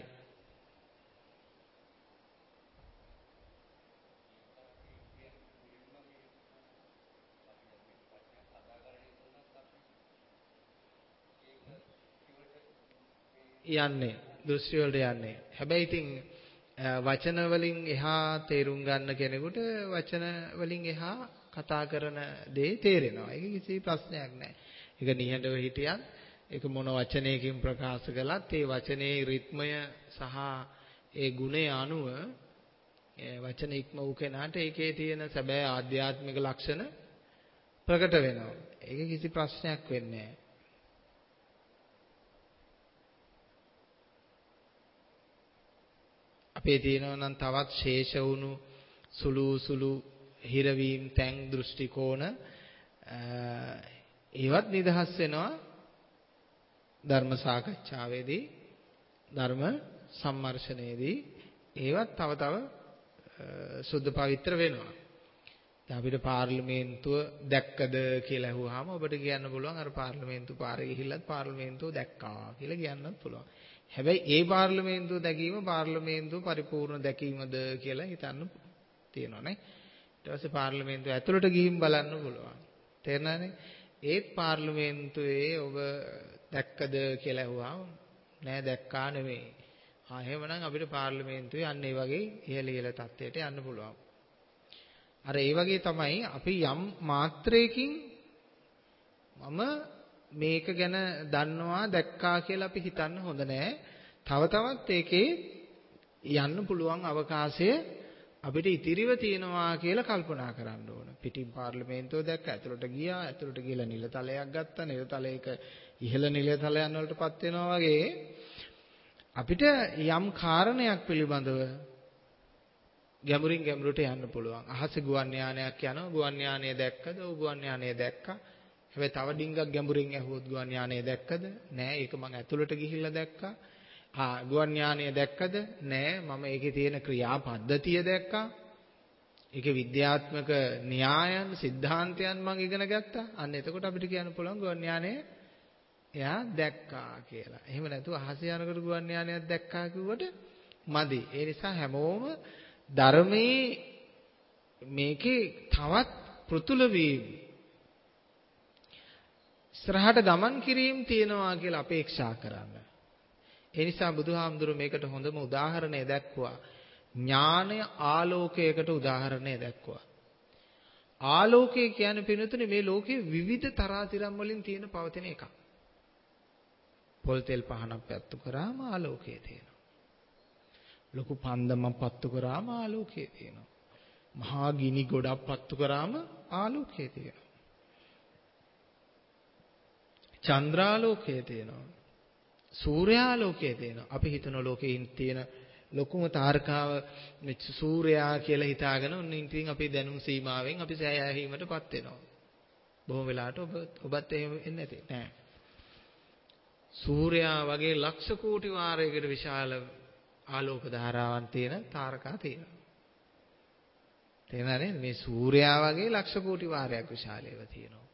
යන්නේ දෘෂ්ටි වලට යන්නේ. හැබැයි ඉතින් වචන වලින් එහා තේරුම් ගන්න කෙනෙකුට වචන වලින් එහා කතා කරන දේ තේරෙනවා. ඒක කිසි ප්‍රශ්නයක් නැහැ. ඒක නිහඬව හිටියත් ඒක මොන වචනයකින් ප්‍රකාශ කළත් ඒ වචනේ රිද්මය සහ ඒ ගුණය අනුව වචන ඉක්ම වූ කෙනාට ඒකේ තියෙන සැබෑ ආධ්‍යාත්මික ලක්ෂණ ප්‍රකට වෙනවා. ඒක කිසි ප්‍රශ්නයක් වෙන්නේ නැහැ. අපේ තියෙනවා නම් තවත් ශේෂ වුණු සුළු හිරවීම් තැන් දෘෂ්ටි කෝණ ඒවත් නිදහස් වෙනවා ධර්ම සාකච්ඡාවේදී ධර්ම සම්මර්ෂණයේදී ඒවත් තව සුද්ධ පවිත්‍ර වෙනවා. දැන් අපිට පාර්ලිමේන්තුව දැක්කද කියලා අහුවාම ඔබට කියන්න පුළුවන් අර පාර්ලිමේන්තු පාරේ ගිහිල්ලත් පාර්ලිමේන්තුව දැක්කා කියලා කියන්නත් පුළුවන්. හැබැයි ඒ පාර්ලිමේන්තුව දැකීම පාර්ලිමේන්තුව පරිපූර්ණ දැකීමද කියලා හිතන්න තියෙනවා නේ. ඊට පස්සේ පාර්ලිමේන්තුව ඇතුළට ගිහින් බලන්න පුළුවන්. තේරෙනවනේ? ඒත් පාර්ලිමේන්තුවේ ඔබ දැක්කද කියලා අහුවාම නෑ දැක්කා නෙමෙයි. එහෙමනම් අපිට පාර්ලිමේන්තුවේ අන්න ඒ වගේ ඉහළ තත්ත්වයට යන්න පුළුවන්. අර ඒ වගේ තමයි අපි යම් මාත්‍රයකින් මම මේක ගැන දන්නවා දැක්කා කියලා අපි හිතන්න හොඳ නෑ. තවත් ඒකේ යන්න පුළුවන් අවකාශය අපිට ඉතිරිව තියෙනවා කියලා කල්පනා කරන්න ඕන. පිටින් පාර්ලිමේන්තුව දැක්ක ඇතුළට ගියා. ඇතුළට ගිහලා නිලතලයක් ගත්තා. නිලතලයක ඉහළ නිලතලයන් වලටපත් වෙනවා වගේ අපිට යම් කාරණයක් පිළිබඳව ගැඹුරට යන්න පුළුවන්. අහසේ ගුවන් යානයක් යනවා. ගුවන් යානය දැක්කද? ඔව් ගුවන් යානය දැක්කා. හැබැයි තව ඩිංගක් ගැඹුරින් ඇහුවොත් ගුවන් යානය දැක්කද? නෑ ඒක මං ඇතුළට ගිහිල්ලා දැක්කා. ගුවන් යානය දැක්කද? නෑ මම ඒකේ තියෙන ක්‍රියාපද්ධතිය දැක්කා. ඒකේ විද්‍යාත්මක න්‍යායන් සිද්ධාන්තයන් මං ඉගෙන ගත්තා. අන්න එතකොට අපිට කියන්න පුළුවන් ගුවන් යානය එයා දැක්කා කියලා. එහෙම නැතුව අහසේ යනකොට ගුවන් යානයක් දැක්කා කිව්වට මදි. ඒ නිසා හැමෝම ධර්මයේ මේකේ තවත් පෘතුල වීම ඉස්සරහට ගමන් කිරීම තියනවා කියලා අපේක්ෂා කරන්න. ඒ නිසා බුදුහාමුදුරුවෝ මේකට හොඳම උදාහරණය දැක්වුවා. ඥානය ආලෝකයකට උදාහරණය දැක්වුවා. ආලෝකය කියන්නේ පින්නතුනේ මේ ලෝකේ විවිධ තරාතිරම් වලින් තියෙන පවතින එකක්. පොල් තෙල් පහනක් පත්තු කරාම ආලෝකය තියෙනවා. ලොකු පන්දමක් පත්තු කරාම ආලෝකය තියෙනවා. මහා ගිනි ගොඩක් පත්තු කරාම ආලෝකය තියෙනවා. චන්ද්‍රාලෝකය තියෙනවා. සූර්යාලෝකය තියෙනවා. අපි හිතන ලෝකේ තියෙන ලොකුම තාරකාව සූර්යයා කියලා හිතාගෙන ඉතින් අපි දැනුම් සීමාවෙන් අපි සෑහීමටපත් වෙනවා. බොහෝ වෙලාවට ඔබත් එහෙම වෙන්නේ නැති නෑ. සූර්යයා වගේ ලක්ෂ කෝටි වාරයකට විශාල ආලෝක ධාරාවන් තියෙන තාරකා තියෙනවා. තේරුණා නේද? මේ සූර්යයා වගේ ලක්ෂ කෝටි වාරයක් විශාල ඒවා තියෙනවා.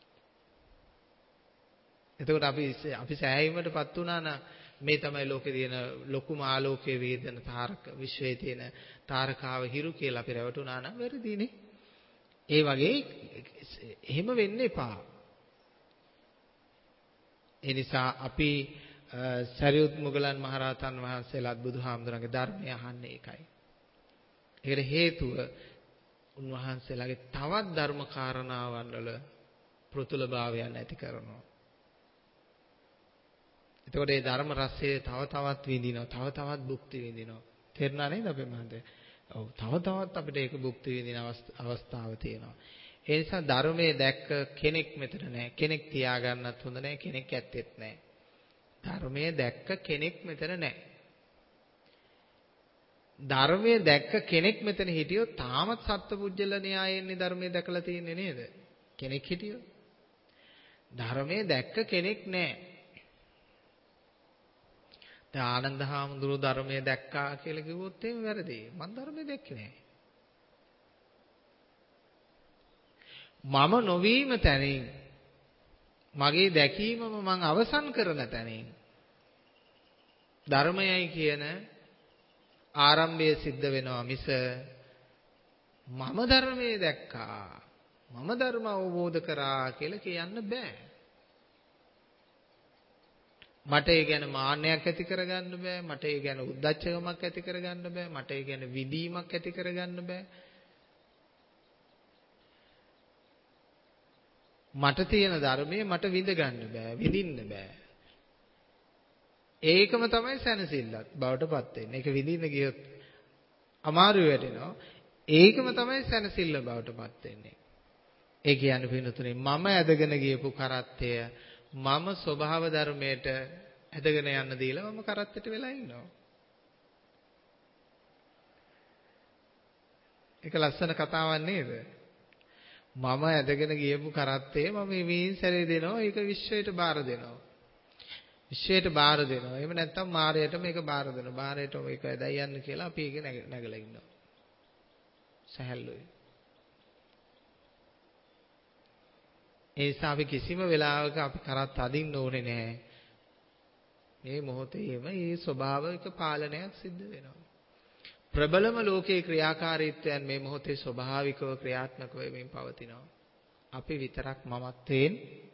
එතකොට අපි සෑහීමටපත් වුණා නම් මේ තමයි ලෝකේ තියෙන ලොකුම ආලෝකයේ වේදන තාරක විශ්වයේ තියෙන තාරකාව හිරු කියලා අපි රැවටුණා නම් වැරදීනේ. ඒ වගේ එහෙම වෙන්න එපා. ඒ නිසා අපි සරියුත් මුගලන් මහරහතන් වහන්සේලාත් බුදුහාමුදුරන්ගේ ධර්මය අහන්නේ ඒකයි. ඒකට හේතුව උන්වහන්සේලාගේ තවත් ධර්ම කාරණාවන් වල පෘතුලභාවයන් ඇති කරනවා. එතකොට මේ ධර්ම රසය තව තවත් විඳිනවා, තව තවත් භුක්ති විඳිනවා. තේරුණා නේද අපේ මහන්තේ? ඔව් තව තවත් අපිට ඒක භුක්ති විඳින අවස්ථාව තියෙනවා. ඒ නිසා ධර්මයේ දැක්ක කෙනෙක් මෙතන නැහැ. කෙනෙක් තියාගන්නත් හොඳ නැහැ, කෙනෙක් ඇත්තෙත් නැහැ. ධර්මයේ දැක්ක කෙනෙක් මෙතන නැහැ. ධර්මයේ දැක්ක කෙනෙක් මෙතන හිටියොත් තාමත් සත්පුජ්‍යල න්‍යායෙන්නේ ධර්මයේ දැකලා තියෙන්නේ නේද? කෙනෙක් හිටියොත්. ධර්මයේ දැක්ක කෙනෙක් නැහැ. දැන් ආනන්ද හාමුදුරුවෝ ධර්මයේ දැක්කා කියලා කිව්වොත් එහෙම වැරදි. මම ධර්මයේ දැක්කේ නැහැ. මම නොවීම තැනින් මගේ දැකීමම මම අවසන් කරන තැනින් ධර්මයයි කියන ආරම්භය සිද්ධ වෙනවා මිස මම ධර්මයේ දැක්කා මම ධර්ම අවබෝධ කරා කියලා කියන්න බෑ. මට ඒ ගැන මාන්නයක් ඇති කරගන්න බෑ. මට ඒ ගැන උද්දච්චකමක් ඇති කරගන්න බෑ. මට ඒ ගැන විදීමක් ඇති කරගන්න බෑ. මට තියෙන ධර්මයේ මට විඳ ගන්න බෑ. විඳින්න බෑ. ඒකම තමයි සැනසෙල්ලත් බවටපත් වෙන්නේ. ඒක විඳින්න ගියොත් අමාරු වෙනවා. ඒකම තමයි සැනසෙල්ල බවටපත් වෙන්නේ. ඒ කියන්නේ පින්නතුනේ මම ඇදගෙන ගියපු කරත්තය මම ස්වභාව ධර්මයට ඇදගෙන යන්න දීලා මම කරත්තෙට වෙලා ඉන්නවා. ඒක ලස්සන කතාවක් නේද? මම ඇදගෙන ගියපු කරත්තේ මම මේ සැරේ දෙනවා. ඒක විශ්වයට බාර දෙනවා. විශ්වයට බාර දෙනවා. එහෙම නැත්නම් මායයට මේක බාර දෙනවා. මායයට මේක ඇදයි යන්න කියලා අපි ඒක නැගලා ඉන්නවා. සහැල්ලුයි. ඒ නිසා අපි කිසිම වෙලාවක අපි කරත් අදින්න ඕනේ නැහැ. මේ මොහොතේම මේ ස්වභාවික පාලනයක් සිද්ධ වෙනවා. ප්‍රබලම ලෝකේ ක්‍රියාකාරීත්වයන් මේ මොහොතේ ස්වභාවිකව ක්‍රියාත්මක වෙමින් පවතිනවා. අපි විතරක් මමත්වයෙන්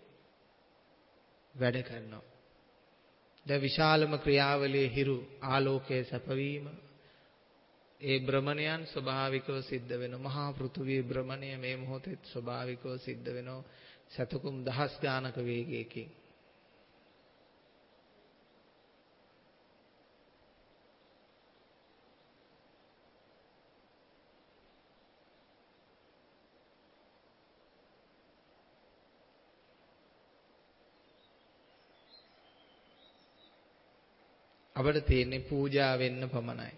වැඩ කරනවා. දැන් විශාලම ක්‍රියාවලියේ හිරු ආලෝකයේ සැපවීම ඒ භ්‍රමණයන් ස්වභාවිකව සිද්ධ වෙන මහා පෘථුවියේ භ්‍රමණය මේ මොහොතේ ස්වභාවිකව සිද්ධ වෙනවා. සතකුම් දහස් ගානක වේගයකින් අපිට තියෙන්නේ පූජා වෙන්න පමණයි.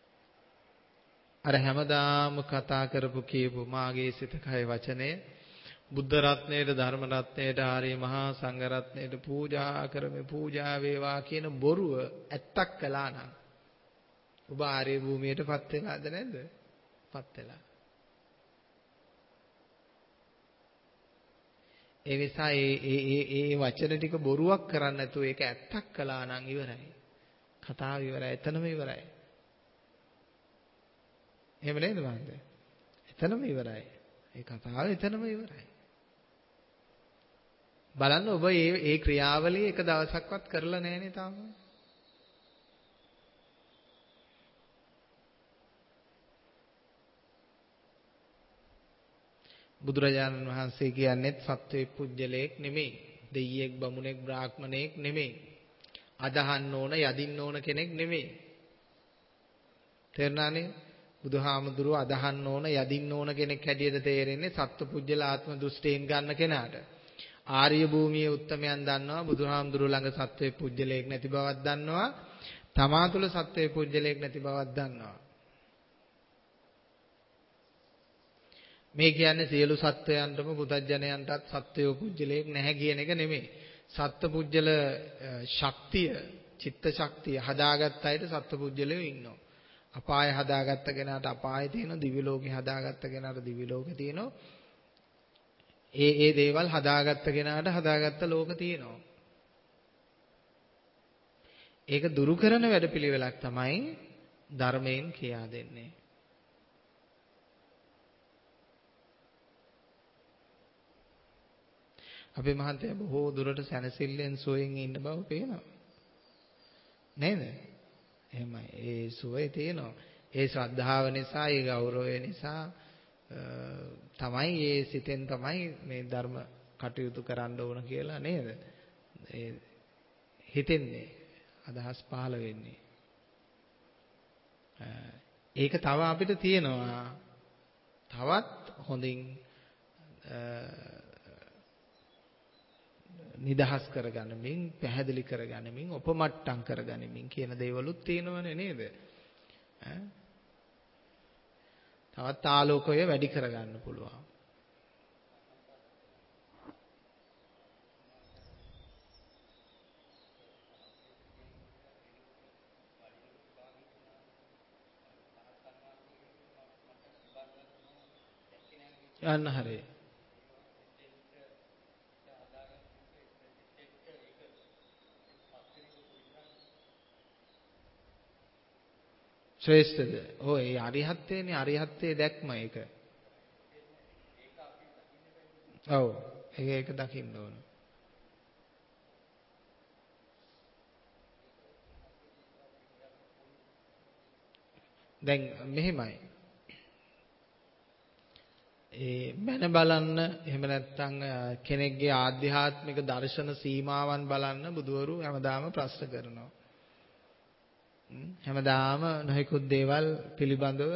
අර හැමදාම කතා කරපු කියපු මාගේ සිත කය වචනය බුද්ධ රත්නයේට ධර්ම රත්නයේට ආර්ය මහා සංඝ රත්නයේට පූජා කරමි පූජා වේවා කියන බොරුව ඇත්තක් කළා නම් ඔබ ආර්ය භූමියටපත් වෙලාද නැද්ද? පත් වෙලා. ඒ නිසා ඒ වචන ටික බොරුවක් කරන්නේ නැතුව ඒක ඇත්තක් කළා නම් ඉවරයි. කතාව ඉවරයි. එතනම ඉවරයි. එහෙම නේද මන්ද? එතනම ඉවරයි. ඒ කතාව එතනම ඉවරයි. බලන්න ඔබ මේ ක්‍රියාවලිය එක දවසක්වත් කරලා නැහැනේ තාම. බුදුරජාණන් වහන්සේ කියන්නේ සත්වයේ පුජ්‍යලයක් නෙමෙයි. දෙයියෙක් බමුණෙක් බ්‍රාහ්මණයෙක් නෙමෙයි. අදහන්න ඕන යදින්න ඕන කෙනෙක් නෙමෙයි. තේරුණානේ? බුදුහාමුදුරුව අදහන්න ඕන යදින්න ඕන කෙනෙක් හැටියට තේරෙන්නේ සත්පුජ්‍යල ආත්ම දෘෂ්ටියෙන් ගන්න කෙනාට. ආර්ය භූමියේ උත්තමයන් දන්නවා බුදුහාමුදුරුව ළඟ සත්වයේ පුජ්‍යලයක් නැති බවක් දන්නවා. තමා තුළ සත්වයේ පුජ්‍යලයක් නැති බවක් දන්නවා. මේ කියන්නේ සියලු සත්වයන්ටම පුතඥයන්ටත් සත්වයෝ පුජ්‍යලයක් නැහැ කියන එක නෙමෙයි. සත්පුජ්‍යල ශක්තිය, චිත්ත ශක්තිය හදාගත්ත අයට සත්පුජ්‍යලයෝ ඉන්නවා. අපාය හදාගත්ත කෙනාට අපාය තියෙනවා, දිව්‍ය ලෝකේ හදාගත්ත කෙනාට දිව්‍ය ලෝකේ තියෙනවා. ඒ දේවල් හදාගත්ත කෙනාට හදාගත්ත ලෝක තියෙනවා. ඒක දුරු කරන වැඩපිළිවෙලක් තමයි ධර්මයෙන් කියා දෙන්නේ. අපේ මහන්තයා බොහෝ දුරට සැනසෙල්ලෙන් සුවයෙන් ඉන්න බව පේනවා. නේද? එහෙමයි. ඒ සුවය තියෙනවා. ඒ ශ්‍රද්ධාව නිසා, ඒ ගෞරවය නිසා තමයි ඒ සිතෙන් තමයි මේ ධර්ම කටයුතු කරන්න ඕන කියලා නේද? ඒ හිතෙන්නේ අදහස් පහළ වෙන්නේ. ඒක තව අපිට තියෙනවා. තවත් හොඳින් නිදහස් කරගන්නමින්, පැහැදිලි කරගන්නමින්, උපමට්ටම් කරගන්නමින් කියන දේවලුත් තියෙනවනේ නේද? තවත් ආලෝකය වැඩි කරගන්න පුළුවන්. යන්න හරියි. ශ්‍රේෂ්ඨද? ඔය අරිහත්ත්වයනේ, අරිහත්ත්වයේ දැක්ම ඒක. ඔව්. ඒක දකින්න ඕන. දැන් මෙහෙමයි. මන බලන්න එහෙම නැත්නම් කෙනෙක්ගේ ආධ්‍යාත්මික දර්ශන සීමාවන් බලන්න බුදවරු හැමදාම ප්‍රශ්න කරනවා. හැමදාම නොහිකුත් දේවල් පිළිබඳව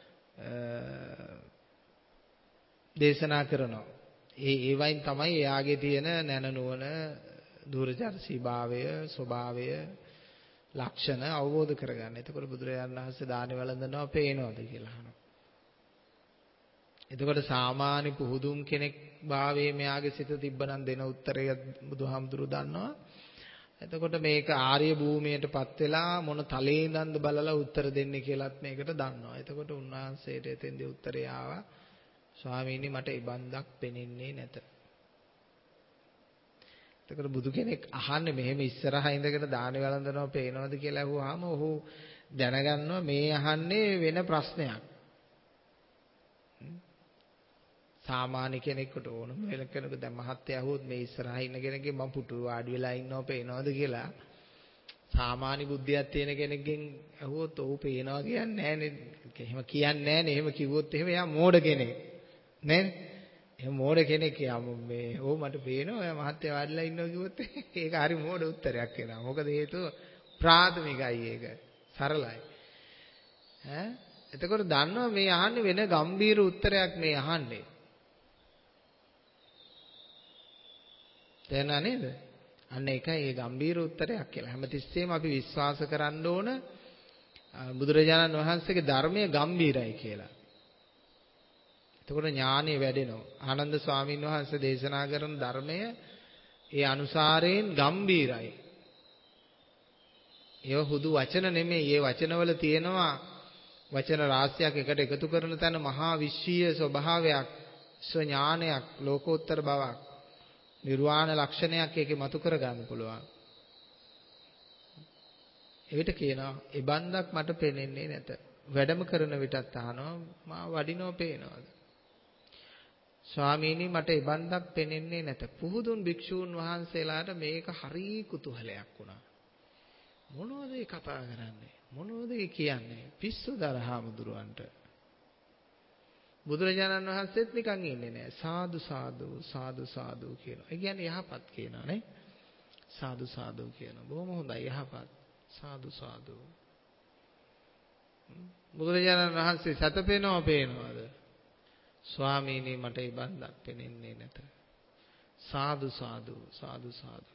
දේශනා කරනවා. ඒ වයින් තමයි එයාගේ තියෙන නැනනුවන දුරචර්ශීභාවය, ස්වභාවය, ලක්ෂණ අවබෝධ කරගන්න. එතකොට බුදුරජාණන් වහන්සේ දානි වළඳනවා පේනවද කියලා අහනවා. එතකොට සාමාන්‍ය පුහුදුන් කෙනෙක් භාවයේ මෙයාගේ සිත තිබ්බනම් දෙන උත්තරය බුදුහාමුදුරු දන්නවා. එතකොට මේක ආර්ය භූමියටපත් වෙලා මොන තලයේ ඉඳන්ද බලලා උත්තර දෙන්නේ කියලාත් මේකට දන්නවා. එතකොට උන්වහන්සේට එතෙන්දී උත්තරය ආවා. ස්වාමීනි මට ඉබන්දක් පෙනෙන්නේ නැත. එතකොට බුදු කෙනෙක් අහන්නේ මෙහෙම ඉස්සරහා ඉඳගෙන දානි වළඳනවා පේනවද කියලා අහුවාම ඔහු දැනගන්නවා මේ අහන්නේ වෙන ප්‍රශ්නයක්. සාමාන්‍ය කෙනෙකුට ඕන වෙන කෙනෙකුට දැන් මහත්ය අහුවොත් මේ ඉස්සරහා ඉන්න කෙනෙක්ගේ මම පුටුව වාඩි වෙලා ඉන්නව පේනවද කියලා සාමාන්‍ය බුද්ධියක් තියෙන කෙනෙක්ගෙන් අහුවොත් ඔහු පේනවා කියන්නේ නැහනේ. එහෙම කියන්නේ නැහනේ. එහෙම කිව්වොත් එහෙම එයා මෝඩ කෙනෙක්. නේද? එහෙම මෝඩ කෙනෙක් මේ ඕ මට පේනවා එයා මහත්ය වාඩිලා ඉන්නවා කිව්වොත් ඒක හරි මෝඩ උත්තරයක් වෙනවා. මොකද හේතුව ප්‍රාථමිකයි ඒක. සරලයි. එතකොට දන්නවා මේ අහන්නේ වෙන ගම්බීර උත්තරයක් මේ අහන්නේ. තේරුණා නේද? අන්න ඒකයි ඒ ගැඹීර උත්තරයක් කියලා. හැමතිස්සෙම අපි විශ්වාස කරන්න ඕන බුදුරජාණන් වහන්සේගේ ධර්මය ගැඹීරයි කියලා. එතකොට ඥානෙ වැඩෙනවා. ආනන්ද ස්වාමීන් වහන්සේ දේශනා කරන ධර්මය ඒ අනුසාරයෙන් ගැඹීරයි. ඒව හුදු වචන නෙමෙයි. ඒ වචනවල තියෙනවා වචන රාශියක් එකට එකතු කරන තැන මහා විශ්වීය ස්වභාවයක්, ස්වඥානයක්, ලෝකෝත්තර බවක්, නිර්වාණ ලක්ෂණයක් ඒකේ මතු කර ගන්න පුළුවන්. ඒවිත කියනවා ඒ බන්දක් මට පේන්නේ නැත. වැඩම කරන විටත් අහනවා මා වඩිනව පේනවද? ස්වාමීනි මට ඒ බන්දක් පේන්නේ නැත. පුහුදුන් භික්ෂූන් වහන්සේලාට මේක හරි කුතුහලයක් වුණා. මොනවද ඒ කතා කරන්නේ? මොනවද ඒ කියන්නේ? පිස්සුද අරහාමුදුරන්ට? බුදුරජාණන් වහන්සේත් නිකන් ඉන්නේ නැහැ. සාදු සාදු සාදු සාදු කියනවා. ඒ කියන්නේ යහපත් කියනවා නේ. සාදු සාදු කියනවා. බොහොම හොඳයි යහපත්. සාදු සාදු. බුදුරජාණන් වහන්සේ සතපේනව පේනවද? ස්වාමීනි මට ඒ බන්දක් පෙනෙන්නේ නැත. සාදු සාදු සාදු සාදු.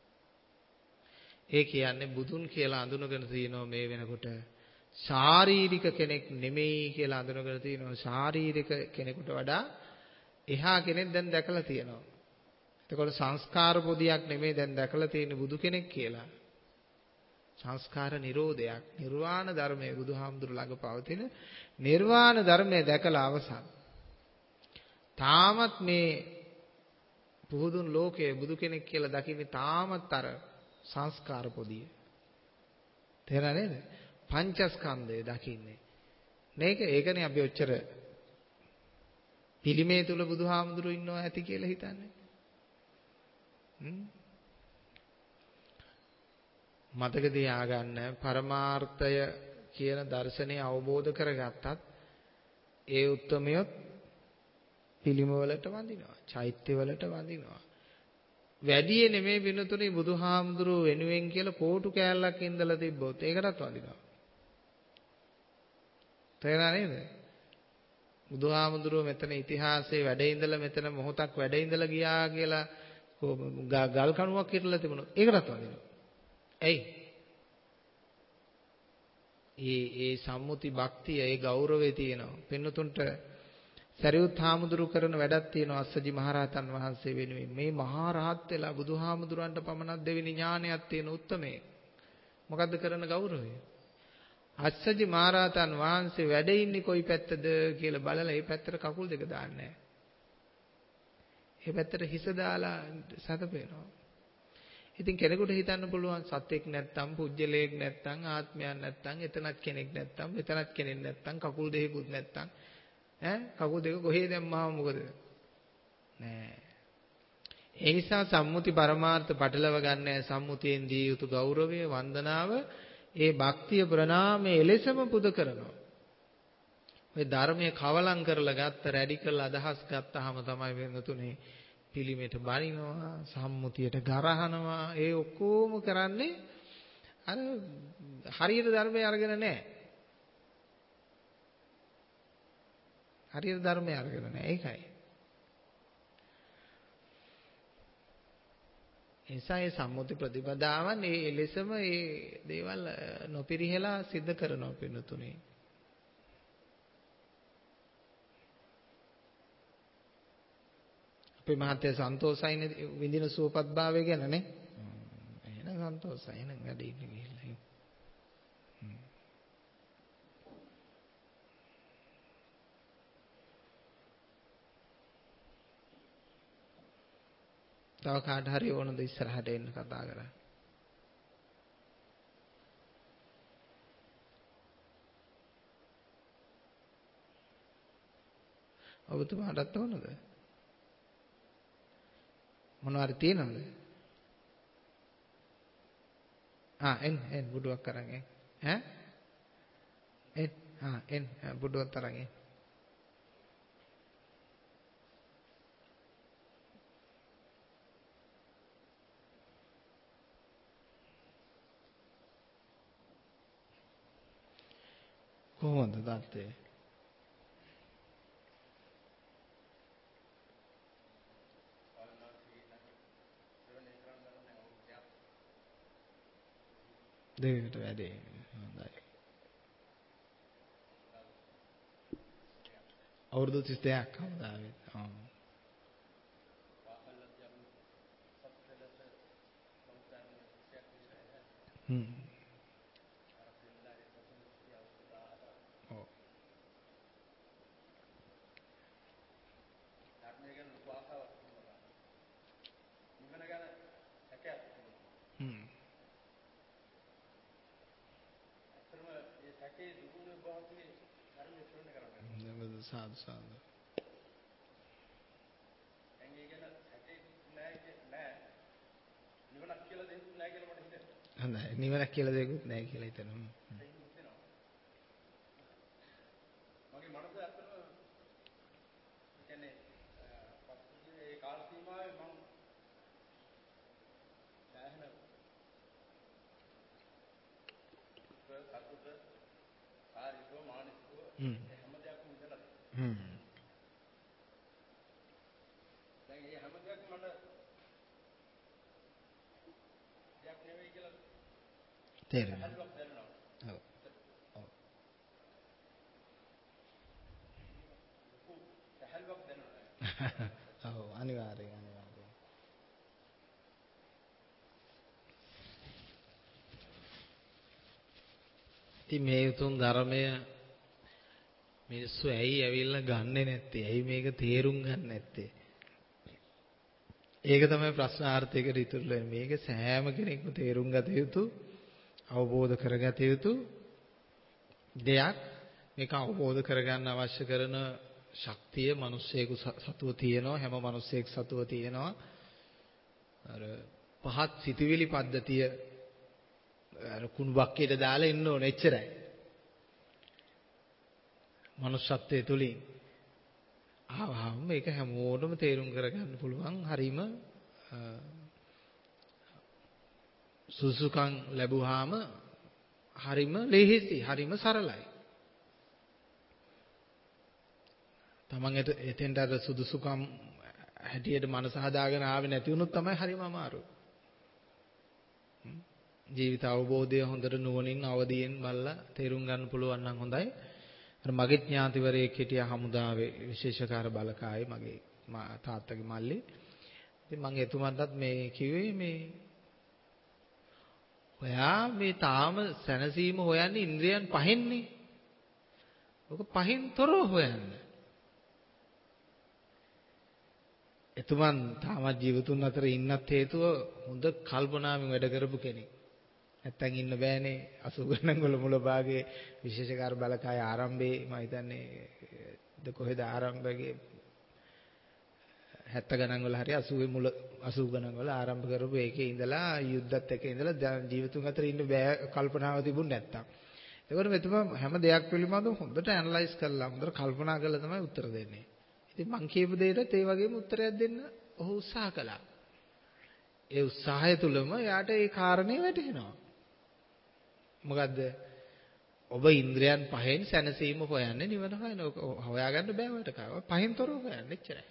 ඒ කියන්නේ බුදුන් කියලා අඳුනගෙන තිනවා මේ වෙනකොට ශාරීරික කෙනෙක් නෙමෙයි කියලා අඳුනගෙන තිනවා. ශාරීරික කෙනෙකුට වඩා එහා කෙනෙක් දැන් දැකලා තියෙනවා. එතකොට සංස්කාර පොදියක් නෙමෙයි දැන් දැකලා තියෙන්නේ බුදු කෙනෙක් කියලා. සංස්කාර නිරෝධයක් නිර්වාණ ධර්මයේ බුදුහාමුදුරු ළඟ පවතින නිර්වාණ ධර්මයේ දැකලා අවසන්. තාමත් මේ පුදුන් ලෝකයේ බුදු කෙනෙක් කියලා දකින්නේ තාමත් අර සංස්කාර පොදිය. තේරෙනව නේද? පංචස්කන්ධය දකින්නේ. ඒකනේ අපි ඔච්චර පිළිමේ තුල බුදුහාමුදුරු ඉන්නවා ඇති කියලා හිතන්නේ. මතක තියාගන්න පරමාර්ථය කියන දර්ශනය අවබෝධ කරගත්තත් ඒ උත්මයොත් පිළිම වලට වඳිනවා, චෛත්‍ය වලට වඳිනවා. වැඩියේ නෙමෙයි වෙනතුනේ බුදුහාමුදුරුව වෙනුවෙන් කියලා කෝටු කෑල්ලක් ඉඳලා තිබ්බොත් ඒකටත් වඳිනවා. තේරෙනා නේද? බුදුහාමුදුරුව මෙතන ඉතිහාසයේ වැඩ ඉඳලා මෙතන මොහොතක් වැඩ ඉඳලා ගියා කියලා ගල් කණුවක් හිටලා තිබුණා. ඒකටත් වඳිනවා. ඇයි? ඒ සම්මුති භක්තිය, ඒ ගෞරවය තියෙනවා. පින්නතුන්ට සරියුත් හාමුදුරු කරන වැඩක් තියෙනවා අස්සජි මහරහතන් වහන්සේ වෙනුවෙන්. මේ මහා රහත් වෙලා බුදුහාමුදුරන්ට පමණක් දෙවෙනි ඥානයක් තියෙන උත්තමේ. මොකද්ද කරන ගෞරවය? අස්සජි මහරහතන් වහන්සේ වැඩ ඉන්නේ කොයි පැත්තද කියලා බලලා ඒ පැත්තට කකුල් දෙක දාන්නේ නැහැ. ඒ පැත්තට හිස දාලා සතපේනවා. ඉතින් කෙනෙකුට හිතන්න පුළුවන් සත්‍යෙක් නැත්තම් පුජ්‍යලයක් නැත්තම් ආත්මයක් නැත්තම් එතනත් කෙනෙක් නැත්තම් මෙතනත් කෙනෙක් නැත්තම් කකුල් දෙකකුත් නැත්තම් කකුල් දෙක කොහේ දැම්මම මොකද? නෑ. ඒ නිසා සම්මුති පරමාර්ථ පටලව ගන්න සම්මුතියෙන් දිය යුතු ගෞරවය වන්දනාව ඒ භක්තිය ප්‍රණාමය එලෙසම පුද කරනවා. ඔය ධර්මයේ කවලම් කරලා ගත්ත රැඩිකල් අදහස් ගත්තාම තමයි වෙනතුනේ පිළිමෙට බනිනවා සම්මුතියට ගරහනවා ඒ ඔක්කොම කරන්නේ අර හරියට ධර්මයේ අරගෙන නැහැ. හරියට ධර්මයේ අරගෙන නැහැ. ඒකයි. එසයි සම්මුති ප්‍රතිපදාවන් ඒ ලෙසම ඒ දේවල් නොපිරිහෙලා සිද්ධ කරනවා පින්නතුනේ. අපේ මහත්ය සන්තෝෂයිනේ විඳින සුවපත්භාවය ගැන නේ. එහෙනම් සන්තෝෂයි. එහෙනම් වැඩ ඉන්න ගිහිල්ලා. තව කාට හරි ඕනද ඉස්සරහට එන්න කතා කරන්න? ඔබතුමාටත් ඕනද? මොනවාරි තියෙනවද? එන්න බුඩුවක් අරන් එන්න බුඩුවක් අරන් එන්න. කොහොමද තාත්තේ? දෙවියන්ට වැඩේ හොඳයි. අවුරුදු 32ක් හම්දාවේ. සාදු සාදු. හොඳයි. නිවනක් කියලා දෙයක්වත් නැහැ කියලා හිතනවා. ඔව් අනිවාර්යයෙන්. ඉතින් මේ උතුම් ධර්මය මිනිස්සු ඇයි ඇවිල්ලා ගන්නෙ නැත්තේ? ඇයි මේක තේරුම් ගන්න නැත්තේ? ඒක තමයි ප්‍රශ්නාර්ථයකට ඉතුරු වෙන්නේ. මේක සෑම කෙනෙක්ම තේරුම් ගත යුතු, අවබෝධ කරගත යුතු දෙයක්. මේක අවබෝධ කරගන්න අවශ්‍ය කරන ශක්තිය මිනිස්සෙකු සතුව තියෙනවා. හැම මිනිස්සෙක් සතුව තියෙනවා. අර පහත් සිතුවිලි පද්ධතිය අර කුණු බක්කේට දාලා ඉන්න ඕනේ එච්චරයි. මනුෂ්‍යත්වයේ තුලින් ආවම මේක හැමෝටම තේරුම් කරගන්න පුළුවන්. හරීම සුසුකම් ලැබුවාම හරීම ලේසියි, හරීම සරලයි. තමන් එතෙන්ට අර සුදුසුකම් හැටියට මනස හදාගෙන ආවේ නැති වුණොත් තමයි හරීම අමාරුයි. ජීවිත අවබෝධය හොඳට නුවණින් අවදියෙන් බලලා තේරුම් ගන්න පුළුවන් නම් හොඳයි. අර මගේ ඥාතිවරයෙක් හිටියා හමුදාවේ විශේෂකාර බලකායේ මගේ තාත්තගේ මල්ලි. ඉතින් මම එතුමන්ටත් මේ කිව්වේ මේ ඔයා මේ තාම සැනසීම හොයන්නේ ඉන්ද්‍රියන් පහෙන්නේ. ඔක පහෙන් තොරව හොයන්න. එතුමන් තාමත් ජීවතුන් අතර ඉන්නත් හේතුව හොඳ කල්පනාවෙන් වැඩ කරපු කෙනෙක්. නැත්තම් ඉන්න බෑනේ 80 ගණන් වල මුල භාගයේ විශේෂකාර බලකායේ ආරම්භයේ මම හිතන්නේ කොහෙද ආරම්භයේ 70 ගණන් වල හරි 80 මුල 80 ගණන් වල ආරම්භ කරපු එකේ ඉඳලා යුද්ධත් එක්ක ඉඳලා ජීවතුන් අතර ඉන්න බෑ කල්පනාව තිබුණ නැත්තම්. ඒකවල මෙතුමා හැම දෙයක් පිළිබඳව හොඳට ඇනලයිස් කරලා හොඳට කල්පනා කරලා තමයි උත්තර දෙන්නේ. ඉතින් මං කියපු දෙයකට ඒ වගේම උත්තරයක් දෙන්න ඔහු උත්සාහ කළා. ඒ උත්සාහය තුලම යාට ඒ කාරණේ වැටහෙනවා. මොකද්ද? ඔබ ඉන්ද්‍රයන් පහෙන් සැනසීම හොයන්නේ නිවන හොයන. හොයාගන්න බෑ ඔයාලට කාව. පහෙන් තොරව හොයන්නේ එච්චරයි.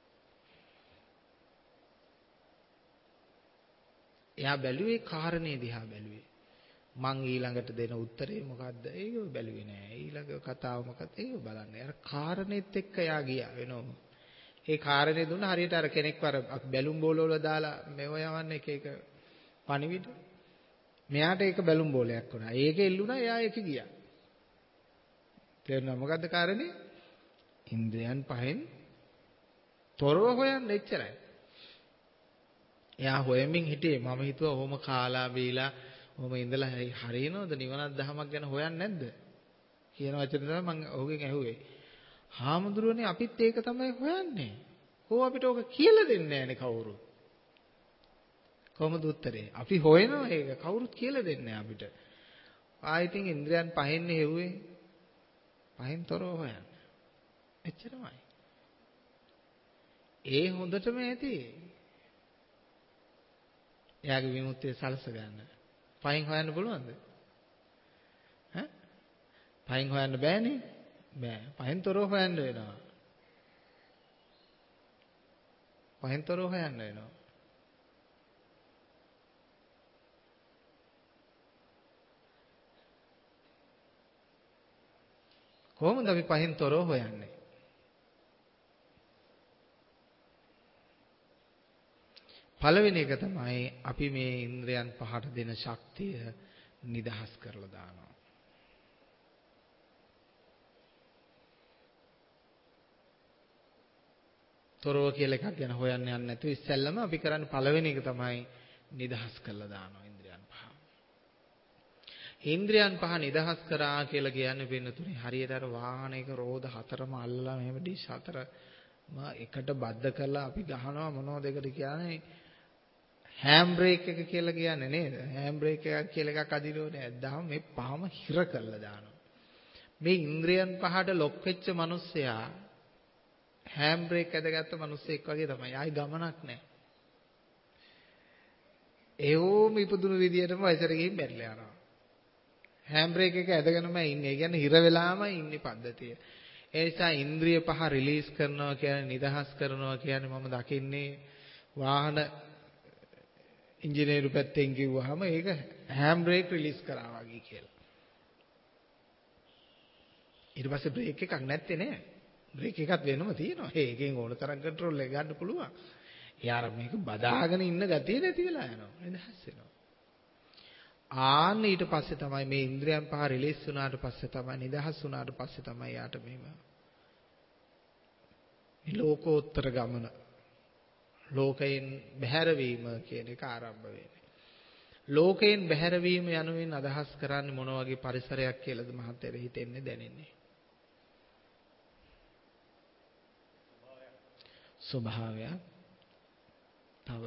එයා බැලුවේ කාරණේ දිහා බැලුවේ. මං ඊළඟට දෙන උත්තරේ මොකද්ද? ඒක බැලුවේ නෑ. ඊළඟ කතාව මොකක්ද? ඒක බලන්නේ. අර කාරණේත් එක්ක එයා ගියා වෙනම. ඒ කාරණේ දුන්න හරියට අර කෙනෙක් වර බැලුම් බෝලවල දාලා මෙව යවන්න එක එක පණිවිඩ. මෙයාට ඒක බැලුම් බෝලයක් වුණා. ඒක එල්ලුණා එයා ඒක ගියා. තේරුණා මොකද්ද කාරණේ? ඉන්ද්‍රයන් පහෙන් තොරව හොයන්න එච්චරයි. එයා හොයමින් හිටියේ මම හිතුවා ඔහොම කාලා බීලා ඔහොම ඉඳලා හරියනවද නිවනක් දහමක් ගැන හොයන්නේ නැද්ද කියන වචන තමයි මම ඔහුගෙන් ඇහුවේ. හාමුදුරුවනේ අපිත් ඒක තමයි හොයන්නේ. කොහොම අපිට ඕක කියලා දෙන්නේ නැහනේ කවුරුත්. කොහොමද උත්තරේ? අපි හොයනවා ඒක කවුරුත් කියලා දෙන්නේ නැහැ අපිට. ආයෙත් ඉන්ද්‍රයන් පහෙන්නේ හෙව්වේ. පහෙන් තොරව හොයන්න. එච්චරමයි. ඒ හොඳටම ඇති. එයාගේ විමුක්තිය සලස ගන්න. පහෙන් හොයන්න පුළුවන්ද? ඈ? පහෙන් හොයන්න බෑනේ. බෑ. පහෙන් තොරව හොයන්න වෙනවා. පහෙන් තොරව හොයන්න වෙනවා. කොහොමද අපි පහෙන් තොරව හොයන්නේ? පළවෙනි එක තමයි අපි මේ ඉන්ද්‍රයන් පහට දෙන ශක්තිය නිදහස් කරලා දානවා. තොරව කියලා එකක් ගැන හොයන්න යන්නේ නැතුව ඉස්සෙල්ලම අපි කරන්නේ පළවෙනි එක තමයි නිදහස් කරලා දානවා ඉන්ද්‍රයන් පහ. ඉන්ද්‍රයන් පහ නිදහස් කරා කියලා කියන්නේ වෙනතුනේ හරියට අර වාහනයක රෝද හතරම අල්ලලා මෙහෙම ඩිෂ් හතරම එකට බද්ධ කරලා අපි ගහනවා මොනවද ඒකට කියන්නේ හෑම් බ්‍රේක් එක කියලා කියන්නේ නේද? හෑම් බ්‍රේක් එකක් කියලා එකක් අදිනෝනේ ඇද්දාම මේ පහම හිර කරලා දානවා. මේ ඉන්ද්‍රයන් පහට ලොක් වෙච්ච මිනිස්සයා හෑම් බ්‍රේක් ඇදගත්ත මිනිස්සෙක් වගේ තමයි. ආයි ගමනක් නැහැ. ඒවෝම ඉපදුණු විදියටම වයසට ගිහින් බැරිලා යනවා. හෑම් බ්‍රේක් එක ඇදගෙනම ඉන්නේ. ඒ කියන්නේ හිර වෙලාම ඉන්නේ පද්ධතිය. ඒ නිසා ඉන්ද්‍රිය පහ රිලීස් කරනවා කියන්නේ නිදහස් කරනවා කියන්නේ මම දකින්නේ වාහන ඉංජිනේරු පැත්තෙන් කිව්වහම ඒක හෑම් බ්‍රේක් රිලීස් කරා වගේ කියලා. ඊට පස්සේ බ්‍රේක් එකක් නැත්තේ නෑ. බ්‍රේක් එකක් වෙනම තියෙනවා. ඒකෙන් ඕන තරම් කන්ට්‍රෝල් එක ගන්න පුළුවන්. යාර මේක බදාගෙන ඉන්න ගතිය නැති වෙලා යනවා. නිදහස් වෙනවා. ආන්න ඊට පස්සේ තමයි මේ ඉන්ද්‍රියන් පහ රිලීස් වුණාට පස්සේ තමයි නිදහස් වුණාට පස්සේ තමයි යාට මේ ලෝකෝත්තර ගමන ලෝකයෙන් බැහැර වීම කියන එක ආරම්භ වෙන්නේ. ලෝකයෙන් බැහැර වීම යනුවෙන් අදහස් කරන්නේ මොන වගේ පරිසරයක් කියලාද මහත්තයර හිතෙන්නේ දැනෙන්නේ? ස්වභාවයක්. තව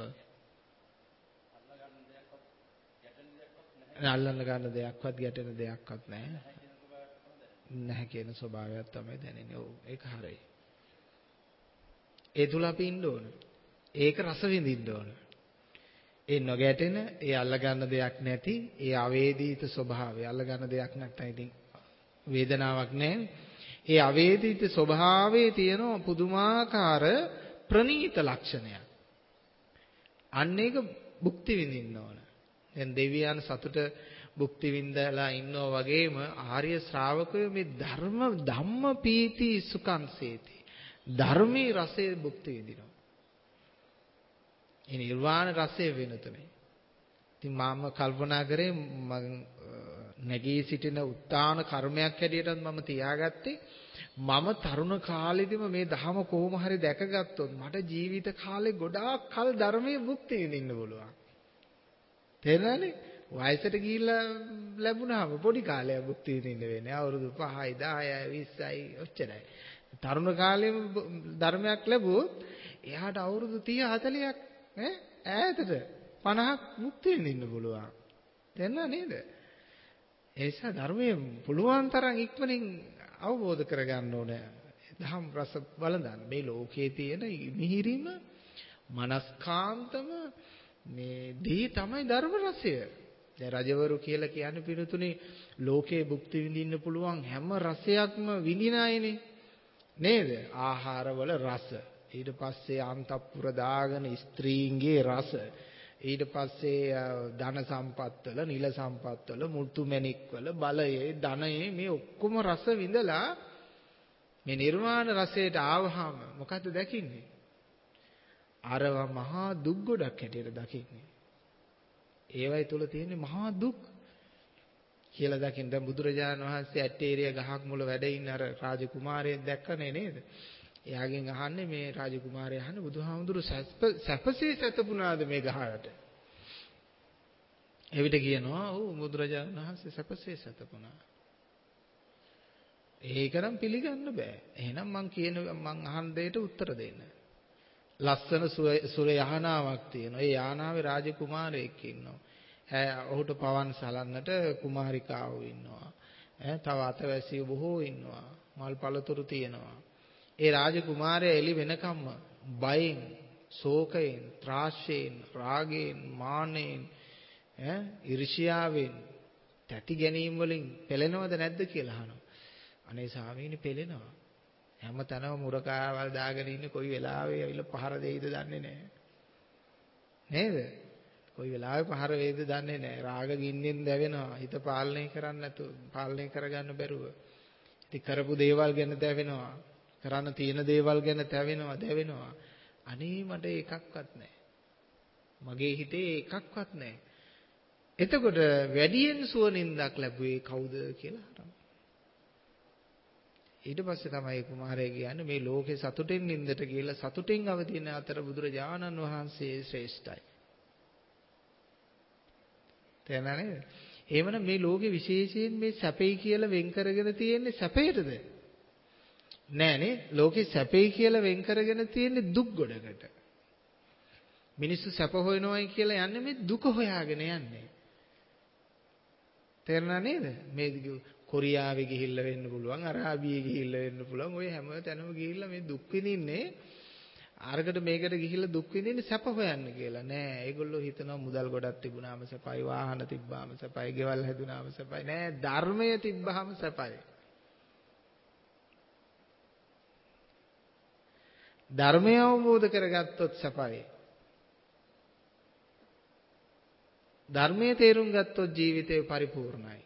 අල්ලන්න ගන්න දෙයක්වත් ගැටෙන දෙයක්වත් නැහැ. නැහැ කියන ස්වභාවයක් තමයි දැනෙන්නේ. ඔව් ඒක හරියි. ඒ තුල අපි ඉන්න ඕන. ඒක රස විඳින්න ඕන. ඒ නොගැටෙන, ඒ අල්ල ගන්න දෙයක් නැති, ඒ අවේදිත ස්වභාවය. අල්ල ගන්න දෙයක් නැත්නම් ඉතින් වේදනාවක් නැහැ. ඒ අවේදිත ස්වභාවයේ තියෙන පුදුමාකාර ප්‍රනීත ලක්ෂණයක්. අන්න ඒක භුක්ති විඳින්න ඕන. දැන් දෙවියන් සතුට භුක්ති විඳලා ඉන්නවා වගේම ආර්ය ශ්‍රාවකයෝ මේ ධම්ම පීති සුඛංසේති. ධර්මී රසයේ භුක්ති විඳිනවා. ඒ නිර්වාණ රසය වෙනතුනේ. ඉතින් මම කල්පනා කරේ මම නැගී සිටින උත්තාන කර්මයක් හැටියටත් මම තියාගත්තේ මම තරුණ කාලෙදිම මේ ධහම කොහොම හරි දැකගත්තොත් මට ජීවිත කාලේ ගොඩාක් කල් ධර්මයේ භුක්ති විඳින්න පුළුවන්. තේරෙනවනේ? වයසට ගිහිල්ලා ලැබුණාම පොඩි කාලයක් භුක්ති විඳින්න වෙන්නේ. අවුරුදු 5යි 10යි 20යි ඔච්චරයි. තරුණ කාලෙම ධර්මයක් ලැබුවොත් එයාට අවුරුදු 30 40ක් ඈතට 50ක් භුක්ති විඳින්න පුළුවන්. තේරෙනව නේද? ඒ නිසා ධර්මයේ පුළුවන් තරම් ඉක්මනින් අවබෝධ කරගන්න ඕනේ. දහම් රස බලඳන්න. මේ ලෝකයේ තියෙන මිහිරිම මනස්කාන්තම මේ දී තමයි ධර්ම රසය. දැන් රජවරු කියලා කියන්නේ පිටුතුනේ ලෝකේ භුක්ති විඳින්න පුළුවන් හැම රසයක්ම විඳින අයනේ. නේද? ආහාරවල රස. ඊට පස්සේ අන්තපුර දාගෙන ස්ත්‍රීන්ගේ රස. ඊට පස්සේ ධන සම්පත්වල, නිල සම්පත්වල, මුතු මැණික්වල, බලයේ, ධනයේ මේ ඔක්කොම රස විඳලා මේ නිර්වාණ රසයට ආවහම මොකද්ද දකින්නේ? අරව මහා දුක් ගොඩක් හැටියට දකින්නේ. ඒවයි තුල තියෙන්නේ මහා දුක් කියලා දකින්න. දැන් බුදුරජාණන් වහන්සේ ඇටේරිය ගහක් මුල වැඩ ඉන්න අර රාජකුමාරයෙක් දැක්කනේ නේද? එයාගෙන් අහන්නේ මේ රාජකුමාරයා අහන්නේ බුදුහාමුදුරු සැපසේ සැතපුණාද මේ ගහකට? එවිට කියනවා ඔව් බුදුරජාණන් වහන්සේ සැපසේ සැතපුණා. ඒකනම් පිළිගන්න බෑ. එහෙනම් මං අහන දෙයට උත්තර දෙන්න. ලස්සන සුර යහනාවක් තියෙනවා. ඒ යහනාවේ රාජකුමාරයෙක් ඉන්නවා. ඔහුට පවන් සලන්නට කුමාරිකාවෝ ඉන්නවා. තව අතවැසියෝ බොහෝ ඉන්නවා. මල් පළතුරු තියෙනවා. ඒ රාජකුමාරයා එළි වෙනකම්ම බයෙන්, ශෝකයෙන්, ත්‍රාස්යෙන්, රාගයෙන්, මානෙන්, ඊර්ෂ්‍යාවෙන්, තැති ගැනීම වලින් පෙළෙනවද නැද්ද කියලා අහනවා. අනේ ස්වාමීනි පෙළෙනවා. හැම තැනම මුරකාවල් දාගෙන ඉන්නේ කොයි වෙලාවෙ ඇවිල්ලා පහර දෙයිද දන්නේ නැහැ. නේද? කොයි වෙලාවෙ පහර වේද දන්නේ නැහැ. රාග ගින්නෙන් දැවෙනවා. හිත පාලනය කරන්න නැතුව, පාලනය කරගන්න බැරුව. ඉතින් කරපු දේවල් ගැන දැවෙනවා. කරන්න තියෙන දේවල් ගැන දැවෙනවා. අනේ මට එකක්වත් නැහැ. මගේ හිතේ එකක්වත් නැහැ. එතකොට වැඩියෙන් සුවනින්දක් ලැබුවේ කවුද කියලා අහනවා. ඊට පස්සේ තමයි කුමාරයා කියන්නේ මේ ලෝකේ සතුටින් නින්දට කියලා සතුටින් අවදින අතර බුදුරජාණන් වහන්සේ ශ්‍රේෂ්ඨයි. තේරුණා නේද? එහෙමනම් මේ ලෝකේ විශේෂයෙන් මේ සැපයි කියලා වෙන් කරගෙන තියෙන්නේ සැපයටද? නෑනේ. ලෝකේ සැපයි කියලා වෙන් කරගෙන තියෙන්නේ දුක් ගොඩකට. මිනිස්සු සැප හොයනවායි කියලා යන්නේ මේ දුක හොයාගෙන යන්නේ. තේරුණා නේද? මේ කොරියාවේ ගිහිල්ලා වෙන්න පුළුවන්, අරාබියේ ගිහිල්ලා වෙන්න පුළුවන්. ඔය හැම තැනම ගිහිල්ලා මේ දුක් විඳින්නේ අරකට මේකට ගිහිල්ලා දුක් විඳින්නේ සැප හොයන්න කියලා නෑ. ඒගොල්ලෝ හිතනවා මුදල් ගොඩක් තිබුණාම සැපයි, වාහන තිබ්බාම සැපයි, ගෙවල් හැදුනාම සැපයි. නෑ, ධර්මය තිබ්බාම සැපයි. ධර්මය අවබෝධ කරගත්තොත් සැපයි. ධර්මයේ තේරුම් ගත්තොත් ජීවිතේ පරිපූර්ණයි.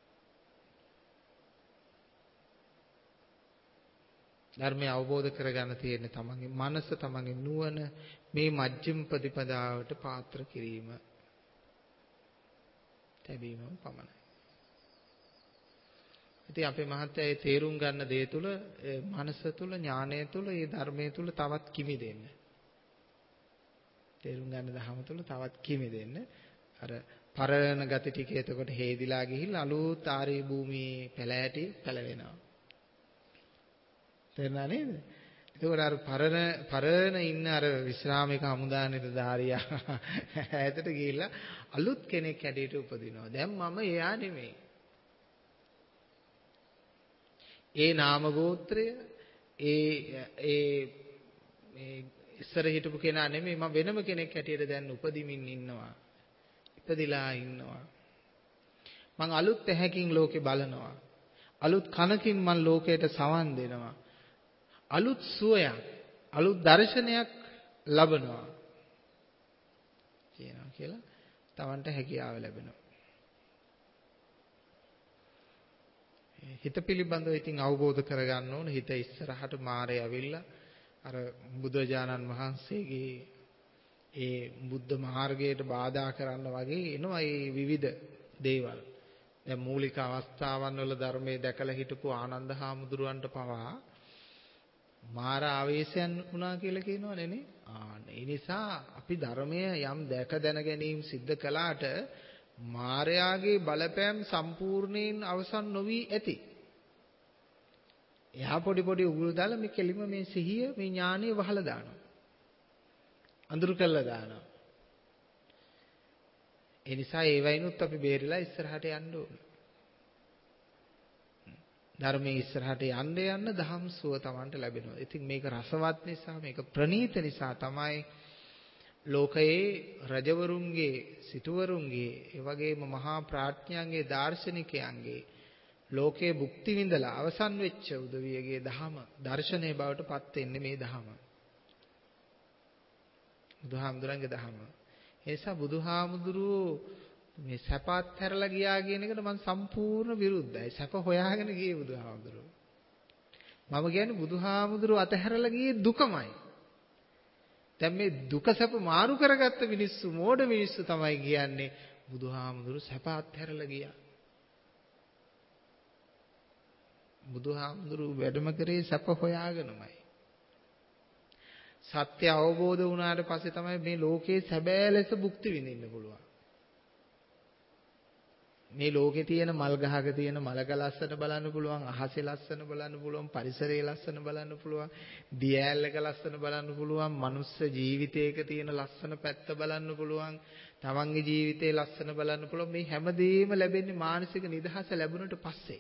ධර්මය අවබෝධ කරගන්න තියෙන්නේ තමන්ගේ මනස, තමන්ගේ නුවණ මේ මජ්ක්‍ධිම ප්‍රතිපදාවට පාත්‍ර කිරීම, තැබීම පමණයි. ඉතින් අපේ මහත්තයා ඒ තේරුම් ගන්න දේ තුල, මනස තුල, ඥානය තුල, ඒ ධර්මයේ තුල තවත් කිමි දෙන්න. තේරුම් ගන්න ධර්ම තුල තවත් කිමි දෙන්න. අර පරණ ගති ටික එතකොට හේදිලා ගිහිල්ලා අලුත් ආරේ භූමියේ පැලෑටි පැලවෙනවා. තේරුණා නේද? එතකොට අර පරණ ඉන්න අර විශ්‍රාමික හමුදා නිලධාරියා ඈතට ගිහිල්ලා අලුත් කෙනෙක් හැටියට උපදිනවා. දැන් මම එයා නෙමෙයි. ඒ නාම ගෝත්‍රය මේ ඉස්සර හිටපු කෙනා නෙමෙයි, මම වෙනම කෙනෙක් හැටියට දැන් උපදිමින් ඉන්නවා. ඉපදිලා ඉන්නවා. මං අලුත් ඇහැකින් ලෝකේ බලනවා. අලුත් කනකින් මං ලෝකයට සවන් දෙනවා. අලුත් සුවයක්, අලුත් දර්ශනයක් ලබනවා කියනවා කියලා Tamanට හැකියාව ලැබෙනවා. හිත පිළිබඳව ඉතින් අවබෝධ කරගන්න ඕන. හිත ඉස්සරහට මාරේ ඇවිල්ලා අර බුදුරජාණන් වහන්සේගේ ඒ බුද්ධ මාර්ගයට බාධා කරන්න වගේ එනවා මේ විවිධ දේවල්. දැන් මූලික අවස්ථාවන් වල ධර්මයේ දැකලා හිටපු ආනන්ද හාමුදුරුවන්ට පවා මාර ආවේශයන් වුණා කියලා කියනවනේ නේ. ඒ නිසා අපි ධර්මය යම් දැක දැන ගැනීම සිද්ධ කළාට මාරයාගේ බලපෑම් සම්පූර්ණයෙන් අවසන් නොවි ඇති. එහා පොඩි පොඩි උගුල් දාලා මේ කෙලිම මේ සිහිය, මේ ඥානය වහලා දානවා. අඳුරු කරලා දානවා. ඒ නිසා ඒ වයින්ුත් අපි බේරිලා ඉස්සරහට යන්න ඕන. ධර්මයේ ඉස්සරහට යන්න දහම් සුව Tamanට ලැබෙනවා. ඉතින් මේක රසවත් නිසා, මේක ප්‍රණීත නිසා තමයි ලෝකයේ රජවරුන්ගේ, සිටුවරුන්ගේ, ඒ වගේම මහා ප්‍රඥාන්ගේ, දාර්ශනිකයන්ගේ ලෝකයේ භුක්ති විඳලා අවසන් වෙච්ච උදවියගේ දහම දර්ශනයේ බවට පත් වෙන්නේ මේ දහම. බුදුහාමුදුරන්ගේ දහම. ඒ නිසා බුදුහාමුදුරුවෝ මේ සැපත් හැරලා ගියා කියන එකට මම සම්පූර්ණ විරුද්ධයි. සැප හොයාගෙන ගියේ බුදුහාමුදුරුවෝ. මම කියන්නේ බුදුහාමුදුරුවෝ අතහැරලා ගියේ දුකමයි. දැන් මේ දුක සැප මාරු කරගත්ත මිනිස්සු, මෝඩ මිනිස්සු තමයි කියන්නේ බුදුහාමුදුරුවෝ සැප අතහැරලා ගියා. බුදුහාමුදුරුවෝ වැඩම කරේ සැප හොයාගෙනමයි. සත්‍ය අවබෝධ වුණාට පස්සේ තමයි මේ ලෝකේ සැබෑ ලෙස භුක්ති විඳින්න පුළුවන්. මේ ලෝකේ තියෙන මල් ගහක තියෙන මලක ලස්සන බලන්න පුළුවන්, අහසේ ලස්සන බලන්න පුළුවන්, පරිසරයේ ලස්සන බලන්න පුළුවන්, දිය ඇල්ලක ලස්සන බලන්න පුළුවන්, මනුස්ස ජීවිතයක තියෙන ලස්සන පැත්ත බලන්න පුළුවන්, තමන්ගේ ජීවිතේ ලස්සන බලන්න පුළුවන්. මේ හැමදේම ලැබෙන්නේ මානසික නිදහස ලැබුණට පස්සේ.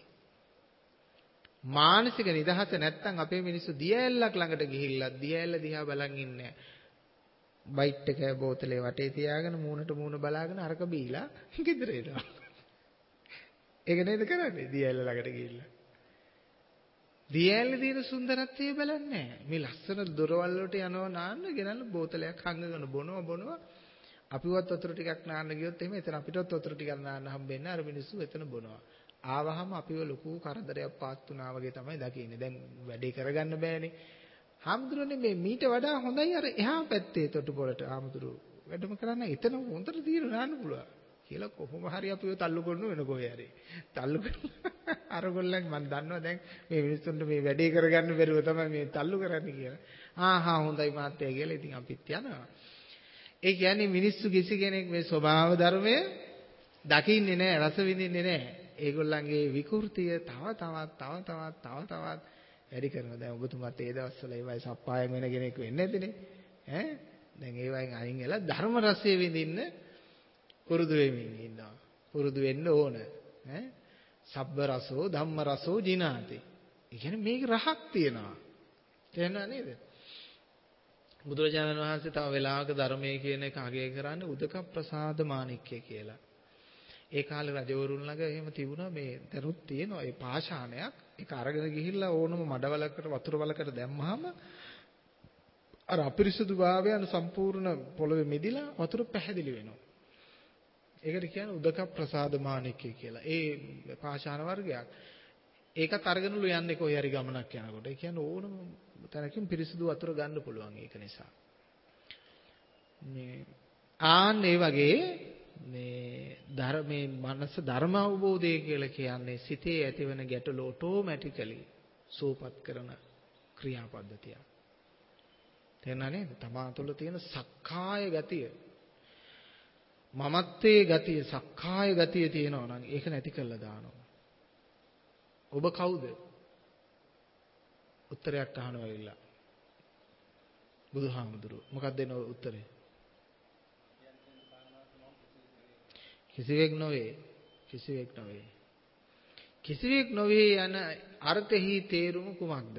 මානසික නිදහස නැත්තම් අපේ මිනිස්සු දිය ඇල්ලක් ළඟට ගිහිල්ලා දිය ඇල්ල දිහා බලන් ඉන්නේ. බයිට් එක බෝතලේ වටේ තියාගෙන මූණට මූණ බලාගෙන අරක බීලා ගෙදර එනවා. ඒක නේද කරන්නේ? දිය ඇල්ල ළඟට ගිහිල්ලා. දිය ඇල්ලේ තියෙන සුන්දරත්වය බලන්නේ නැහැ. මේ ලස්සන දොරවල් වලට යනවා නාන්න ගෙනල්ලා බෝතලයක් හංගගෙන බොනවා. අපිවත් වතුර ටිකක් නාන්න ගියොත් එහෙම එතන අපිටවත් වතුර ටිකක් නාන්න හම්බෙන්නේ. අර මිනිස්සු එතන බොනවා. ආවහම අපිව ලොකු කරදරයක් පාත් වුණා වගේ තමයි දකින්නේ. දැන් වැඩේ කරගන්න බෑනේ. හාමුදුරනේ මේ මීට වඩා හොඳයි අර එහා පැත්තේ තොටුපොළට හාමුදුරුවෝ වැඩම කරන්න එතන හොඳට తీර නාන්න පුළුවන් කියලා කොහොම හරි අපිව තල්ලු කරන වෙන කොහේ හරි. තල්ලු අර ගොල්ලන් මම දන්නවා දැන් මේ මිනිස්සුන්ට මේ වැඩේ කරගන්න බැරුව තමයි මේ තල්ලු කරන්නේ කියලා. හොඳයි මාත්‍යා කියලා ඉතින් අපිත් යනවා. ඒ කියන්නේ මිනිස්සු කිසි කෙනෙක් මේ ස්වභාව ධර්මය දකින්නේ නැහැ, රස විඳින්නේ නැහැ. ඒගොල්ලන්ගේ විකෘතිය තව තවත් වැඩි කරනවා. දැන් ඔබතුමාත් ඒ දවස්වල ඒවයි සප්පායම් වෙන කෙනෙක් වෙන්නේ නැතිනේ. දැන් ඒවයින් අයින් වෙලා ධර්ම රසය විඳින්න පුරුදු වෙමින් ඉන්නවා. පුරුදු වෙන්න ඕන. සබ්බ රසෝ ධම්ම රසෝ ජිනාති. ඒ කියන්නේ මේක රහක් තියෙනවා. තේරෙනව නේද? බුදුරජාණන් වහන්සේ තව වෙලාවක ධර්මයේ කියන එක අගය කරන්නේ උදක ප්‍රසාද මාණික්කය කියලා. ඒ කාලේ රජවරුන් ළඟ එහෙම තිබුණා මේ දරුත් තියෙනවා. ඒ පාෂාණයක් ඒක අරගෙන ගිහිල්ලා ඕනම මඩවලකට වතුර වලකට දැම්මහම අර අපිරිසුදු භාවයන් සම්පූර්ණ පොළවේ මිදිලා වතුර පැහැදිලි වෙනවා. ඒකට කියන්නේ උදක ප්‍රසාද මාණික්කය කියලා. ඒ පාෂාණ වර්ගයක්. ඒකත් අරගෙනලු යන්නේ කොහේ හරි ගමනක් යනකොට. ඒ කියන්නේ ඕනම තැනකින් පිරිසුදු වතුර ගන්න පුළුවන් ඒක නිසා. මේ ඒ වගේ මේ ධර්මයේ මනස ධර්ම අවබෝධය කියලා කියන්නේ සිතේ ඇතිවන ගැටලු ඔටෝමැටිකලි සූපත් කරන ක්‍රියාපද්ධතියක්. තේරුණා නේද? තමා තුළ තියෙන සක්කාය ගතිය, මමත්වයේ ගතිය, සක්කාය ගතිය තියෙනවා නම් ඒක නැති කරලා දානවා. ඔබ කවුද? උත්තරයක් අහනවා ඇවිල්ලා. බුදුහාමුදුරුවෝ. මොකක්ද දෙන උත්තරේ? කිසිවෙක් නොවේ. කිසිවෙක් නොවේ. කිසිවෙක් නොවේ යන අර්ථෙහි තේරුම කුමක්ද?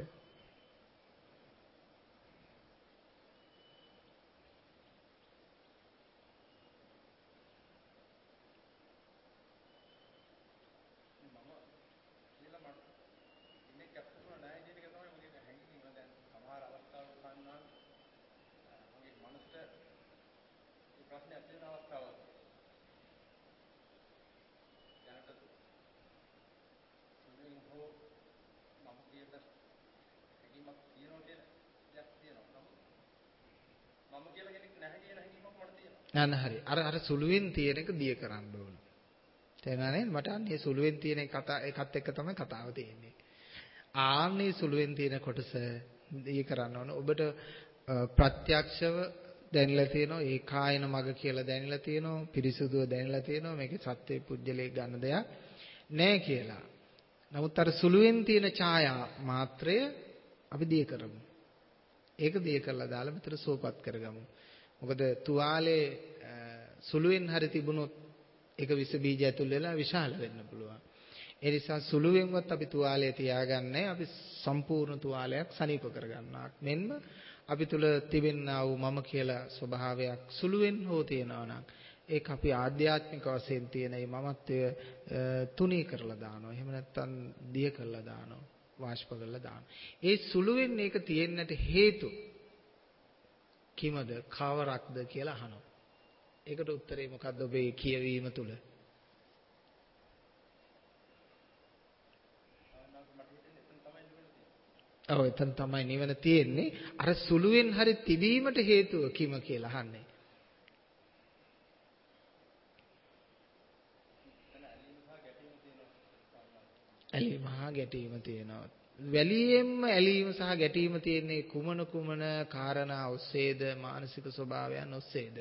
නෑ හරි. අර සුළුවෙන් තියෙන එක දිය කරන්න ඕන. තේරුණා නේද? මට අන්නේ සුළුවෙන් තියෙන එකත් එක්ක තමයි කතාව තියෙන්නේ. ආන්නේ සුළුවෙන් තියෙන කොටස දිය කරන්න ඕන. ඔබට ප්‍රත්‍යක්ෂව දැනලා තියෙනවා ඒකායන මග කියලා දැනලා තියෙනවා පිරිසුදුව දැනලා තියෙනවා මේකේ සත්‍ය පුජ්‍යලේ ගන්න දෙයක් නෑ කියලා. නමුත් අර සුළුවෙන් තියෙන ඡායා මාත්‍රය අපි දිය කරමු. ඒක දිය කරලා දාලා මෙතන සුවපත් කරගමු. මොකද තුවාලේ සුළුවෙන් හරි තිබුණොත් ඒක විස බීජ ඇතුල් වෙලා විශාල වෙන්න පුළුවන්. ඒ නිසා සුළුවෙන්වත් අපි තුවාලේ තියාගන්නේ අපි සම්පූර්ණ තුවාලයක් සනීප කරගන්නවා. මෙන්න අපි තුල තිබෙනා වූ මම කියලා ස්වභාවයක් සුළුවෙන් හෝ තියෙනවා නම් ඒක අපි ආධ්‍යාත්මික වශයෙන් තියෙන මේ මමත්වය තුනී කරලා දානවා. එහෙම නැත්නම් දිය කරලා දානවා. වාෂ්ප කරලා දානවා. ඒ සුළුවෙන් මේක තියෙන්නට හේතු කිමද කවරක්ද කියලා අහනවා. ඒකට උත්තරේ මොකද්ද ඔබේ කියවීම තුල? ඔව් එතන තමයි නිවන තියෙන්නේ. අර සුළුවෙන් හරි තිබීමට හේතුව කිම කියලා අහන්නේ. ඇලීම හා ගැටීම තියෙනවා. වැලියෙන්ම ඇලීම සහ ගැටීම තියෙන්නේ කුමන කාරණා ඔස්සේද මානසික ස්වභාවයන් ඔස්සේද?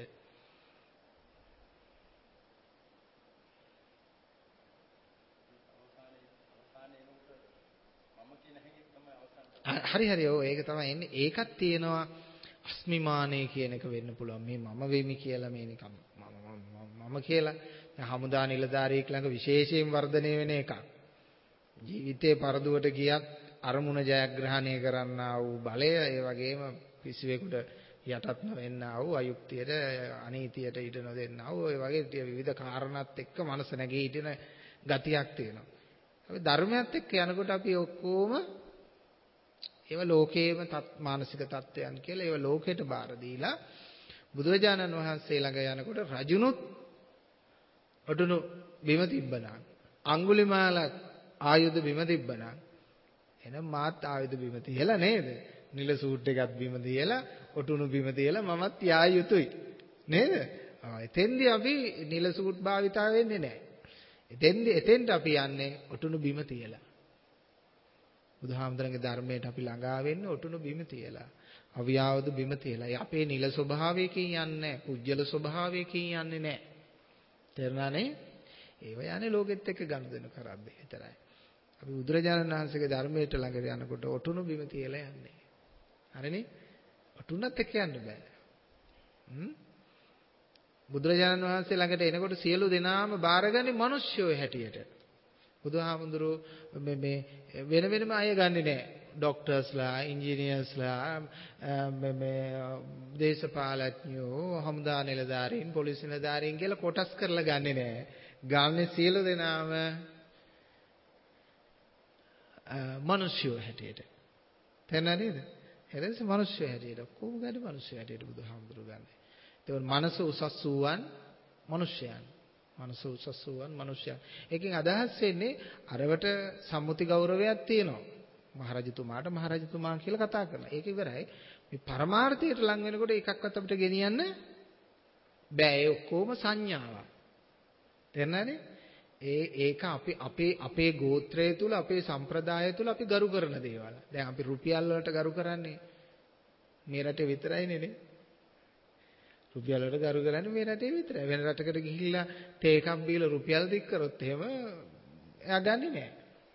හරි ඔව් ඒක තමයි එන්නේ. ඒකත් තියෙනවා අස්මිමානය කියන එක වෙන්න පුළුවන්. මේ මම වෙමි කියලා මේ නිකම් මම කියලා දැන් හමුදා නිලධාරියෙක් ළඟ විශේෂයෙන් වර්ධනය වෙන එකක්. ජීවිතේ පරදුවට ගියත් අරමුණ ජයග්‍රහණය කරන්නා වූ බලය ඒ වගේම කිසිවෙකුට යටත් නොවෙන්නා වූ අයුක්තියට අනීතියට ඉඩ නොදෙන්නා වූ ඒ වගේ විවිධ කාරණාත් එක්ක මනස නැගී හිටින ගතියක් තියෙනවා. අපි ධර්මයත් එක්ක යනකොට අපි ඔක්කොම ඒව ලෝකේම මානසික තත්ත්වයන් කියලා ඒව ලෝකයට බාර දීලා බුදුරජාණන් වහන්සේ ළඟ යනකොට රජුනුත් ඔටුනු බිම තිබ්බනම් අඟුලිමාල ආයුධ බිම තිබ්බනම් එහෙනම් මාත් ආයුධ බිම තියලා නේද? නිල සූට් එකත් බිම තියලා ඔටුනු බිම තියලා මමත් යා යුතුයි නේද? එතෙන්දී අපි නිල සූට් භාවිතා වෙන්නේ නැහැ. එතෙන්ට අපි යන්නේ ඔටුනු බිම තියලා. බුදුහාමුදුරන්ගේ ධර්මයට අපි ළඟා වෙන්නේ ඔටුනු බිම තියලා. අවියාවද බිම තියලා. අපේ නිල ස්වභාවයකින් යන්නේ නැහැ. පුජ්‍යල ස්වභාවයකින් යන්නේ නැහැ. තේරුණානේ? ඒව යන්නේ ලෝකෙත් එක්ක ගනුදෙනු කරද්දී විතරයි. අපි බුදුරජාණන් වහන්සේගේ ධර්මයට ළඟට යනකොට ඔටුනු බිම තියලා යන්නේ. හරිනේ? ඔටුනත් එක්ක යන්න බෑ. බුදුරජාණන් වහන්සේ ළඟට එනකොට සියලු දෙනාම බාරගන්නේ මිනිස්සුયો හැටියට. බුදුහාමුදුරුවෝ මේ වෙන වෙනම අය ගන්නෙ නෑ. ડોක්ටර්ස්ලා, ඉංජිනේර්ස්ලා, මේ දේශපාලඥයෝ, හමුදා නිලධාරීන්, පොලිස් නිලධාරීන් කියලා කොටස් කරලා ගන්නෙ නෑ. ගන්නේ සියලු දෙනාම මිනිස්සු හැටියට. තේරුණා නේද? එතනස මිනිස්සු හැටියට කොහොම ගන්නේ මිනිස්සු හැටියට බුදුහාමුදුරුවෝ ගන්නේ. ඒතකොට මනස උසස් වූවන් මිනිස්යන්. මනස උසස් වූවන් මිනිස්යන්. ඒකෙන් අදහස් වෙන්නේ අරවට සම්මුති ගෞරවයක් තියෙනවා. මහරජතුමාට මහරජතුමා කියලා කතා කරනවා. ඒක ඉවරයි. මේ පරමාර්ථයට ලං වෙනකොට එකක්වත් අපිට ගෙනියන්න බෑ. ඒ ඔක්කොම සංඥාවක්. තේරුණානේ? ඒක අපේ ගෝත්‍රය තුල අපේ සම්ප්‍රදාය තුල අපි ගරු කරන දේවල්. දැන් අපි රුපියල් වලට ගරු කරන්නේ මේ රටේ විතරයිනේ නේ. රුපියල් වලට ගරු කරන්නේ මේ රටේ විතරයි. වෙන රටකට ගිහිල්ලා තේ එකක් බීලා රුපියල් දික් කරොත් එහෙම එයා ගන්නෙ නෑ.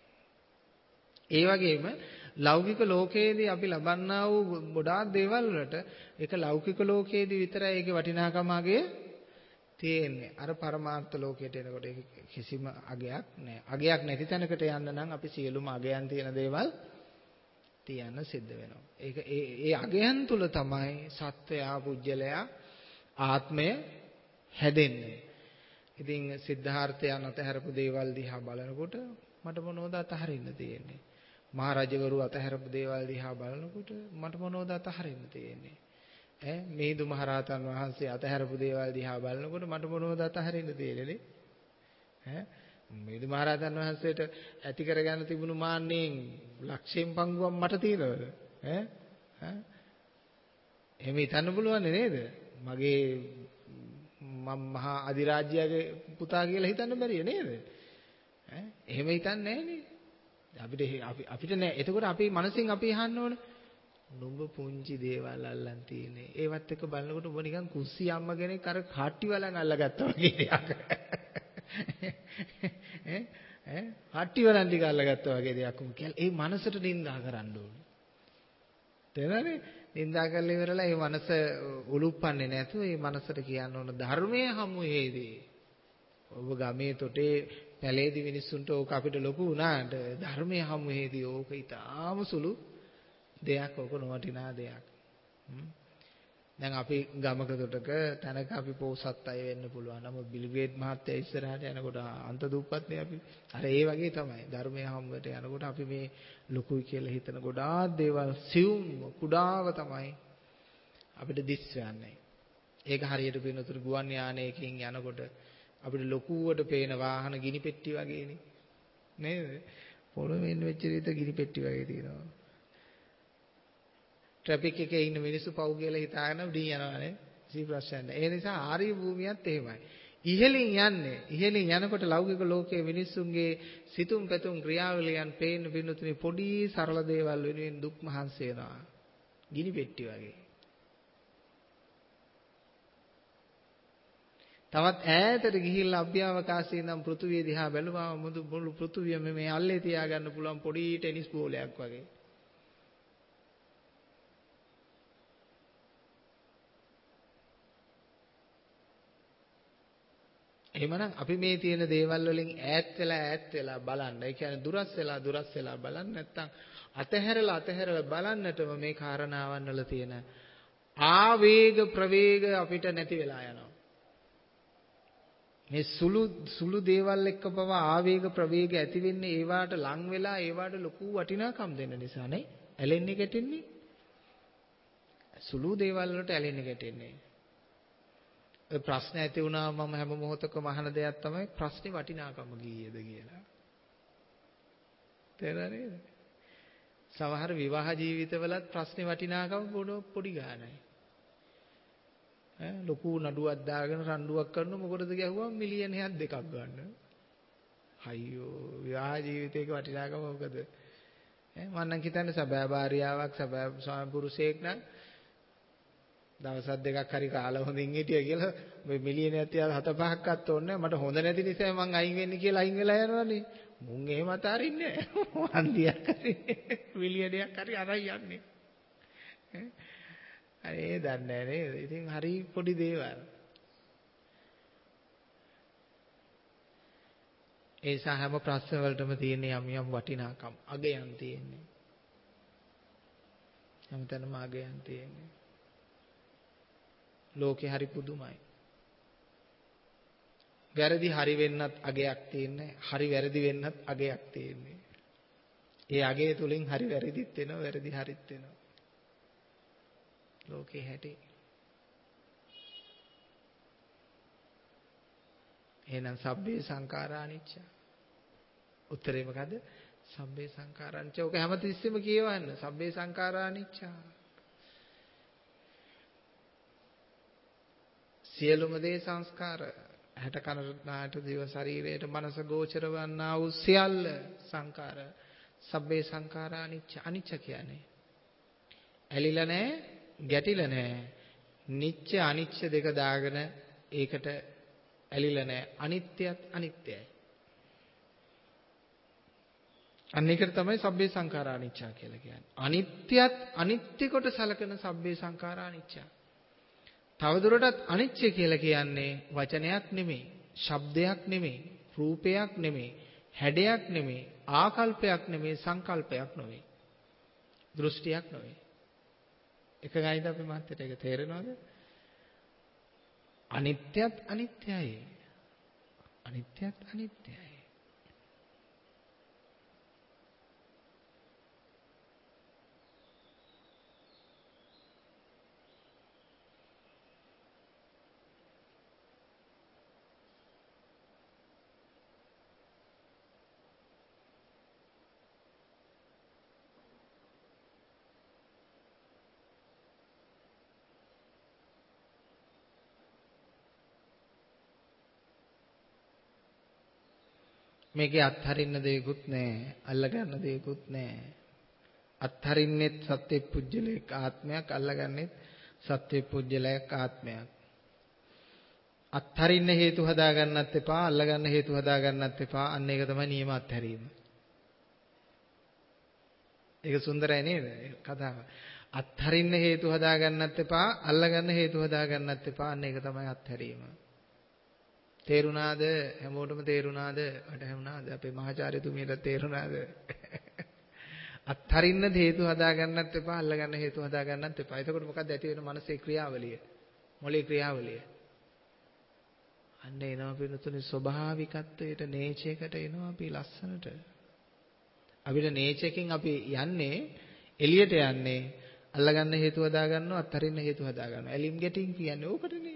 ඒ වගේම ලෞකික ලෝකයේදී අපි ලබන්නා වූ ගොඩාක් දේවල් වලට ඒක ලෞකික ලෝකයේදී විතරයි ඒකේ වටිනාකම අගය තියෙන්නේ. අර පරමාර්ථ ලෝකයට එනකොට ඒක කිසිම අගයක් නැහැ. අගයක් නැති තැනකට යන්න නම් අපි සියලුම අගයන් තියෙන දේවල් තියන්න සිද්ධ වෙනවා. ඒක ඒ අගයන් තුල තමයි සත්වයා පුජ්‍යලයා ආත්මය හැදෙන්නේ. ඉතින් සිද්ධාර්ථයන් අතහැරපු දේවල් දිහා බලනකොට මට මොනවද අතහරින්න තියෙන්නේ? මහරජවරු අතහැරපු දේවල් දිහා බලනකොට මට මොනවද අතහරින්න තියෙන්නේ? මිහිඳු මහරහතන් වහන්සේ අතහැරපු දේවල් දිහා බලනකොට මට මොනවද අතහරින්න තියෙන්නේ? මිහිඳු මහරහතන් වහන්සේට ඇති කරගන්න තිබුණු මාන්නෙන් ලක්ෂයෙන් පංගුවක් මට තියෙනවද? එහෙම හිතන්න පුළුවන් නේද? මගේ මහා අධිරාජ්‍යයේ පුතා කියලා හිතන්න බැරිය නේද? එහෙම හිතන්නේ නැහනේ. අපිට නෑ. එතකොට අපේ මනසින් අපි අහන්න ඕනේ. නුඹ පුංචි දේවල් අල්ලන් තියෙන්නේ. ඒවත් එක්ක බලනකොට ඔබ නිකන් කුස්සි අම්ම කෙනෙක් අර කාට්ටි වලන් අල්ලගත්තා වගේ දෙයක්. කාට්ටි වලන් ටික අල්ලගත්තා වගේ දෙයක් උන් කියලා. ඒ මනසට නිඳා කරන්න ඕනේ. තේරෙනවද? නිඳා කරලා ඉවරලා ඒ මනස උලුප්පන්නේ නැතුව ඒ මනසට කියන්න ඕන ධර්මයේ හමුවේදී. ඔබ ගමේ තොටේ පැලේදී මිනිස්සුන්ට ඕක අපිට ලොකු වුණාට ධර්මයේ හමුවේදී ඕක ඊටාම සුළු දෙයක්. ඕක නොවටිනා දෙයක්. දැන් අපි ගමක තොටක තැනක අපි පොසත් අය වෙන්න පුළුවන්. නමුත් බිල්ගේට් මහත්තයා ඉස්සරහට යනකොට අන්ත දුප්පත්නේ අපි. අර ඒ වගේ තමයි. ධර්මයේ හමුවට යනකොට අපි මේ ලොකුයි කියලා හිතන ගොඩාක් දේවල් සියුම් කුඩාව තමයි අපිට දිස් වෙන්නේ. ඒක හරියට පින්නතුරු ගුවන් යානයකින් යනකොට අපිට ලොකුවට පේන වාහන ගිනි පෙට්ටි වගේනේ. නේද? පොළොවෙන් වෙච්ච විදිහට ගිනි පෙට්ටි වගේ තියෙනවා. ට්‍රැෆික් එකේ ඉන්න මිනිස්සු පව් කියලා හිතාගෙන උඩින් යනවානේ. කිසි ප්‍රශ්නයක් නැහැ. ඒ නිසා ආර්ය භූමියත් එහෙමයි. ඉහළින් යන්නේ. ඉහළින් යනකොට ලෞකික ලෝකයේ මිනිස්සුන්ගේ සිතුම් පැතුම් ක්‍රියාවලියන් පේන්න පින්නතුනේ පොඩි සරල දේවල් වෙනුවෙන් දුක් මහන්සි වෙනවා. ගිනි පෙට්ටි වගේ. තවත් ඈතට ගිහිල්ලා අභ්‍යවකාශයේ ඉඳන් පෘථුවිය දිහා බැලුවාම මුළු පෘථුවියම මේ අල්ලේ තියාගන්න පුළුවන් පොඩි ටෙනිස් බෝලයක් වගේ. එහෙමනම් අපි මේ තියෙන දේවල් වලින් ඈත් වෙලා බලන්න. ඒ කියන්නේ දුරස් වෙලා බලන්න නැත්නම් අතහැරලා බලන්නටම මේ කාරණාවන් වල තියෙන ආවේග ප්‍රවේග අපිට නැති වෙලා යනවා. මේ සුළු දේවල් එක්ක පව ආවේග ප්‍රවේග ඇති වෙන්නේ ඒවට ලං වෙලා ඒවට ලොකු වටිනාකම් දෙන්න නිසා නේ. ඇලෙන්නේ ගැටෙන්නේ. සුළු දේවල් වලට ඇලෙන්නේ ගැටෙන්නේ. ප්‍රශ්න ඇති වුණා මම හැම මොහොතකම අහන දෙයක් තමයි ප්‍රශ්නේ වටිනාකම කීයද කියලා. තේරුණා නේද? සමහර විවාහ ජීවිතවලත් ප්‍රශ්නේ වටිනාකම පොඩි ගානයි. ලොකු නඩුවක් දාගෙන රණ්ඩුවක් කරන මොකටද ගැහුවම මිලියන 2ක් ගන්න. අයියෝ විවාහ ජීවිතේක වටිනාකම මොකද? මම නම් හිතන්නේ සබෑ භාර්යාවක් සබෑ ස්වාමි පුරුෂයෙක් නම් දවස් දෙකක් හරි කාලා හොඳින් හිටියා කියලා මේ මිලියනයක් තියලා 7-5ක්වත් ඕනේ මට හොඳ නැති නිසා මං අයින් වෙන්නේ කියලා අයින් වෙලා යනවනේ. මුන් එහෙම අතාරින්නේ නැහැ. හන්දියක් හරි මිලියනයක් හරි අරන් යන්නේ. අනේ දන්නේ නැහැ නේද? ඉතින් හරි පොඩි දේවල්. ඒ නිසා හැම ප්‍රශ්න වලටම තියෙන යම් යම් වටිනාකම් අගයන් තියෙන්නේ. හැමතැනම අගයන් තියෙන්නේ. ලෝකේ හරි පුදුමයි. වැරදි හරි වෙන්නත් අගයක් තියෙන්නේ. හරි වැරදි වෙන්නත් අගයක් තියෙන්නේ. ඒ අගය තුලින් හරි වැරදිත් වෙනවා, වැරදි හරිත් වෙනවා. ලෝකේ හැටි. එහෙනම් සබ්බේ සංඛාරා අනිච්ච. උත්තරේ මොකද? සබ්බේ සංඛාරා අනිච්ච. ඔක හැමතිස්සෙම කියවන්න. සබ්බේ සංඛාරා අනිච්ච. සියලුම දේ සංස්කාර. හැට කනට දිව ශරීරයට මනස ගෝචර වන්නා වූ සියල්ල සංඛාර. සබ්බේ සංඛාරා අනිච්ච. අනිච්ච කියන්නේ ඇලිලා නැහැ, ගැටිලා නැහැ. නිච්ච අනිච්ච දෙක දාගෙන ඒකට ඇලිලා නැහැ. අනිත්‍යත් අනිත්‍යයි. අන්න ඒකට තමයි සබ්බේ සංඛාරා අනිච්චා කියලා කියන්නේ. අනිත්‍යත් අනිත්‍ය කොට සලකන සබ්බේ සංඛාරා අනිච්චා. තවදුරටත් අනිච්ච කියලා කියන්නේ වචනයක් නෙමෙයි, ශබ්දයක් නෙමෙයි, රූපයක් නෙමෙයි, හැඩයක් නෙමෙයි, ආකල්පයක් නෙමෙයි, සංකල්පයක් නෙමෙයි, දෘෂ්ටියක් නෙමෙයි. එක ගයිද අපි මහත්තයට ඒක තේරෙනවද? අනිත්‍යත් අනිත්‍යයි. අනිත්‍යත් අනිත්‍යයි. මේකේ අත්හරින්න දෙයක්වත් නැහැ, අල්ලගන්න දෙයක්වත් නැහැ. අත්හරින්නෙත් සත්‍ය පුජ්‍යලයක ආත්මයක්, අල්ලගන්නෙත් සත්‍ය පුජ්‍යලයක ආත්මයක්. අත්හරින්න හේතු හදාගන්නත් එපා, අල්ලගන්න හේතු හදාගන්නත් එපා. අන්න ඒක තමයි නියම අත්හැරීම. ඒක සුන්දරයි නේද කතාව? අත්හරින්න හේතු හදාගන්නත් එපා, අල්ලගන්න හේතු හදාගන්නත් එපා. අන්න ඒක තමයි අත්හැරීම. තේරුණාද? හැමෝටම තේරුණාද? වැටහුණාද? අපේ මහාචාර්යතුමියට තේරුණාද? අත්හරින්න හේතු හදාගන්නත් එපා, අල්ලගන්න හේතු හදාගන්නත් එපා. එතකොට මොකක්ද ඇති වෙන මනසේ ක්‍රියාවලිය? මොලේ ක්‍රියාවලිය. අන්න එනවා පිටුතුනේ ස්වභාවිකත්වයට, නේචයකට එනවා අපි ලස්සනට. අපිට නේචයකින් අපි යන්නේ එළියට යන්නේ අල්ලගන්න හේතු හදාගන්නවා, අත්හරින්න හේතු හදාගන්නවා. ඇලිම් ගැටින් කියන්නේ ඕකටනේ.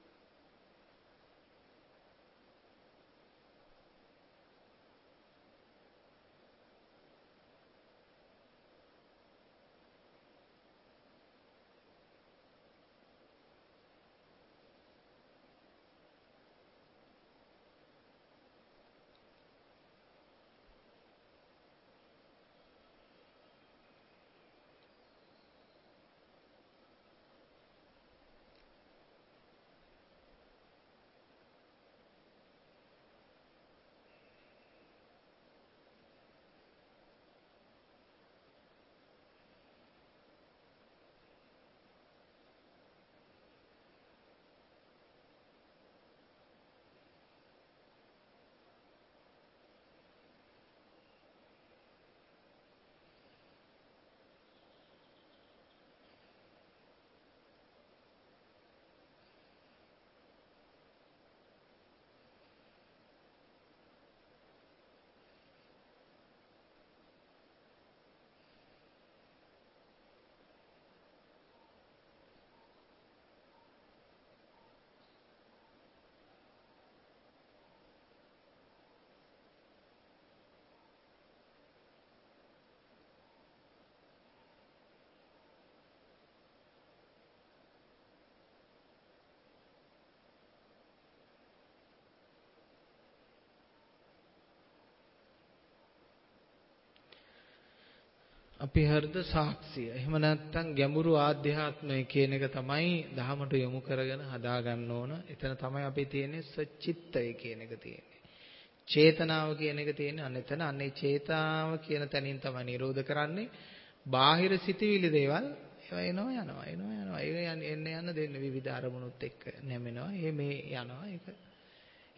අපි හරිද සාක්ෂිය. එහෙම නැත්නම් ගැඹුරු ආධ්‍යාත්මය කියන එක තමයි දහමට යොමු කරගෙන හදාගන්න ඕන. එතන තමයි අපි තියෙන්නේ සචිත්තය කියන එක තියෙන්නේ. චේතනාව කියන එක තියෙන්නේ අන්න එතන. අන්නේ චේතාව කියන තැනින් තමයි නිරෝධ කරන්නේ. බාහිර සිටිවිලි දේවල් ඒවා එනවා. ඒ එන්න යන දෙන්න විවිධ අරමුණුත් එක්ක නැමෙනවා. මේ යනවා.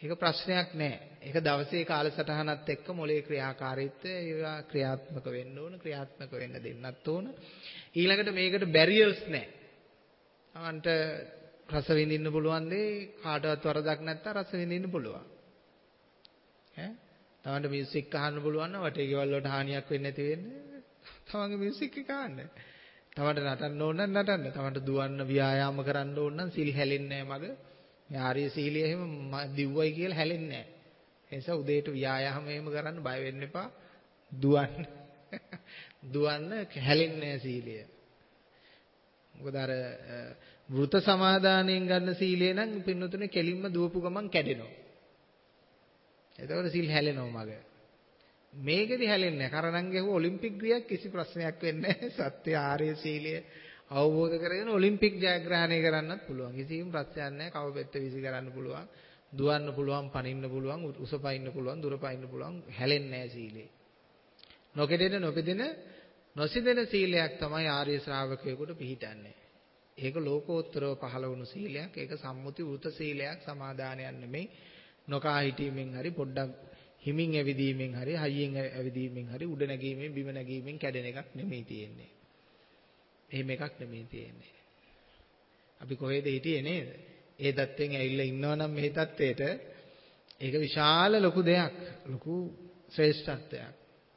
ඒක ප්‍රශ්නයක් නෑ. ඒක දවසේ කාලසටහනත් එක්ක මොලේ ක්‍රියාකාරීත්වය ඒවා ක්‍රියාත්මක වෙන්න ඕන, ක්‍රියාත්මක වෙන්න දෙන්නත් ඕන. ඊළඟට මේකට බැරියර්ස් නෑ. අන්ට රස විඳින්න පුළුවන් දේ කාටවත් වරදක් නැත්තම් රස විඳින්න පුළුවන්. ඈ තමන්ට මියුසික් අහන්න පුළුවන් නම් වටේ ගෙවල් වලට හානියක් වෙන්නේ නැති වෙන්නේ. තමන්ගේ මියුසික් එක අහන්න. තමන්ට නටන්න ඕන නම් නටන්න. තමන්ට දුවන්න ව්‍යායාම කරන්න ඕන නම් සිල් හැලෙන්නේ නැහැ මග. මේ ආර්ය සීලිය එහෙම දිව්වයි කියලා හැලෙන්නේ නැහැ. ඒ නිසා උදේට ව්‍යායාම එහෙම කරන්න බය වෙන්න එපා. දුවන්න. දුවන්න හැලෙන්නේ නැහැ සීලිය. මොකද අර වෘත සමාදානයෙන් ගන්න සීලය නම් පින්නතුනේ කෙලින්ම දුවපු ගමන් කැඩෙනවා. එතකොට සිල් හැලෙනවා මග. මේකෙදි හැලෙන්නේ නැහැ. කරණම් ගැහුව ඔලිම්පික් ගියක් කිසි ප්‍රශ්නයක් වෙන්නේ නැහැ. සත්‍ය ආර්ය සීලය අවබෝධ කරගෙන ඔලිම්පික් ජයග්‍රහණය කරන්නත් පුළුවන්. කිසිම ප්‍රශ්නයක් නැහැ. කව පෙත්ත විසි කරන්න පුළුවන්. දුවන්න පුළුවන්, පනින්න පුළුවන්, උස පයින්න පුළුවන්, දුර පයින්න පුළුවන්. හැලෙන්නේ නැහැ සීලේ. නොකෙඩෙන නොපෙදෙන නොසිදෙන සීලයක් තමයි ආර්ය ශ්‍රාවකයෙකුට පිහිටන්නේ. ඒක ලෝකෝත්තරව පහළ වුණු සීලයක්. ඒක සම්මුති වෘත සීලයක්, සමාදානයක් නෙමෙයි. නොකා හිටීමෙන් හරි පොඩ්ඩක් හිමින් ඇවිදීමෙන් හරි හයියෙන් ඇවිදීමෙන් හරි උඩ නැගීමෙන් බිම නැගීමෙන් කැඩෙන එකක් නෙමෙයි තියෙන්නේ. එහෙම එකක් නෙමෙයි තියෙන්නේ. අපි කොහෙද හිටියේ නේද? ඒ தත්වෙන් ඇවිල්ලා ඉන්නවනම් මේ தත්වෙට ඒක විශාල ලොකු දෙයක්. ලොකු ශ්‍රේෂ්ඨත්වයක්.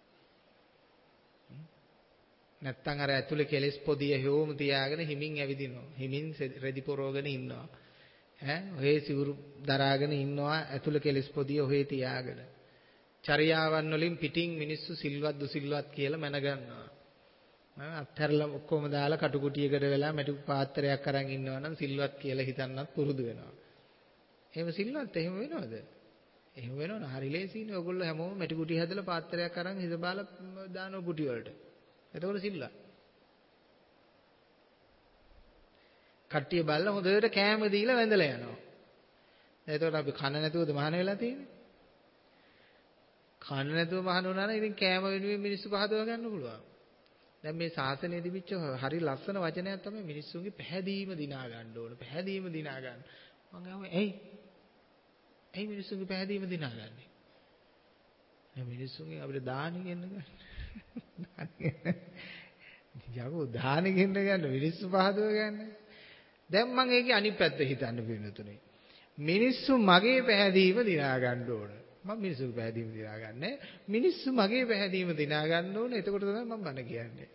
නැත්තම් අර ඇතුලේ කෙලෙස් පොදිය හොම තියාගෙන හිමින් ඇවිදිනවා. හිමින් රෙදි පොරවගෙන ඉන්නවා. ඔහේ සිවුරු දරාගෙන ඉන්නවා ඇතුලේ කෙලෙස් පොදිය ඔහේ තියාගෙන. චර්යාවන් වලින් පිටින් මිනිස්සු සිල්වත් දුසිල්වත් කියලා මැන ගන්නවා. අත්හැරලා ඔක්කොම දාලා කටුකුටියකට වෙලා මැටි පාත්‍රයක් අරන් ඉන්නවා නම් සිල්වත් කියලා හිතන්නත් පුරුදු වෙනවා. එහෙම සිල්වත් එහෙම වෙනවද? එහෙම වෙනවනේ හරි ලේසියිනේ. ඔයගොල්ලෝ හැමෝම මැටි කුටි හැදලා පාත්‍රයක් අරන් හිස බාලා දානවා කුටි වලට. එතකොට සිල්වත්. කට්ටිය බල්ල හොඳට කෑම දීලා වැඳලා යනවා. එතකොට අපි කන නැතුවද මහාන වෙලා තියෙන්නේ? කන නැතුව මහාන වුණා නම් ඉතින් කෑම වෙනුවෙන් මිනිස්සු පහදව ගන්න පුළුවන්. දැන් මේ ශාසනයේ තිබිච්ච හරි ලස්සන වචනයක් තමයි මිනිස්සුන්ගේ පැහැදීම දිනා ගන්න ඕන. පැහැදීම දිනා ගන්න. මම අහුවේ ඇයි මිනිස්සුන්ගේ පැහැදීම දිනාගන්නේ? මේ මිනිස්සුන්ගේ අපිට දානි ගෙන්න ගන්න. යකෝ දානි ගෙන්න ගන්න මිනිස්සු පහදව ගන්න. දැන් මම ඒකේ අනිත් පැත්ත හිතන්න පිළිතුනේ. මිනිස්සු මගේ පැහැදීම දිනා ගන්න ඕන. මම මිනිස්සුගේ පැහැදීම දිනා ගන්නෑ. මිනිස්සු මගේ පැහැදීම දිනා ගන්න ඕන. එතකොට තමයි මම බන කියන්නේ.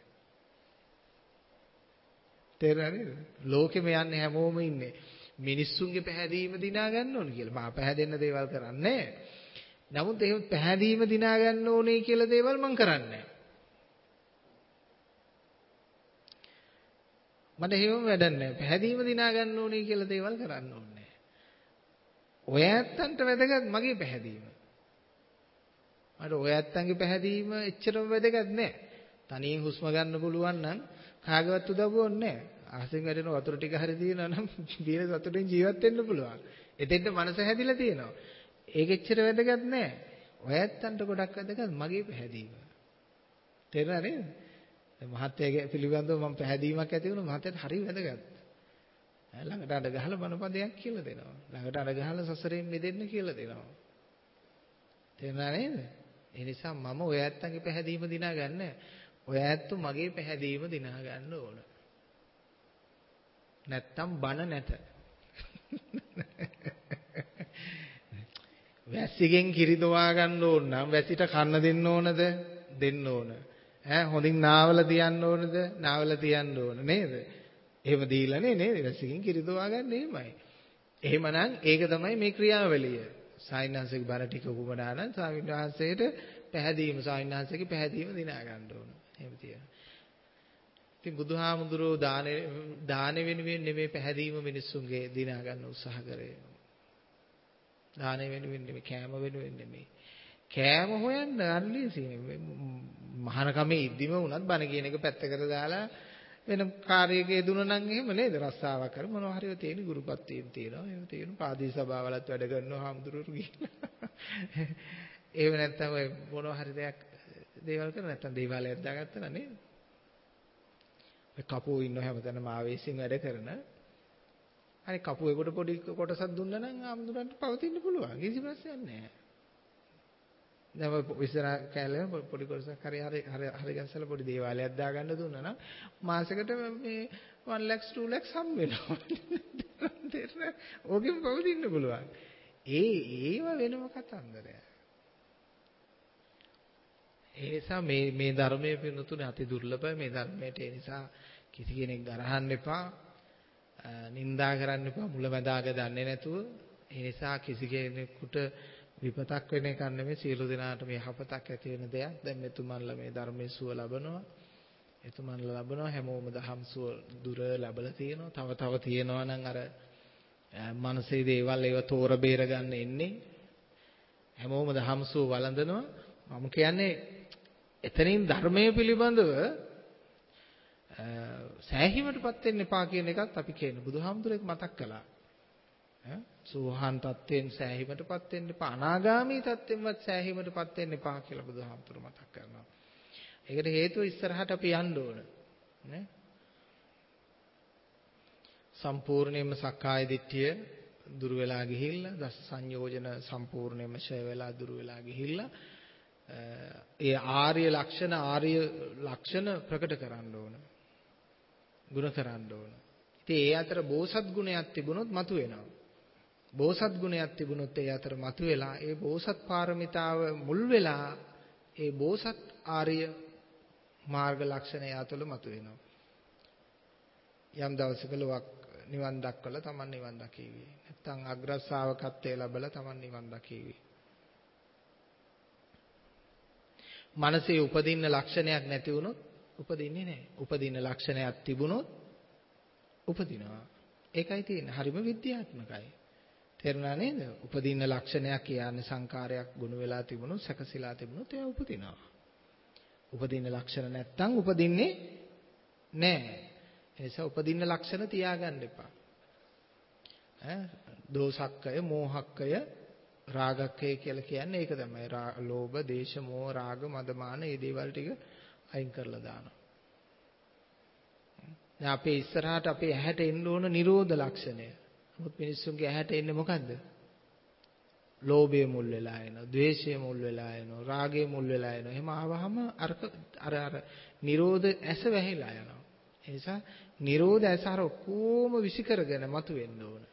තේරෙනවද? ලෝකෙම යන්නේ හැමෝම ඉන්නේ. මිනිස්සුන්ගේ පැහැදීම දිනා ගන්න ඕන කියලා. මම පැහැදෙන්න දේවල් කරන්නේ නමුත් එහෙම පැහැදීම දිනා ගන්න ඕනේ කියලා දේවල් මම කරන්නේ මට එහෙම වැඩක් නැහැ. පැහැදීම දිනා ගන්න ඕනේ කියලා දේවල් කරන්න ඕනේ. ඔය ඇත්තන්ට වැදගත් මගේ පැහැදීම. මට ඔය ඇත්තන්ගේ පැහැදීම එච්චරම වැදගත් නැහැ. තනියෙන් හුස්ම ගන්න පුළුවන් නම් කාගවත් උදව්ව ඕනේ නැහැ. අහසෙන් වැටෙන වතුර ටික හරි දිනනවා නම් බීර සතුටින් ජීවත් වෙන්න පුළුවන්. එතෙන්ට මනස හැදිලා තියෙනවා. ඒක එච්චර වැදගත් නැහැ. ඔය ඇත්තන්ට ගොඩක් වැදගත් මගේ පැහැදීම. තේරුණා නේද? මහත්යගේ පිළිබඳව මම පැහැදීමක් ඇති වුණා මහත්යට හරි වැදගත්. ළඟට අඬ ගහලා බණපදයක් කියලා දෙනවා. ළඟට අඬ ගහලා සසරෙන් මිදෙන්න කියලා දෙනවා. තේරුණා නේද? ඒ නිසා මම ඔය ඇත්තන්ගේ පැහැදීම දිනා ගන්න. ඔය ඇත්තු මගේ පැහැදීම දිනා ගන්න ඕන. නැත්තම් බණ නැත. වැස්සිගෙන් කිරි දොවා ගන්න ඕන නම් වැසිට කන්න දෙන්න ඕනද? දෙන්න ඕන. හොඳින් නාවල තියන්න ඕනද? නාවල තියන්න ඕන නේද? එහෙම දීලානේ නේද? වැස්සිගෙන් කිරි දොවා ගන්න එහෙමයි. එහෙමනම් ඒක තමයි මේ ක්‍රියාවලිය. සායනහන්සේගේ බණ ටික උගමනා නම් ස්වාමීන් වහන්සේට පැහැදීම සායනහන්සේගේ පැහැදීම දිනා ගන්න ඕන. එහෙම තියෙනවා. ඉතින් බුදුහාමුදුරෝ දාන වෙනුවෙන් නෙමෙයි පැහැදීම මිනිස්සුන්ගේ දිනා ගන්න උත්සාහ කරේ. දාන වෙනුවෙන් නෙමෙයි කෑම වෙනුවෙන් නෙමෙයි. කෑම හොයන්න අල්ලීසිනේ. මහානකමේ ඉද්දිම වුණත් බණ කියන එක පැත්තකට දාලා වෙන කාර්යයක යෙදුණා නම් එහෙම නේද? රස්සාවක් කර මොනවා හරිව තියෙන ගුරුපත් වීම තියෙනවා. එහෙම තියෙන පාදී සභාවලත් වැඩ කරනවා හාමුදුරුවෝ ගිහින්. එහෙම නැත්නම් ඔය මොනවා හරි දේවල් කර නැත්නම් දේවාලයක් දාගත්තා නේද? ඔය කපුවෝ ඉන්නව හැමතැනම ආවේශයෙන් වැඩ කරන. අනේ කපුවෙකුට පොඩි කොටසක් දුන්නා නම් ආම්දුරන්ට පවතින්න පුළුවන්. කිසි ප්‍රශ්නයක් නැහැ. දැන් විතර කැලේ පොඩි කොටසක් හරි ගස්සලා පොඩි දේවාලයක් දාගන්න දුන්නා නම් මාසෙකට මේ 1 lakhs 2 lakhs හම් වෙනවා. ඕකෙන් පවතින්න පුළුවන්. ඒව වෙනම කතන්දරයක්. ඒ නිසා මේ ධර්මයේ පිනුතුනේ අති දුර්ලභයි. මේ ධර්මයට ඒ නිසා කිසි කෙනෙක් ගරහන්න එපා. නින්දා කරන්න එපා. මුලැමැදාග දන්නේ නැතුව. ඒ නිසා කිසි කෙනෙකුට විපතක් වෙන එක නෙමෙයි සියලු දෙනාට මේ යහපතක් ඇති වෙන දෙයක්. දැන් මෙතුමන්ලා මේ ධර්මයේ සුව ලබනවා. එතුමන්ලා ලබනවා හැමෝම දහම් සුව දුර ලැබලා තියෙනවා. තව තියෙනවා නම් අර මනසේ දේවල් ඒව තෝර බේර ගන්න එන්නේ. හැමෝම දහම් සුව වළඳනවා. මම කියන්නේ එතනින් ධර්මයේ පිළිබඳව සෑහීමටපත් වෙන්න එපා කියන එකත් අපි කියන බුදුහාමුදුරෙක් මතක් කළා. සෝහන් තත්ත්වෙන් සෑහීමටපත් වෙන්න එපා. අනාගාමී තත්ත්වෙන්වත් සෑහීමටපත් වෙන්න එපා කියලා බුදුහාමුදුර මතක් කරනවා. ඒකට හේතුව ඉස්සරහට අපි යන්න ඕන. නේ? සම්පූර්ණයෙන්ම සක්කාය දිට්ඨිය දුර වෙලා ගිහිල්ලා දස සංයෝජන සම්පූර්ණයෙන්ම ඡය වෙලා දුර වෙලා ගිහිල්ලා ඒ ආර්ය ලක්ෂණ ප්‍රකට කරන්න ඕන. ගුණ කරන්න ඕන. ඉතින් ඒ අතර බෝසත් ගුණයක් තිබුණොත් මතුවෙනවා. බෝසත් ගුණයක් තිබුණොත් ඒ අතර මතුවෙලා ඒ බෝසත් පාරමිතාව මුල් වෙලා ඒ බෝසත් ආර්ය මාර්ග ලක්ෂණ යාතුල මතුවෙනවා. යම් දවසක ලොවක් නිවන් දක්වලා Taman නිවන් දකීවි. නැත්නම් අග්‍ර ශ්‍රාවකත්වයේ ලැබලා Taman නිවන් දකීවි. මනසේ උපදින්න ලක්ෂණයක් නැති වුණොත් උපදින්නේ නැහැ. උපදින්න ලක්ෂණයක් තිබුණොත් උපදිනවා. ඒකයි තියෙන්නේ. හරිම විද්‍යාත්මකයි. තේරුණා නේද? උපදින්න ලක්ෂණයක් කියන්නේ සංකාරයක් ගුණ වෙලා තිබුණොත් සැකසීලා තිබුණොත් ඒවා උපදිනවා. උපදින්න ලක්ෂණ නැත්තම් උපදින්නේ නැහැ. ඒ නිසා උපදින්න ලක්ෂණ තියාගන්න එපා. දෝසක්කය, මෝහක්කය, රාගක්කය කියලා කියන්නේ ඒක තමයි. ලෝභ, දේශ, මෝහ, රාග, මද, මාන මේ දේවල් ටික අයින් කරලා දානවා. දැන් අපේ ඉස්සරහට අපේ ඇහැට එන්න ඕන නිරෝධ ලක්ෂණය. නමුත් මිනිස්සුන්ගේ ඇහැට එන්නේ මොකද්ද? ලෝභය මුල් වෙලා එනවා, ද්වේෂය මුල් වෙලා එනවා, රාගය මුල් වෙලා එනවා. එහෙම ආවහම අර නිරෝධ ඇස වැහිලා යනවා. ඒ නිසා නිරෝධ ඇස අර කොහොම විසි කරගෙන මතුවෙන්න ඕන.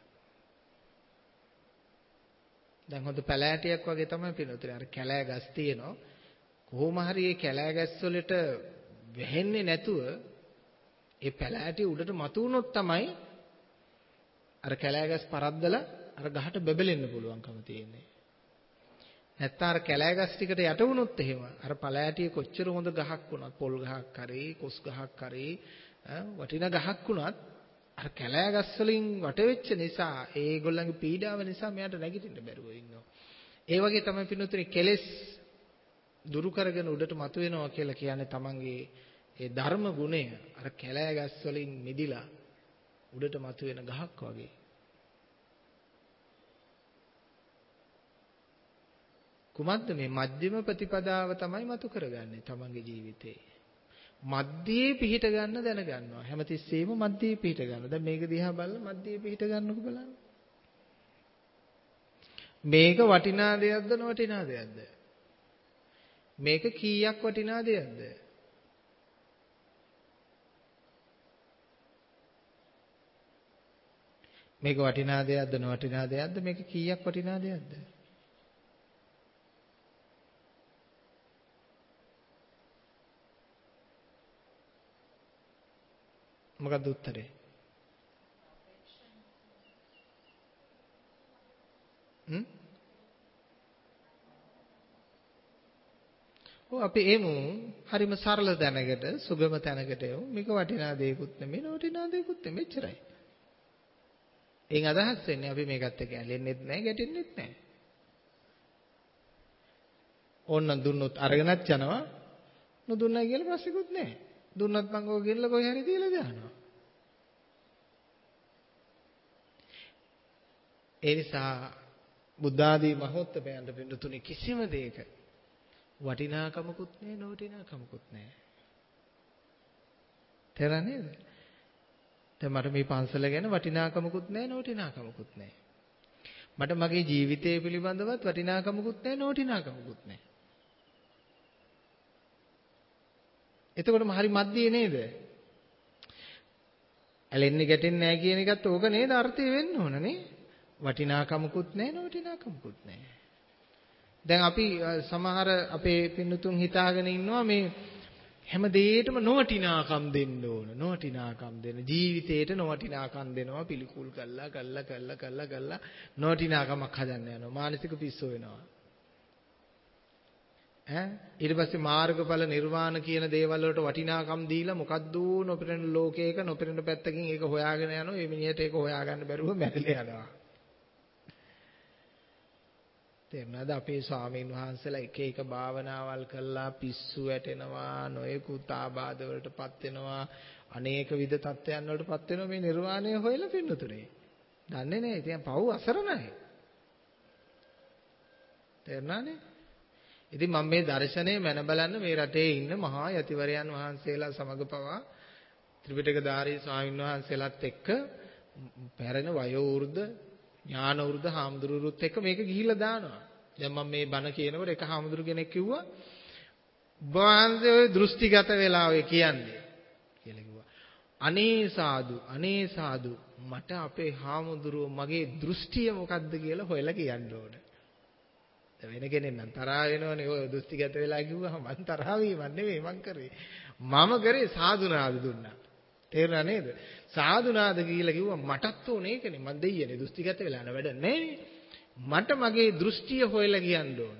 දැන් හොඳ පැලෑටියක් වගේ තමයි පිනොතේ. අර කැලෑ ගස් තියෙනවා. කොහොම හරි මේ කැලෑ ගස් වලට වැහෙන්නේ නැතුව ඒ පැලෑටිය උඩට මතු වුණොත් තමයි අර කැලෑ ගස් පරද්දලා අර ගහට බැබලෙන්න පුළුවන්කම තියෙන්නේ. නැත්නම් අර කැලෑ ගස් ටිකට යට වුණොත් එහෙම අර පැලෑටිය කොච්චර හොඳ ගහක් වුණත් පොල් ගහක් හරි කොස් ගහක් හරි වටින ගහක් වුණත් අර කැලෑ ගස් වලින් වට වෙච්ච නිසා ඒගොල්ලන්ගේ පීඩාව නිසා මෙයාට නැගිටින්න බැරුව ඉන්නවා. ඒ වගේ තමයි පින්නතුනේ කෙලෙස් දුරු කරගෙන උඩට මතුවෙනවා කියලා කියන්නේ තමන්ගේ ඒ ධර්ම ගුණය අර කැලෑ ගස් වලින් මිදිලා උඩට මතුවෙන ගහක් වගේ. කුමක්ද මේ මධ්‍යම ප්‍රතිපදාව තමයි මතු කරගන්නේ තමන්ගේ ජීවිතේ. මධ්‍යයේ පිහිට ගන්න දැනගන්නවා. හැමතිස්සෙම මධ්‍යයේ පිහිට ගන්නවා. දැන් මේක දිහා බලලා මධ්‍යයේ පිහිට ගන්නකො බලන්න. මේක වටිනා දෙයක්ද නොවටිනා දෙයක්ද? මේක කීයක් වටිනා දෙයක්ද? මේක වටිනා දෙයක්ද නොවටිනා දෙයක්ද? මේක කීයක් වටිනා දෙයක්ද? මොකක්ද උත්තරේ? අපි එමු හරිම සරල තැනකට සුගම තැනකට එමු. මේක වටිනා දෙයක්ුත් නෙමෙයි නොවටිනා දෙයක්ුත් නෙමෙයි එච්චරයි. එයින් අදහස් වෙන්නේ අපි මේකත් එක්ක ඇලෙන්නෙත් නැහැ ගැටෙන්නෙත් නැහැ. ඕන්න දුන්නොත් අරගෙනත් යනවා. නොදුන්නයි කියලා ප්‍රශ්නකුත් නැහැ. දුන්නත් මං ඕක ගෙනලා කොහේ හරි තියලා දානවා. ඒ නිසා බුද්ධ ආදී මහෝත්තමයන්ට පිටුතුනි කිසිම දෙයක වටිනාකමකුත් නැහැ නොවටිනාකමකුත් නැහැ. තේරෙනවද? දැන් මට මේ පන්සල ගැන වටිනාකමකුත් නැහැ නොවටිනාකමකුත් නැහැ. මට මගේ ජීවිතය පිළිබඳවත් වටිනාකමකුත් නැහැ නොවටිනාකමකුත් නැහැ. එතකොටම හරි මැද්දේ නේද? ඇලෙන්නේ ගැටෙන්නේ නැහැ කියන එකත් ඕක නේද අර්ථය වෙන්න ඕන නේ? වටිනාකමකුත් නැහැ නොවටිනාකමකුත් නැහැ. දැන් අපි සමහර අපේ පින්නතුන් හිතාගෙන ඉන්නවා මේ හැම දෙයකටම නොවටිනාකම් දෙන්න ඕන. නොවටිනාකම් දෙන්න. ජීවිතේට නොවටිනාකම් දෙනවා පිළිකුල් කළා නොවටිනාකමක් හදන්න යනවා. මානසික පිස්සෝ වෙනවා. ඊට පස්සේ මාර්ගඵල නිර්වාණ කියන දේවල් වලට වටිනාකම් දීලා මොකද්ද නොපෙනෙන ලෝකයක නොපෙනෙන පැත්තකින් ඒක හොයාගෙන යනවා. මේ මිනිහට ඒක හොයාගන්න බැරුව මැරිලා යනවා. තේරුණාද? අපේ ස්වාමීන් වහන්සේලා එක එක භාවනාවල් කළා පිස්සු වැටෙනවා, නොයෙකුත් ආබාධ වලටපත් වෙනවා, අනේක විද තත්ත්වයන් වලටපත් වෙනවා මේ නිර්වාණය හොයලා පින්නතුනේ. දන්නේ නැහැ. ඉතින් පව් අසරණයි. තේරුණානේ? ඉතින් මම මේ දර්ශනය මැන බලන්න මේ රටේ ඉන්න මහා යතිවරයන් වහන්සේලා සමග පවා ත්‍රිපිටකධාරී ස්වාමීන් වහන්සේලාත් එක්ක පැරණ වයෝ වෘද්ධ ඥාන වෘද්ධ හාමුදුරුවොත් එක්ක මේක ගිහිල්ලා දානවා. දැන් මම මේ බණ කියනකොට එක හාමුදුරු කෙනෙක් කිව්වා "බාන්දේ ඔය දෘෂ්ටිගත වෙලා ඔය කියන්නේ" කියලා කිව්වා. අනේ සාදු මට අපේ හාමුදුරුවෝ මගේ දෘෂ්ටිය මොකද්ද කියලා හොයලා කියන්න ඕන. වෙන කෙනෙක් නම් තරහා වෙනවනේ ඔය දෘෂ්ටිගත වෙලා කිව්වහම මං තරහා වීමක් නෙවෙයි මං කරේ. මම කරේ සාදුනාද දුන්නා. තේරුණා නේද? සාදුනාද කියලා කිව්වා මටත් ඕනේ ඒකනේ. මං දෙයියනේ දෘෂ්ටිගත වෙලා වැඩ නැහැ. මට මගේ දෘෂ්ටිය හොයලා කියන්න ඕන.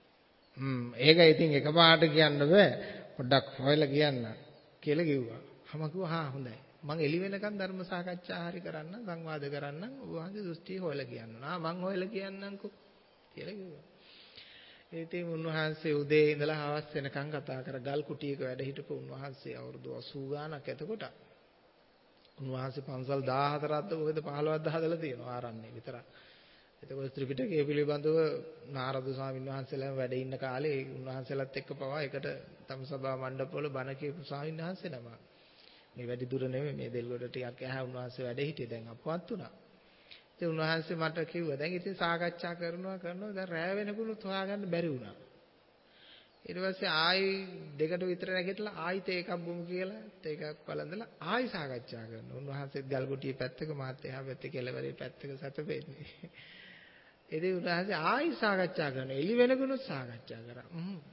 ඒක ඉතින් එකපාරට කියන්න බෑ. පොඩ්ඩක් හොයලා කියන්න කියලා කිව්වා. මම කිව්වා හොඳයි. මං එළි වෙනකන් ධර්ම සාකච්ඡා හරි කරන්න සංවාද කරන්න ඔබ වහන්සේ දෘෂ්ටිය හොයලා කියන්න. මං හොයලා කියන්නම්කෝ කියලා කිව්වා. ඉතින් උන්වහන්සේ උදේ ඉඳලා හවස් වෙනකන් කතා කර ගල් කුටියක වැඩ හිටපු උන්වහන්සේ අවුරුදු 80 ගාණක් එතකොට. උන්වහන්සේ පන්සල් 14ක්ද කොහෙද 15ක්ද හදලා තියෙනවා ආරණ්‍යේ විතරක්. එතකොට ත්‍රිපිටකය පිළිබඳව නාරද ස්වාමීන් වහන්සේලා වැඩ ඉන්න කාලේ උන්වහන්සේලාත් එක්ක පවා එකට තම සභා මණ්ඩපවල බණ කියපු ස්වාමීන් වහන්සේ නම. මේ වැඩි දුර නෙමෙයි මේ දෙල්ගොඩ ටිකක් එහා උන්වහන්සේ වැඩ හිටියේ දැන් අපවත් වුණා. ඉතින් උන්වහන්සේ මට කිව්වා දැන් ඉතින් සාකච්ඡා කරනවා දැන් රැය වෙනකුණුත් හොයාගන්න බැරි වුණා. ඊට පස්සේ ආයි දෙකට විතර නැගිටලා ආයිත් ඒකක් බොමු කියලා ඒකක් බලන්දලා ආයි සාකච්ඡා කරනවා. උන්වහන්සේත් ගල්ගොටියේ පැත්තක මාත් එහා පැත්තේ කෙළවරේ පැත්තක සැතපෙන්නේ. ඉතින් උන්වහන්සේ ආයි සාකච්ඡා කරනවා. එළි වෙනකුණුත් සාකච්ඡා කරා.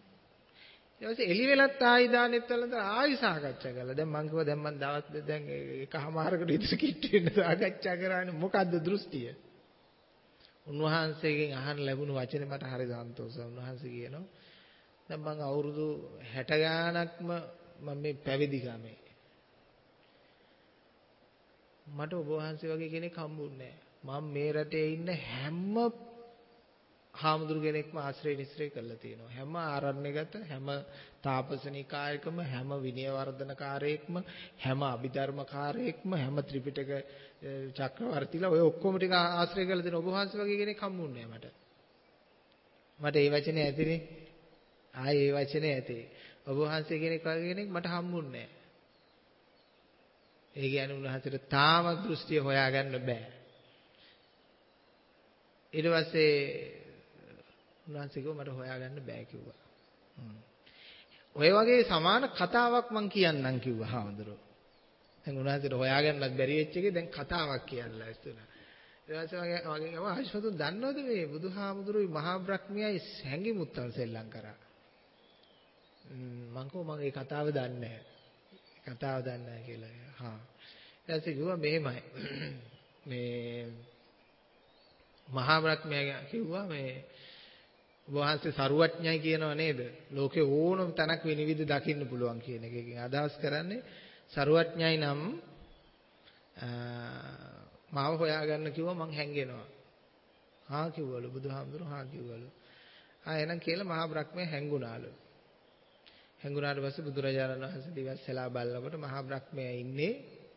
ඊට පස්සේ එළි වෙලත් ආයි දානෙත් වලඳලා ආයි සාකච්ඡා කළා. දැන් මං කිව්වා දැන් මං දවස් දැන් එකමාරකට විතර කිට්ටු වෙන්න සාකච්ඡා කරානේ මොකද්ද දෘෂ්ටිය? උන්වහන්සේගෙන් අහන්න ලැබුණු වචනේ මට හරි සන්තෝෂයි. උන්වහන්සේ කියනවා දැන් මං අවුරුදු 60 ගාණක්ම මම මේ පැවිදි ගමේ. මට ඔබ වහන්සේ වගේ කෙනෙක් හම්බුන්නේ නැහැ. මම මේ රටේ ඉන්න හැම හාමුදුරු කෙනෙක්ම ආශ්‍රය නිස්ත්‍රය කරලා තියෙනවා. හැම ආරණ්‍යගත හැම තාපසනිකායකම හැම විනය වර්ධනකාරයෙක්ම හැම අභිධර්මකාරයෙක්ම හැම ත්‍රිපිටක චක්‍රවර්තිලා ඔය ඔක්කොම ටික ආශ්‍රය කරලා තියෙන ඔබ වහන්සේ වගේ කෙනෙක් හම්බුන්නේ නැහැ මට. මට ඒ වචනේ ඇතිනේ. ආයේ ඒ වචනේ ඇති. ඔබ වහන්සේ කෙනෙක් වගේ කෙනෙක් මට හම්බුන්නේ නැහැ. ඒ කියන්නේ උන්වහන්සේට තාම දෘෂ්ටිය හොයාගන්න බෑ. ඊට පස්සේ උන්වහන්සේ කිව්වා මට හොයාගන්න බෑ කිව්වා. ඔය වගේ සමාන කතාවක් මං කියන්නම් කිව්වා හාමුදුරුවෝ. දැන් උන්වහන්සේට හොයාගන්නත් බැරි වෙච්ච එකේ දැන් කතාවක් කියන්නලා ඉස්සුණා. ඊට පස්සේ වගේ ගම ආශිර්වාද දන්නවද මේ බුදුහාමුදුරුවෝ මහා බ්‍රහ්මයායි හැංගිමුත්තන් සෙල්ලම් කරා. මං කෝ මම ඒ කතාව දන්නේ නැහැ. කතාව දන්නේ නැහැ කියලා. හා. ඊට පස්සේ කිව්වා මෙහෙමයි. මේ මහා බ්‍රහ්මයා කිව්වා මේ වහන්සේ සරුවඥයි කියනව නේද? ලෝකේ ඕනම තැනක් විනිවිද දකින්න පුළුවන් කියන එකකින් අදහස් කරන්නේ සරුවඥයි නම් මාව හොයාගන්න කිව්වා මං හැංගෙනවා. හා කිව්වලු බුදුහාමුදුරුවෝ හා කිව්වලු. එහෙනම් කියලා මහා බ්‍රහ්මයා හැංගුණාලු. හැංගුණාට පස්සේ බුදුරජාණන් වහන්සේ දිවස්සලා බලනකොට මහා බ්‍රහ්මයා ඉන්නේ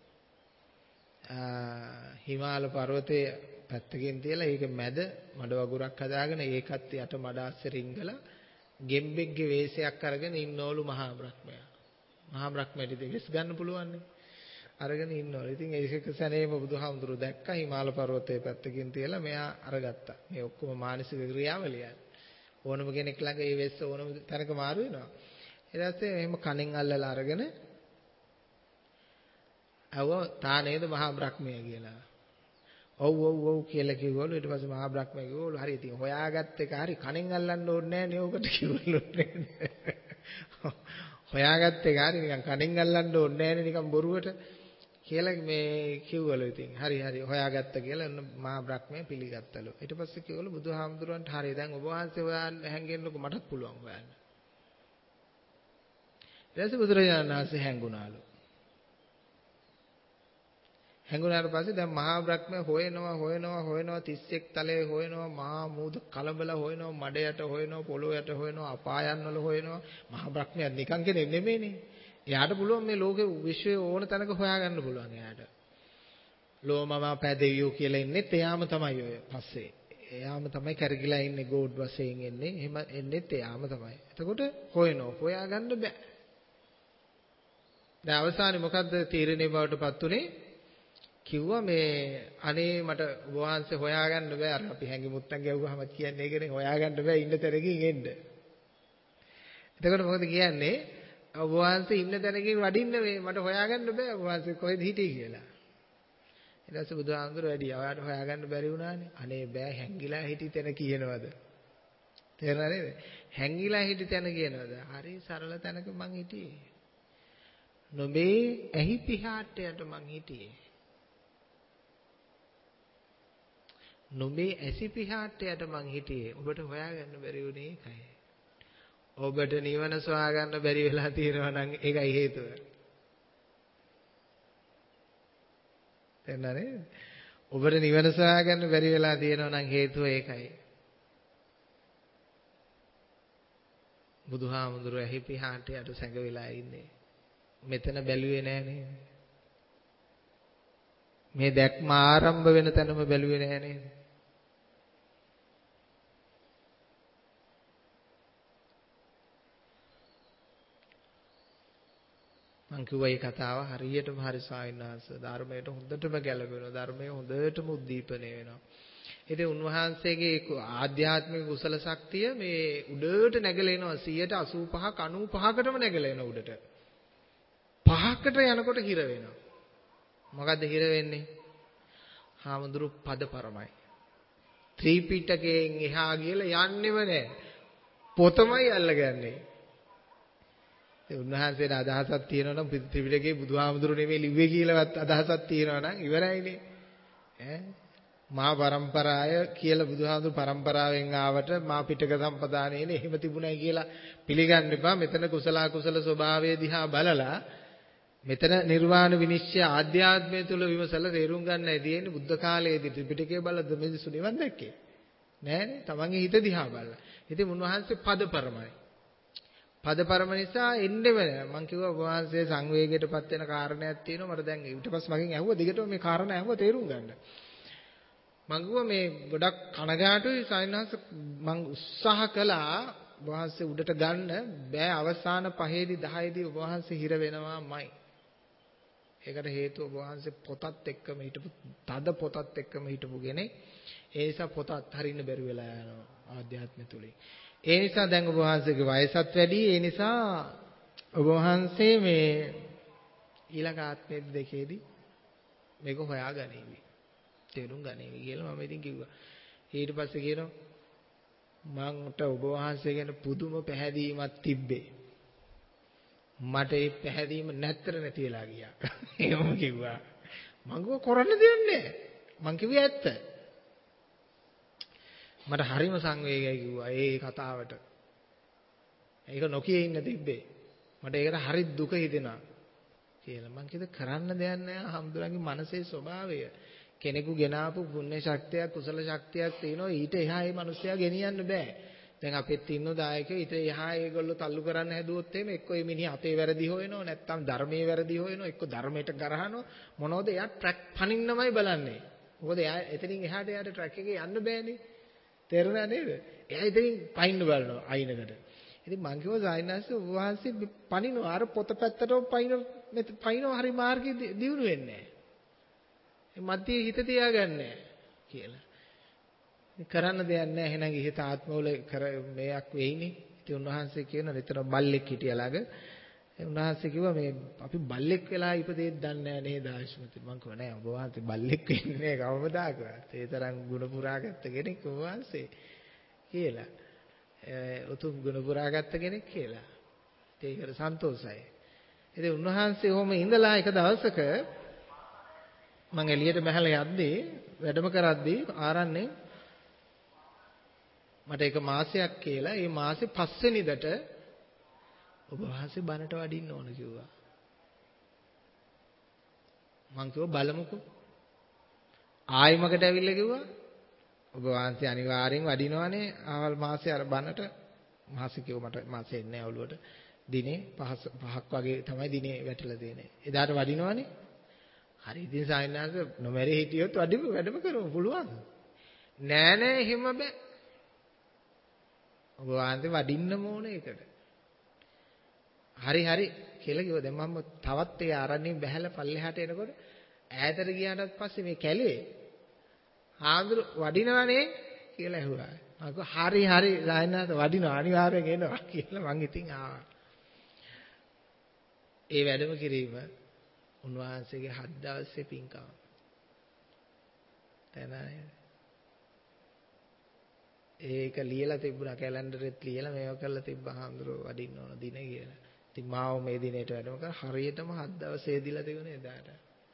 හිමාල පර්වතයේ පැත්තකින් තියලා ඒක මැද මඩ වගුරක් හදාගෙන ඒකත් යට මඩ අස්සේ රිංගලා ගෙම්බෙක්ගේ වේශයක් අරගෙන ඉන්නවලු මහා බ්‍රහ්මයා. මහා බ්‍රහ්මයාට දෙවිස් ගන්න පුළුවන් නේ. අරගෙන ඉන්නවා. ඉතින් ඒක සැනේම බුදුහාමුදුරුවෝ දැක්කා හිමාල පර්වතයේ පැත්තකින් තියලා මෙයා අරගත්තා. මේ ඔක්කොම මානසික ක්‍රියාවලිය. ඕනම කෙනෙක් ළඟ ඒ වෙස්ස ඕනම තැනක මාරු වෙනවා. ඊට පස්සේ එහෙම කණෙන් අල්ලලා අරගෙන අවව තා නේද මහා බ්‍රහ්මයා කියලා. ඔව් ඔව් ඔව් කියලා කිව්වලු. ඊට පස්සේ මහා බ්‍රහ්මයා කිව්වලු හරි ඉතින් හොයාගත්ත එක හරි කණෙන් අල්ලන්න ඕනේ නැහැ නේ ඔකට කිව්වලු. හොයාගත්ත එක හරි නිකන් කණෙන් අල්ලන්න ඕනේ නැහැ නේ නිකන් බොරුවට කියලා මේ කිව්වලු. ඉතින් හරි හරි හොයාගත්ත කියලා මහා බ්‍රහ්මයා පිළිගත්තලු. ඊට පස්සේ කිව්වලු බුදුහාමුදුරන්ට හරි දැන් ඔබ වහන්සේ හොයන්න හැංගෙන්නකො මටත් පුළුවන් හොයන්න. ඊට පස්සේ බුදුරජාණන් වහන්සේ හැංගුණාලු. හැංගුණාට පස්සේ දැන් මහා බ්‍රහ්මයා හොයනවා 31 තලයේ හොයනවා මහා මූද කලබල හොයනවා මඩ යට හොයනවා පොළොව යට හොයනවා අපායන් වල හොයනවා මහා බ්‍රහ්මයා නිකන් කෙනෙක් නෙමෙයිනේ. එයාට පුළුවන් මේ ලෝකේ විශ්වයේ ඕන තැනක හොයාගන්න පුළුවන් එයාට. ලෝමම පැදෙවියෝ කියලා ඉන්නෙත් එයාම තමයි ඔය පස්සේ. එයාම තමයි කරගිලා ඉන්නේ ගෝඩ් වශයෙන් එන්නේ. එහෙම එන්නෙත් එයාම තමයි. එතකොට හොයාගන්න බෑ. දැන් අවසානයේ මොකද්ද තීරණේ බවටපත් උනේ? කිව්වා මේ අනේ මට ඔබ වහන්සේ හොයාගන්න බෑ. අර අපි හැංගිමුත්තන් ගැව්වහම කියන්නේ ඒකනේ හොයාගන්න බෑ ඉන්න තැනකින් එන්න. එතකොට මොකද කියන්නේ? ඔබ වහන්සේ ඉන්න තැනකින් වඩින්න මේ මට හොයාගන්න බෑ ඔබ වහන්සේ කොහෙද හිටියේ කියලා. ඊට පස්සේ බුදුහාමුදුරුවෝ වැඩි ඔයාට හොයාගන්න බැරි වුණානේ. අනේ බෑ හැංගිලා හිටි තැන කියනවද? තේරුණා නේද? හැංගිලා හිටි තැන කියනවද? හරි සරල තැනක මං හිටියේ. නොබේ ඇහි පිහාට්ටයට මං හිටියේ. නොබේ ඇසි පිහාට්ටයට මං හිටියේ. ඔබට හොයාගන්න බැරි වුණේ ඒකයි. ඔබට නිවන සොයා ගන්න බැරි වෙලා තියෙනවා නම් ඒකයි හේතුව. තේරුණා නේද? ඔබට නිවන සොයා ගන්න බැරි වෙලා තියෙනවා නම් හේතුව ඒකයි. බුදුහාමුදුරුවෝ ඇහි පිහාටයට සැඟවිලා ඉන්නේ. මෙතන බැලුවේ නෑ නේද? මේ දැක්ම ආරම්භ වෙන තැනම බැලුවේ නෑ නේද? මං කිව්වා මේ කතාව හරියටම හරි ස්වාමීන් වහන්සේ ධර්මයට හොඳටම ගැලපෙනවා ධර්මයේ හොඳටම උද්දීපනය වෙනවා. ඉතින් උන්වහන්සේගේ ආධ්‍යාත්මික කුසල ශක්තිය මේ උඩට නැගලා එනවා 85ක් 95කටම නැගලා එන උඩට. 5කට යනකොට හිර වෙනවා. මොකද්ද හිර වෙන්නේ? හාමුදුරු පද පරමයි. ත්‍රිපිටකයෙන් එහා ගිහලා යන්නෙම නැහැ. පොතමයි අල්ලගන්නේ. උන්වහන්සේට අදහසක් තියෙනවා නම් ත්‍රිපිටකේ බුදුහාමුදුරු නෙමෙයි ලිව්වේ කියලාවත් අදහසක් තියෙනවා නම් ඉවරයිනේ. මා පරම්පරාය කියලා බුදුහාමුදුරු පරම්පරාවෙන් ආවට මා පිටක සම්පදානයේනේ එහෙම තිබුණයි කියලා පිළිගන්න එපා. මෙතන කුසල අකුසල ස්වභාවය දිහා බලලා මෙතන නිර්වාණ විනිශ්චය ආධ්‍යාත්මය තුල විමසලා තේරුම් ගන්නයි තියෙන්නේ. බුද්ධ කාලයේදී ත්‍රිපිටකය බලද්දී මිනිස්සු නිවන් දැක්කේ නෑනේ. තමන්ගේ හිත දිහා බලලා. ඉතින් උන්වහන්සේ පද පරමයි. පදපරම නිසා එන්නෙම නෑ. මං කිව්වා ඔබ වහන්සේ සංවේගයටපත් වෙන කාරණයක් තියෙනවා. මට දැන් ඊට පස්සේ මගෙන් ඇහුවා දිගටම මේ කාරණා ඇහුවා තේරුම් ගන්න. මං කිව්වා මේ ගොඩක් කනගාටුයි සායනහස මං උත්සාහ කළා ඔබ වහන්සේ උඩට ගන්න බෑ. අවසාන 5ේදී 10ේදී ඔබ වහන්සේ හිර වෙනවාමයි. ඒකට හේතුව ඔබ වහන්සේ පොතත් එක්කම හිටපු තද පොතත් එක්කම හිටපු කෙනෙක්. ඒ නිසා පොත අත්හරින්න බැරි වෙලා යනවා ආධ්‍යාත්මය තුලින්. ඒ නිසා දැන් ඔබ වහන්සේගේ වයසත් වැඩි. ඒ නිසා ඔබ වහන්සේ මේ ඊළඟ ආත්මෙ දෙකේදී මේක හොයාගනිවි. තේරුම් ගනිවි කියලා මම ඉතින් කිව්වා. ඊට පස්සේ කියනවා මන්ට ඔබ වහන්සේ ගැන පුදුම පැහැදීමක් තිබ්බේ. මට ඒ පැහැදීම නැත්තර නැති වෙලා ගියා. එහෙම කිව්වා. මං කරන්න දෙයක් නැහැ. මං කිව්වේ ඇත්ත. මට හරිම සංවේගයි කිව්වා ඒ කතාවට. ඒක නොකිය ඉන්න තිබ්බේ. මට ඒකට හරි දුක හිතෙනවා කියලා. මං කිව්ද කරන්න දෙයක් නැහැ. හම්දුරන්ගේ මනසේ ස්වභාවය. කෙනෙකු ගෙනාපු පුණ්‍ය ශක්තියක් කුසල ශක්තියක් තියෙනවා. ඊට එහා ඒ මිනිස්සයා ගෙනියන්න බෑ. දැන් අපෙත් ඉන්න දායකයෝ ඊට එහා ඒගොල්ලෝ තල්ලු කරන්න හැදුවොත් එහෙම එක්ක මේ මිනිහ අපේ වැරදි හොයනවා නැත්නම් ධර්මයේ වැරදි හොයනවා එක්ක ධර්මයට ගරහනවා මොනවද එයා ට්‍රැක් පනින්නමයි බලන්නේ. මොකද එයා එතනින් එහාට යාට ට්‍රැක් එකේ යන්න බෑනේ. තේරුණා නේද? එයා ඉතින් පයින්න බලනවා අයිනකට. ඉතින් මං කිව්වා සායනාංශ ඔබ වහන්සේ පණිනවා අර පොත පැත්තට පයින්නවා හරි මාර්ගෙ දියුණු වෙන්නේ නැහැ. මැදේ හිත තියාගන්නේ කියලා. කරන්න දෙයක් නැහැ. එහෙනම් ඉහත ආත්මවල මේයක් වෙයිනේ. ඉතින් උන්වහන්සේ කියන නිතර බල්ලෙක් හිටියා ළඟ. උන්වහන්සේ කිව්වා මේ අපි බල්ලෙක් වෙලා ඉපදෙද්ද දන්නේ නැහැ නේද ආයුෂ්මති. මං කිව්වා නෑ ඔබ වහන්සේ බල්ලෙක් වෙන්නේ නෑ කවමදාකවත්. ඒ තරම් ගුණ පුරාගත්ත කෙනෙක් ඔබ වහන්සේ කියලා. උතුම් ගුණ පුරාගත්ත කෙනෙක් කියලා. ඒකට සන්තෝෂයි. ඉතින් උන්වහන්සේ ඔහොම ඉඳලා එක දවසක මං එළියට බහලා යද්දී වැඩම කරද්දී ආරන්නේ මට එක මාසයක් කියලා ඒ මාසේ 5 වෙනිදට ඔබ වහන්සේ බණට වඩින්න ඕන කිව්වා. මං කිව්වා බලමුකෝ. ආයිමකට ඇවිල්ලා කිව්වා ඔබ වහන්සේ අනිවාර්යෙන් වඩිනවනේ ආවල් මාසේ අර බණට. මාසේ කිව්ව මට මාසේ එන්නේ නැහැ ඔළුවට. දිනේ 5ක් වගේ තමයි දිනේ වැටලා තියෙන්නේ. එදාට වඩිනවනේ. හරි ඉතින් සායනාංශ නොමැරි හිටියොත් වැඩම කරමු පුළුවන්. නෑ නෑ එහෙම බෑ. ඔබ වහන්සේ වඩින්න ඕනේ ඒකට. හරි හරි කියලා කිව්වා. දැන් මම තවත් ඒ ආරණ්‍යයෙන් බැහැලා පල්ලෙහාට එනකොට ඈතට ගියාට පස්සේ මේ කැලේ ආඳුර වඩිනවනේ කියලා ඇහුවා. මම කිව්වා හරි හරි සායනාංශ වඩිනවා අනිවාර්යෙන් එනවා කියලා මං ඉතින් ආවා. ඒ වැඩම කිරීම උන්වහන්සේගේ 7 දවසේ පින්කම. තනයි. ඒක ලියලා තිබුණා කැලෙන්ඩරෙත් ලියලා මේව කරලා තිබ්බා හාමුදුරුව වඩින්න ඕන දින කියලා. ඉතින් මාව මේ දිනේට වැඩම කරා හරියටම 7 දවසේ දීලා තිබුණේ එදාට.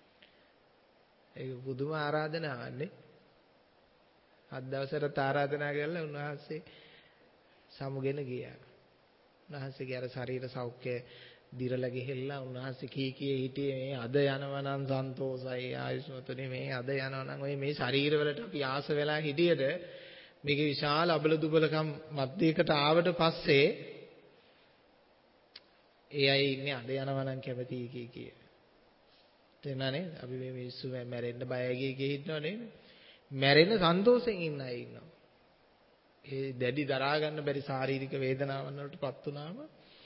ඒක පුදුම ආරාධනාවක් නේ. 7 දවසකට ආරාධනා කරලා උන්වහන්සේ සමුගෙන ගියා. උන්වහන්සේගේ අර ශරීර සෞඛ්‍ය දිරලා ගිහිල්ලා උන්වහන්සේ කී හිටියේ මේ අද යනවා නම් සන්තෝසයි ආයුෂ්මතුනේ මේ අද යනවා නම් ඔය මේ ශරීරවලට අපි ආස වෙලා හිටියද මේකේ විශාල අබල දුබලකම් මැදයකට ආවට පස්සේ ඒ අය ඉන්නේ අද යනවා නම් කැමති කී. තේරුණානේ? අපි මේ මිනිස්සු මැරෙන්න බයයි කී හිටනවා නේද? මැරෙන සන්තෝෂෙන් ඉන්න අය ඉන්නවා. ඒ දැඩි දරා ගන්න බැරි ශාරීරික වේදනාවන් වලටපත් වුනාම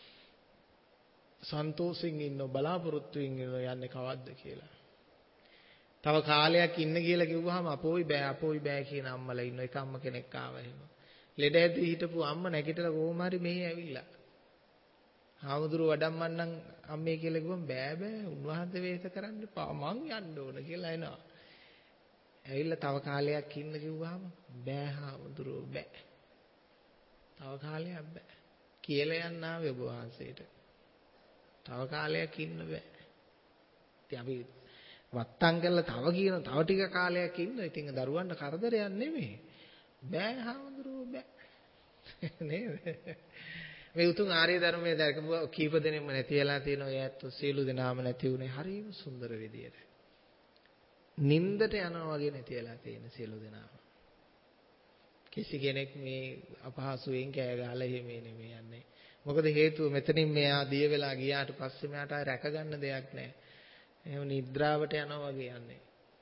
සන්තෝෂෙන් ඉන්න බලාපොරොත්තුෙන් යන්නේ කවද්ද කියලා. තව කාලයක් ඉන්න කියලා කිව්වහම අපෝයි බෑ කියන අම්මලා ඉන්න එක අම්ම කෙනෙක් ආවා එහෙම. ලෙඩ ඇදී හිටපු අම්ම නැගිටලා කොහොම හරි මෙහි ඇවිල්ලා. හාමුදුරුව වඩම්මන්නම් අම්මේ කියලා කිව්වම බෑ උන්වහන්සේ වේස කරන්න එපා මං යන්න ඕන කියලා එනවා. ඇවිල්ලා තව කාලයක් ඉන්න කිව්වහම බෑ හාමුදුරුව බෑ. තව කාලයක් බෑ. කියලා යන්න ආවේ ඔබ වහන්සේට. තව කාලයක් ඉන්න බෑ. ඉතින් අපි වත්තම් කරලා තව ටික කාලයක් ඉන්න. ඉතින් දරුවන්ට කරදරයක් නෙමෙයි. බෑ හාමුදුරුවෝ බෑ. නේද? මේ උතුම් ආර්ය ධර්මයේ දැකපු කීප දෙනෙක්ම නැති වෙලා තියෙනවා. ඒ ඇත්ත සියලු දෙනාම නැති වුණේ හරිම සුන්දර විදියට. නින්දට යනවා වගේ නැති වෙලා තියෙන සියලු දෙනාම. කිසි කෙනෙක් මේ අපහසුයෙන් කෑ ගහලා එහෙම නෙමෙයි යන්නේ. මොකද හේතුව මෙතනින් මෙයා දිය වෙලා ගියාට පස්සේ මෙයාට ආය රැක ගන්න දෙයක් නැහැ. එහෙම නිද්‍රාවට යනවා වගේ යන්නේ.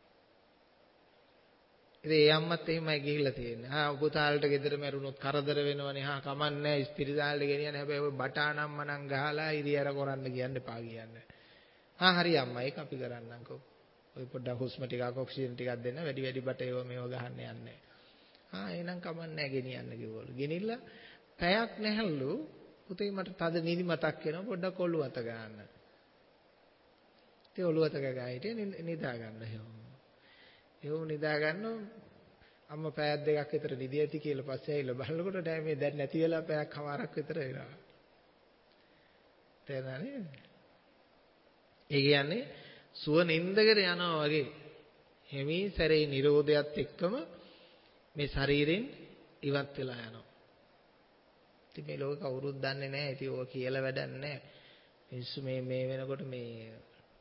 ඉතින් ඒ අම්මත් එහෙමයි ගිහිල්ලා තියෙන්නේ. පුතාලට ගෙදර මැරුණොත් කරදර වෙනවනේ. කමන්නේ ඉස්පිරිතාලේ ගෙනියන්න. හැබැයි ඔය බටානම් මනම් ගහලා ඉරියර කරන්න කියන්න එපා කියන්නේ. හරි අම්මා ඒක අපි කරන්නම්කෝ. ඔය පොඩ්ඩක් හුස්ම ටිකක් ඔක්සිජන් ටිකක් දෙන්න. වැඩි බට ඒව මේව ගහන්න යන්නේ. එහෙනම් කමන්නේ ගෙනියන්න කිව්වලු. ගෙනිල්ලා පැයක් නැහැලු. පුතේ මට තද නිදි මතක් වෙනවා පොඩ්ඩක් ඔළුව අත ගන්න. ඉතින් ඔළුව අත ගා හිටියේ නිදා ගන්න එහෙම. එහෙම නිදා ගන්නව අම්මා පැයක් දෙකක් විතර නිදි ඇති කියලා පස්සේ ඇවිල්ලා බලනකොට නෑ මේ දැන් නැති වෙලා පැයක් කමාරක් විතර වෙනවා. තේරුණානේ? ඒ කියන්නේ සුව නින්දකට යනවා වගේ. හිමී සැරේ නිරෝධයත් එක්කම මේ ශරීරෙන් ඉවත් වෙලා යනවා. ඉතින් මේ ලෝක කවුරුත් දන්නේ නැහැ. ඉතින් ඕක කියලා වැඩක් නැහැ. මිනිස්සු මේ වෙනකොට මේ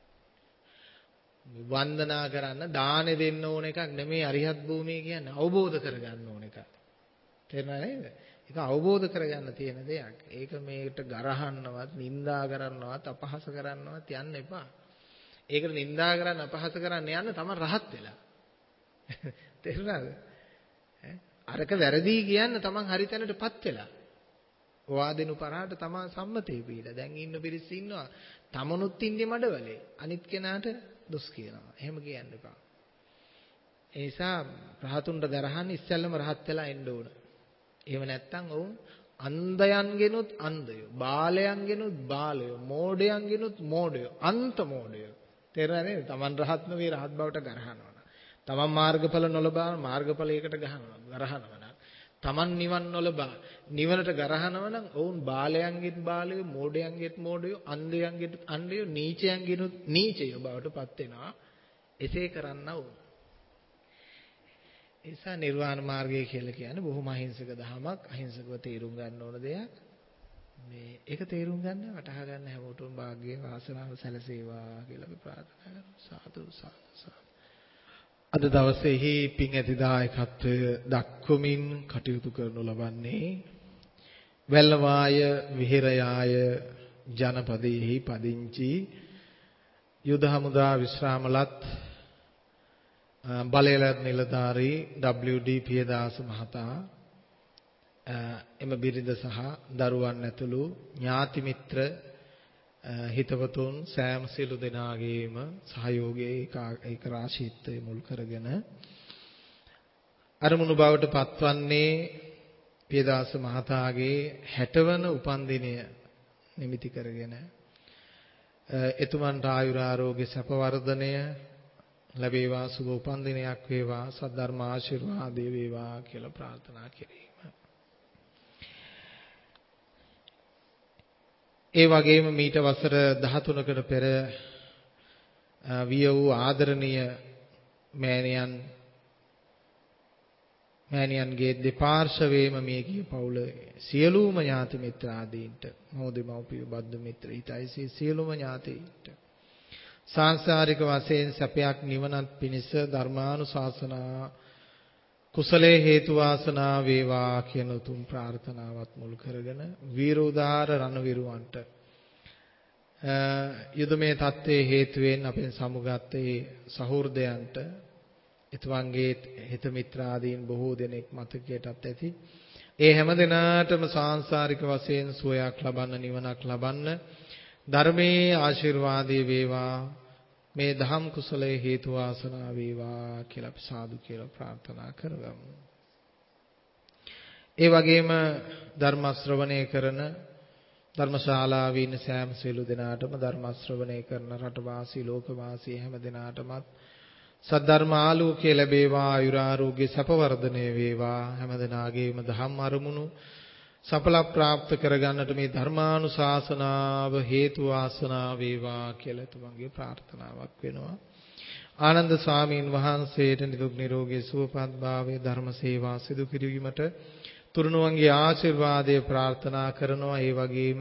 වන්දනා කරන්න දාන දෙන්න ඕන එකක් නෙමෙයි අරිහත් භූමිය කියන්නේ අවබෝධ කරගන්න ඕන එකක්. තේරුණා නේද? ඒක අවබෝධ කරගන්න තියෙන දෙයක්. ඒක මේකට ගරහන්නවත්, නිඳා කරන්නවත්, අපහාස කරන්නවත් යන්න එපා. ඒකට නිඳා කරන්න, අපහාස කරන්න යන්න තමයි රහත් වෙලා. තේරුණාද? අරක වැරදි කියන්න තමන් හරි තැනටපත් වෙලා. වාදෙනු පරාට තමා සම්මතේ පිළිලා. දැන් ඉන්න පිරිස ඉන්නවා. තමනුත් ඉන්නේ මඩවලේ. අනිත් කෙනාට දොස් කියනවා. එහෙම කියන්න එපා. ඒ නිසා රහතුන්ට ගරහන්න ඉස්සෙල්ලම රහත් වෙලා එන්න ඕන. එහෙම නැත්නම් ඔවුන් අන්ධයන්ගෙනුත් අන්ධයෝ, බාලයන්ගෙනුත් බාලයෝ, මෝඩයන්ගෙනුත් මෝඩයෝ, අන්ත මෝඩයෝ. තේරුණා නේද? Taman රහත් නෙවෙයි රහත් බවට ගරහනවා. Taman මාර්ගඵල නොලබා මාර්ගඵලයකට ගරහනවා නම්, Taman නිවන් නොලබා නිවනට ගරහනවා නම් ඔවුන් බාලයන්ගෙත් බාලයෝ, මෝඩයන්ගෙත් මෝඩයෝ, අන්ධයන්ගෙත් අන්ධයෝ, නීචයන්ගෙනුත් නීචයෝ බවට පත් වෙනවා. එසේ කරන්නව. ඒසා නිර්වාණ මාර්ගය කියලා කියන්නේ බොහොම අහිංසක දහමක්. අහිංසකව තේරුම් ගන්න ඕන දෙයක්. මේ ඒක තේරුම් ගන්න වටහා ගන්න හැමෝටම වාග්ය වාසනාව සැලසේවා කියලා අපි ප්‍රාර්ථනා කරමු. සාදු සාදු සාදු. අද දවසේහි පින් ඇති දායකත්වය දක්වමින් කටයුතු කරනු ලබන්නේ වැල්ලවාය විහෙරයාය ජනපදයේහි පදිංචි යුද හමුදා විශ්‍රාමලත් බලයලත් නිලධාරී WD පියදාස මහතා එම බිරිඳ සහ දරුවන් ඇතුළු ඥාති මිත්‍ර හිතවතුන් සෑම සියලු දෙනාගේම සහයෝගයේ ඒක රාශීත්වය මුල් කරගෙන අරමුණු බවට පත්වන්නේ පියදාස මහතාගේ 60 වන උපන්දිනය නිමිති කරගෙන එතුමන්ට ආයුරාරෝග්‍ය සැප වර්ධනය ලැබේවා, සුබ උපන්දිනයක් වේවා, සද්ධර්ම ආශිර්වාදය වේවා කියලා ප්‍රාර්ථනා කිරීම. ඒ වගේම මීට වසර 13කට පෙර විය වූ ආදරණීය මෑණියන්ගේ දෙපාර්ශවයේම මේ කිය පවුලේ සියලුම ඥාති මිත්‍රාදීන්ට, මොහොතෙමව්පිය බද්ධ මිත්‍ර හිතයිසී සියලුම ඥාතීන්ට සාංසාරික වශයෙන් සැපයක් නිවනත් පිණිස ධර්මානුශාසනා කුසලයේ හේතු වාසනා වේවා කියන උතුම් ප්‍රාර්ථනාවත් මුල් කරගෙන වීරෝදාර රණවිරුවන්ට යුදමේ தත්ත්වයේ හේතුවෙන් අපෙන් සමුගත්තේ සහෘදයන්ට එතුමන්ගේ හිත මිත්‍රාදීන් බොහෝ දෙනෙක් මතකයටත් ඇති. ඒ හැම දිනාටම සාංසාරික වශයෙන් සුවයක් ලබන්න, නිවනක් ලබන්න ධර්මයේ ආශිර්වාදයේ වේවා, මේ දහම් කුසලයේ හේතු වාසනා වේවා කියලා අපි සාදු කියලා ප්‍රාර්ථනා කරගමු. ඒ වගේම ධර්ම ශ්‍රවණය කරන ධර්මශාලාවේ ඉන්න සෑම සියලු දෙනාටම ධර්ම ශ්‍රවණය කරන රටවාසී ලෝකවාසී හැම දෙනාටමත් සද්ධර්ම ආලෝකය ලැබේවා, ආයුරාෝග්‍ය සැප වර්ධනය වේවා. හැම දෙනාගේම ධම්ම අරමුණු සඵල ප්‍රාප්ත කරගන්නට මේ ධර්මානුශාසනාව හේතු වාසනා වේවා කියලා තුමන්ගේ ප්‍රාර්ථනාවක් වෙනවා. ආනන්ද ස්වාමීන් වහන්සේට නිදුක් නිරෝගී සුවපත් භාවයේ ධර්ම සේවා සිදු කිරීමට තුරුණුවන්ගේ ආශිර්වාදය ප්‍රාර්ථනා කරනවා. ඒ වගේම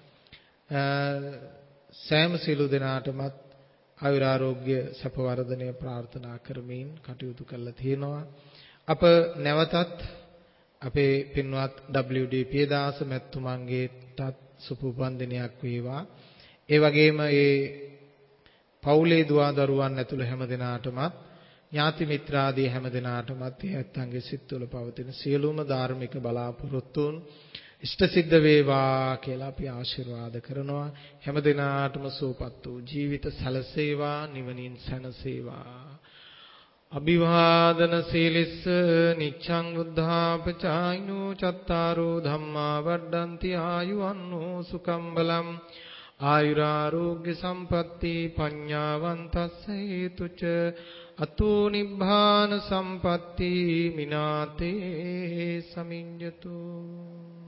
සෑම සිළු දෙනාටමත් ආයුරාෝග්‍ය සැප වර්ධනය ප්‍රාර්ථනා කරමින් කටයුතු කළා තියෙනවා. අප නැවතත් අපේ පින්වත් WD පියදාස මැතිතුමන්ගේටත් සුපුපන් දිනයක් වේවා. ඒ වගේම ඒ පවුලේ දුවා දරුවන් ඇතුළු හැම දෙනාටමත් ඥාති මිත්‍රාදී හැම දෙනාටමත් ඇත්තන්ගේ සිත්වල පවතින සියලුම ධාර්මික බලාපොරොත්තුන් ඉෂ්ට සිද්ධ වේවා කියලා අපි ආශිර්වාද කරනවා. හැම දිනාටම සුවපත් වූ ජීවිත සැලසේවා, නිවනින් සැනසේවා. අභිවාදන සීලිස්ස නිච්ඡං බුද්ධාපචායිනෝ චත්තාරෝ ධම්මා වඩ්ඩಂತಿ ආයුවන්නෝ සුඛං බලං ආයුරාෝග්‍ය සම්පatti පඤ්ඤාවන්තස්ස හේතුච අතෝ නිබ්බාන සම්පatti මිනාතේ සමිඤ්ඤතු.